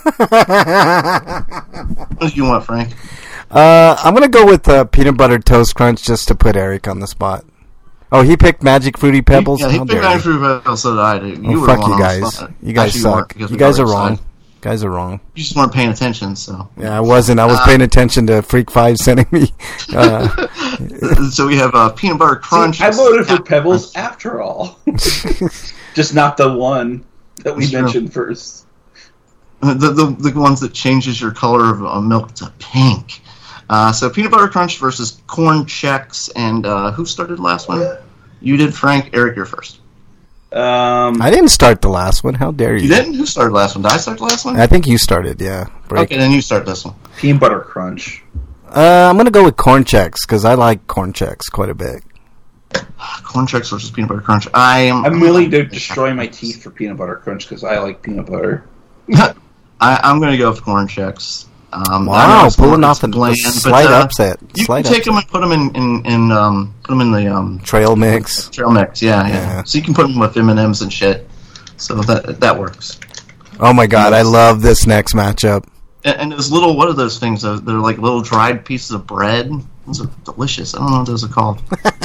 do you want, Frank? uh, I'm going to go with uh, Peanut Butter Toast Crunch just to put Eric on the spot. Oh, he picked Magic Fruity Pebbles? Yeah, he How picked dare Magic you. Fruity Pebbles, so did I. Dude. You Oh, were fuck the one you on the guys. spot. You guys Actually, suck. weren't, because You we guys were are wrong. outside. You guys are wrong. You just weren't paying attention, so. Yeah, I wasn't. I was Uh, paying attention to Freak Five sending me. Uh, So we have uh, Peanut Butter Crunch. I voted for Captain Pebbles Crunch. after all. Just not the one that we That's true. mentioned first. The, the the ones that changes your color of uh, milk to pink. Uh, so Peanut Butter Crunch versus Corn Chex, and uh, who started the last one? You did, Frank. Eric, you're first. Um, I didn't start the last one. How dare you? You didn't? Who started the last one? Did I start the last one? I think you started, yeah. Break. Okay, then you start this one. Peanut Butter Crunch. Uh, I'm going to go with Corn Chex because I like Corn Chex quite a bit. Corn Chex versus Peanut Butter Crunch. I am. I'm willing to destroy my teeth for Peanut Butter Crunch because I like peanut butter. I, I'm going to go with Corn Chex. Um, I Wow, know it's pulling more- off a it's bland, slight but, uh, upset. You Slight can take upset. them and put them in, in, in um, put them in the um, Trail mix. trail mix. Yeah, yeah, Yeah. So you can put them with M and M's and shit. So that that works. Oh my god, I love this next matchup. And, and those little, what are those things? Those- They're like little dried pieces of bread. Those are delicious. I don't know what those are called.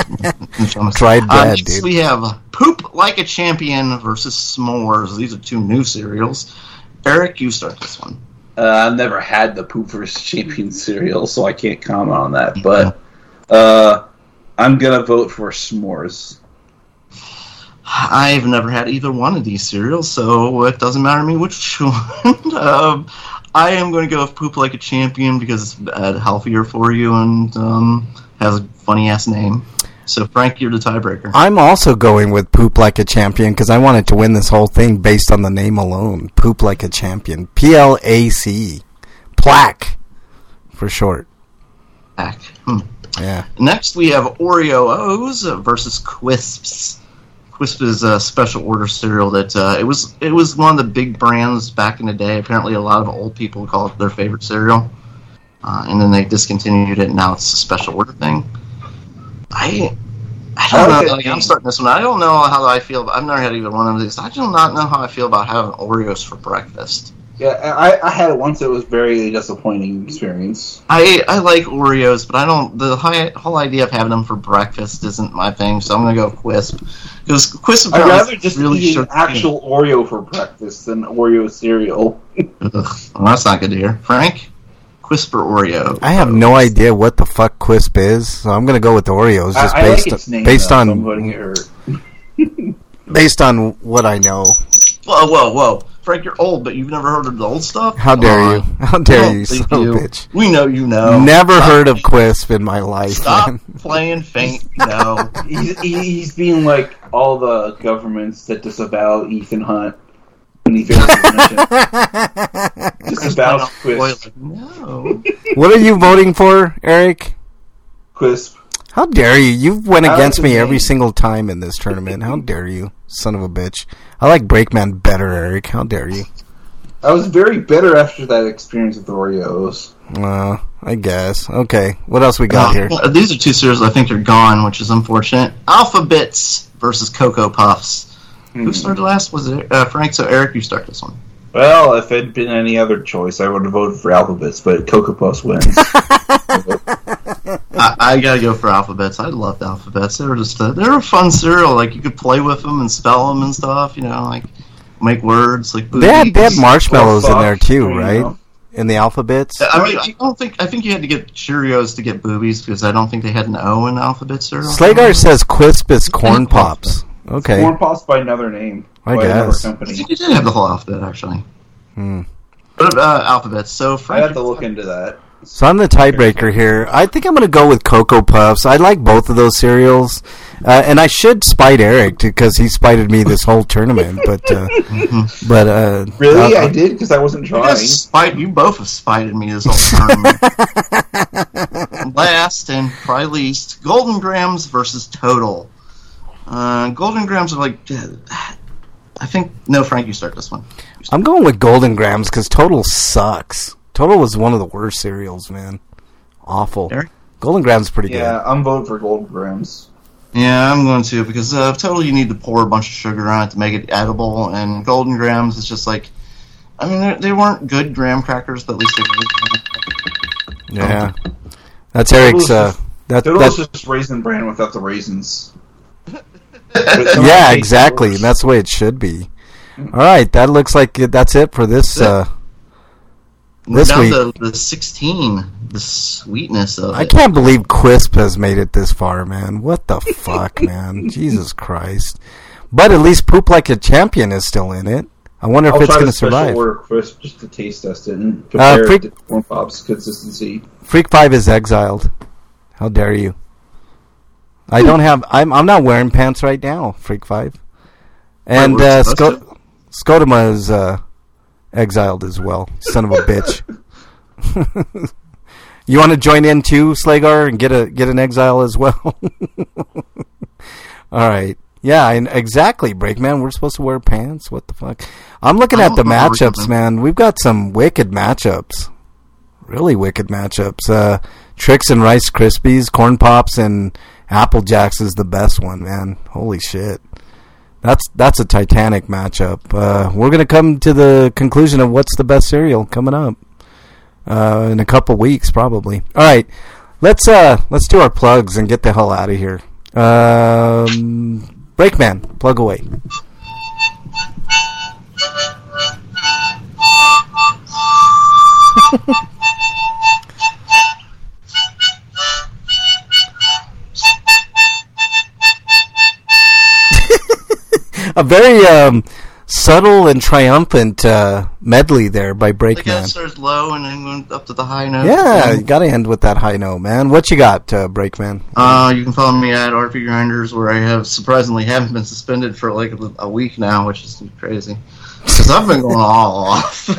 Dried Uh, bread, next dude. we have Poop Like a Champion versus S'mores. These are two new cereals. Eric, you start this one. Uh, I've never had the Poop versus Champion cereal, so I can't comment on that. But uh, I'm gonna vote for S'mores. I've never had either one of these cereals, so it doesn't matter to me which one. um, I am going to go with Poop Like a Champion because it's uh, healthier for you and um, has a funny-ass name. So, Frank, you're the tiebreaker. I'm also going with Poop Like a Champion because I wanted to win this whole thing based on the name alone. Poop Like a Champion. P L A C. Plaque. For short. Back. Hmm. Yeah. Next, we have Oreo O's versus Quisps. Quisp is a special order cereal that uh, it was it was one of the big brands back in the day. Apparently, a lot of old people call it their favorite cereal, uh, and then they discontinued it. And now it's a special order thing. I I don't I like know. it. Like, I'm starting this one. I don't know how I feel. About, I've never had either one of these. I do not know how I feel about having Oreos for breakfast. Yeah, I, I had it once. It was very disappointing experience. I, I like Oreos, but I don't. The high, whole idea of having them for breakfast isn't my thing. So I'm gonna go with Quisp because Quisp. I'd rather just really eat an sugar- actual Oreo for breakfast than Oreo cereal. Ugh, well, that's not good to hear. Frank, Quisp or Oreo? I have no idea what the fuck Quisp is, so I'm going to go with Oreos just I, I based, like its name, based though, on so I'm voting it or- based on what I know. Whoa, whoa, whoa! Frank, you're old, but you've never heard of the old stuff. How Come dare on. you? How dare Don't you, think son of a you. bitch. We know you know. Never Stop. heard of Quisp in my life. Stop Man. playing faint. No. he's, he- he's being like all the governments that disavow Ethan Hunt when he fails his mission. Disavows Quisp. No. What are you voting for, Eric? Quisp. How dare you? You've went How against is me it every named? single time in this tournament. How dare you, son of a bitch? I like Breakman better, Eric. How dare you? I was very bitter after that experience with Oreos. Uh, I guess. Okay, what else we got here? Uh, these are two cereals I think are gone, which is unfortunate. Alpha Bits versus Cocoa Puffs. Hmm. Who started last? Was it uh, Frank? So Eric, you start this one. Well, if it had been any other choice, I would have voted for Alphabets, but Cocoa Puffs wins. I, I gotta go for Alphabets. I loved Alphabets. They were just a, they were a fun cereal. Like you could play with them and spell them and stuff. You know, like make words like. They had, they had boobies. marshmallows in Fuck, there too, you right? know. In the alphabets. I mean, I don't think I think you had to get Cheerios to get boobies because I don't think they had an O in Alphabet cereal. Slagar says Quisp is corn pops. Okay, Corn Pops by another name. I by another guess. I company. think you did have the whole alphabet actually. Hmm. But uh, alphabets. So I Frank, have to look into that. So I'm the tiebreaker here. I think I'm going to go with Cocoa Puffs. I like both of those cereals. Uh, and I should spite Eric because he spited me this whole tournament. But, uh, but uh, Really? uh, I did, because I wasn't you, trying. guys spite, you both have spited me this whole tournament. And last and probably least, Golden Grams versus Total. Uh, Golden Grams are like, I think. No, Frank, you start this one. I'm going with Golden Grams because Total sucks. Total was one of the worst cereals, man. Awful. Eric? Golden Grams pretty Yeah, I'm voting for Golden Grams. Yeah, I'm going to because uh, Total you need to pour a bunch of sugar on it to make it edible, and Golden Grams is just like, I mean, they weren't good graham crackers, but at least they were. good. Yeah, that's Eric's. Total's Uh, just- that, Total's that, just Raisin Bran without the raisins. yeah, exactly. And that's the way it should be. All right, that looks like it, that's it for this. Uh, We're this down week. to the sixteen, the sweetness of I it. can't believe Quisp has made it this far, man. What the fuck, man? Jesus Christ. But at least Poop Like a Champion is still in it. I wonder if I'll it's try going the to special survive. order crisp just to taste test it and compare Freak- it to Corn Pops consistency. Freak five is exiled. How dare you? I don't have... I'm I'm not wearing pants right now, Freak five. And Wait, we're uh, supposed Sco- Scotoma is uh, exiled as well. Son of a bitch. You want to join in too, Slagar, and get a get an exile as well? All right. Yeah, and exactly, Breakman. We're supposed to wear pants. What the fuck? I'm looking I at the don't know what we're matchups, doing. man. We've got some wicked matchups. Really wicked matchups. Uh, Trix and Rice Krispies, Corn Pops, and Apple Jacks is the best one, man. Holy shit. That's that's a titanic matchup. Uh, we're going to come to the conclusion of what's the best cereal coming up uh, in a couple weeks, probably. All right, let's uh, let's do our plugs and get the hell out of here. Um, Breakman, plug away. A very um, subtle and triumphant uh, medley there by The guy Breakman. starts low and then going up to the high note. Yeah, you got to end with that high note, man. What you got, uh, Breakman? Uh, you can follow me at R P Grinders, where I have surprisingly haven't been suspended for like a, a week now, which is crazy because I've been going all off.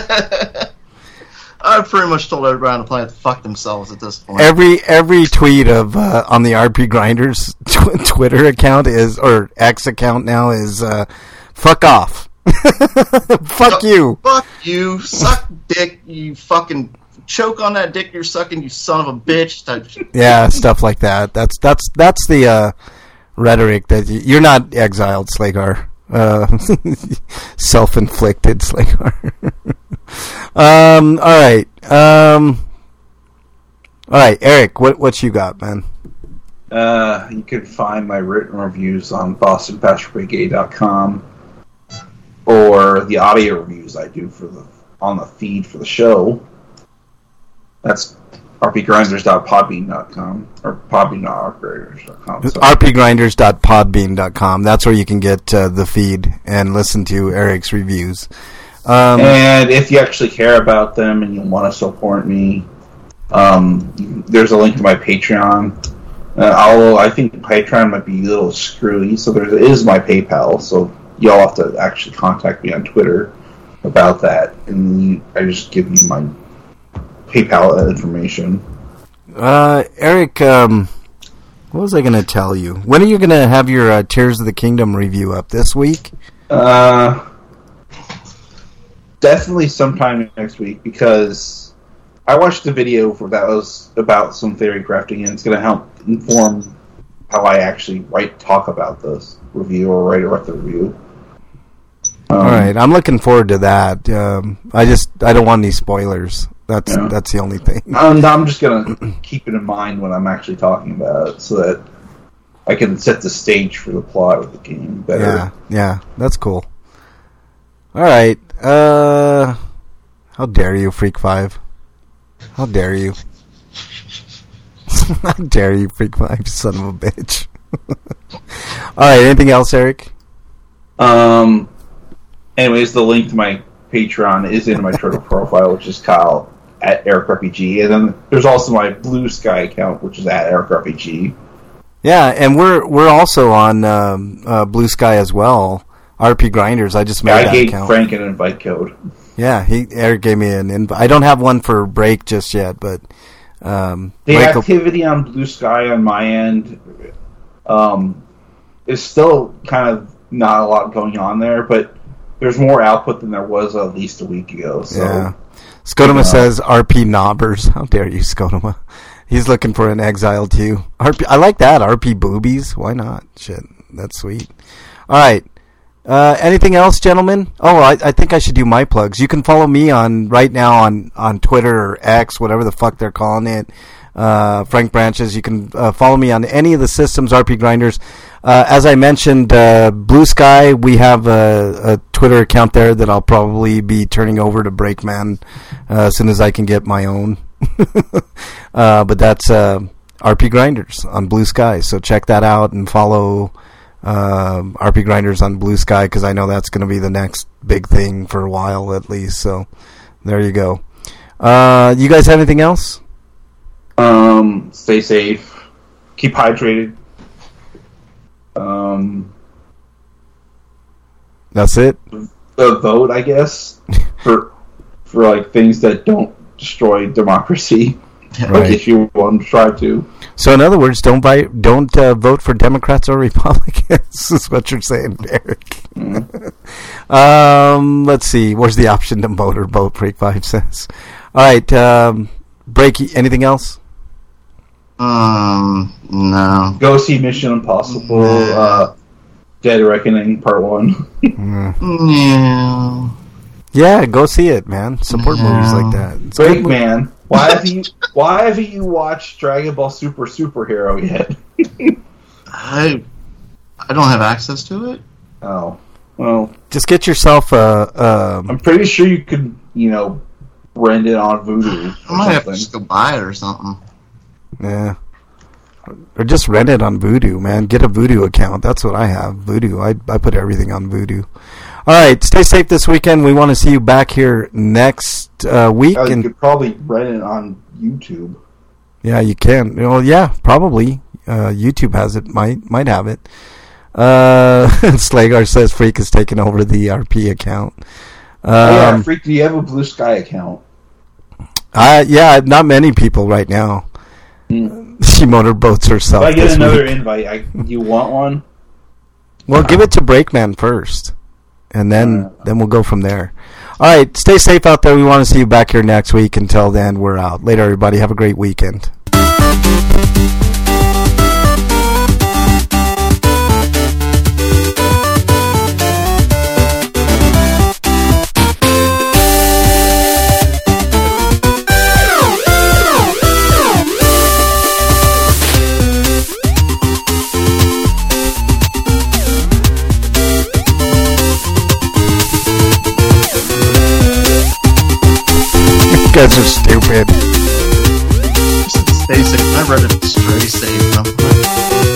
I've pretty much told everybody on the planet to fuck themselves at this point. Every every tweet of uh, on the R P Grinders tw- Twitter account is or X account now is uh, fuck off, fuck you. Fuck you, suck dick, you fucking choke on that dick you're sucking, you son of a bitch. Type shit. Yeah, stuff like that. That's that's that's the uh, rhetoric that you, you're not exiled, Slagar. Uh, self-inflicted, Slagar. um. All right. Um. All right, Eric. What what you got, man? Uh, you can find my written reviews on Boston Pasture Brigade dot com or the audio reviews I do for the on the feed for the show. That's r p grinders dot podbean dot com or podbean dot r p grinders dot com. So. r p grinders dot podbean dot com. That's where you can get uh, the feed and listen to Eric's reviews. Um, And if you actually care about them and you want to support me, um, there's a link to my Patreon. Uh, although I think Patreon might be a little screwy, so there is my PayPal. So y'all have to actually contact me on Twitter about that, and you, I just give you my PayPal information. uh, Eric, um, What was I going to tell you? When are you going to have your uh, Tears of the Kingdom review up? This week? Uh, definitely sometime next week, because I watched the video for that was about some theory crafting, and it's going to help inform how I actually write talk about this review or write, write the review. Um, All right, I'm looking forward to that. Um, I just I don't want any spoilers. That's yeah. that's the only thing. And I'm just gonna keep it in mind when I'm actually talking about it, so that I can set the stage for the plot of the game better. Yeah, yeah, that's cool. All right, uh, how dare you, Freak Five? How dare you? How dare you, Freak Five, son of a bitch? All right, anything else, Eric? Um. Anyways, the link to my Patreon is in my Twitter profile, which is Kyle at EricRPG, and then there's also my Blue Sky account, which is at EricRPG. Yeah, and we're we're also on um, uh, Blue Sky as well. R P Grinders. I just made yeah, I that gave account. Frank an invite code. Yeah, he Eric gave me an invite. I don't have one for Break just yet, but um, the Break activity will- on Blue Sky on my end um, is still kind of not a lot going on there, but there's more output than there was at least a week ago. So, yeah. Scotoma uh, says R P Knobbers. How dare you, Scotoma? He's looking for an exile too. R P, I like that. R P Boobies. Why not? Shit, that's sweet. All right. Uh, anything else, gentlemen? Oh, I, I think I should do my plugs. You can follow me on right now on, on Twitter or X, whatever the fuck they're calling it. Uh, Frank Branches. You can uh, follow me on any of the systems, R P Grinders. Uh, as I mentioned, uh, Blue Sky, we have a, a Twitter account there that I'll probably be turning over to Breakman uh, as soon as I can get my own. uh, but that's uh, R P Grinders on Blue Sky. So check that out and follow uh, R P Grinders on Blue Sky, because I know that's going to be the next big thing for a while at least. So there you go. Uh, you guys have anything else? Um, stay safe. Keep hydrated. Um, That's it. The vote, I guess, for for like things that don't destroy democracy. Right. Like if you want to try to. So in other words, don't buy, don't uh, vote for Democrats or Republicans. Is what you're saying, Eric. Mm. um, let's see. Where's the option to vote or vote? Break Five says. All right. Um, break. Anything else? Um, no. Go see Mission Impossible, uh, Dead Reckoning Part One. No. Yeah, go see it, man. Support no. movies like that. It's Break Man. Why have you Why haven't you watched Dragon Ball Super Superhero yet? I I don't have access to it. Oh, well, just get yourself a. Um, I'm pretty sure you could, you know, rent it on Vudu. I might have to just go buy it or something. Yeah. Or just rent it on Vudu, man. Get a Vudu account. That's what I have. Vudu. I I put everything on Vudu. All right. Stay safe this weekend. We want to see you back here next uh, week. Oh, you and could probably rent it on YouTube. Yeah, you can. Well, yeah, probably. Uh, YouTube has it. Might might have it. Uh, Slagar says Freak is taking over the R P account. Um, oh, yeah, Freak, do you have a Blue Sky account? Uh, yeah, not many people right now. Mm. She motorboats herself. If I get another week. invite, I, you want one? Well, uh, give it to Breakman first, and then uh, then we'll go from there. All right, stay safe out there. We want to see you back here next week. Until then, we're out. Later, everybody. Have a great weekend. You guys are stupid. Stay safe. I read it. Stay safe.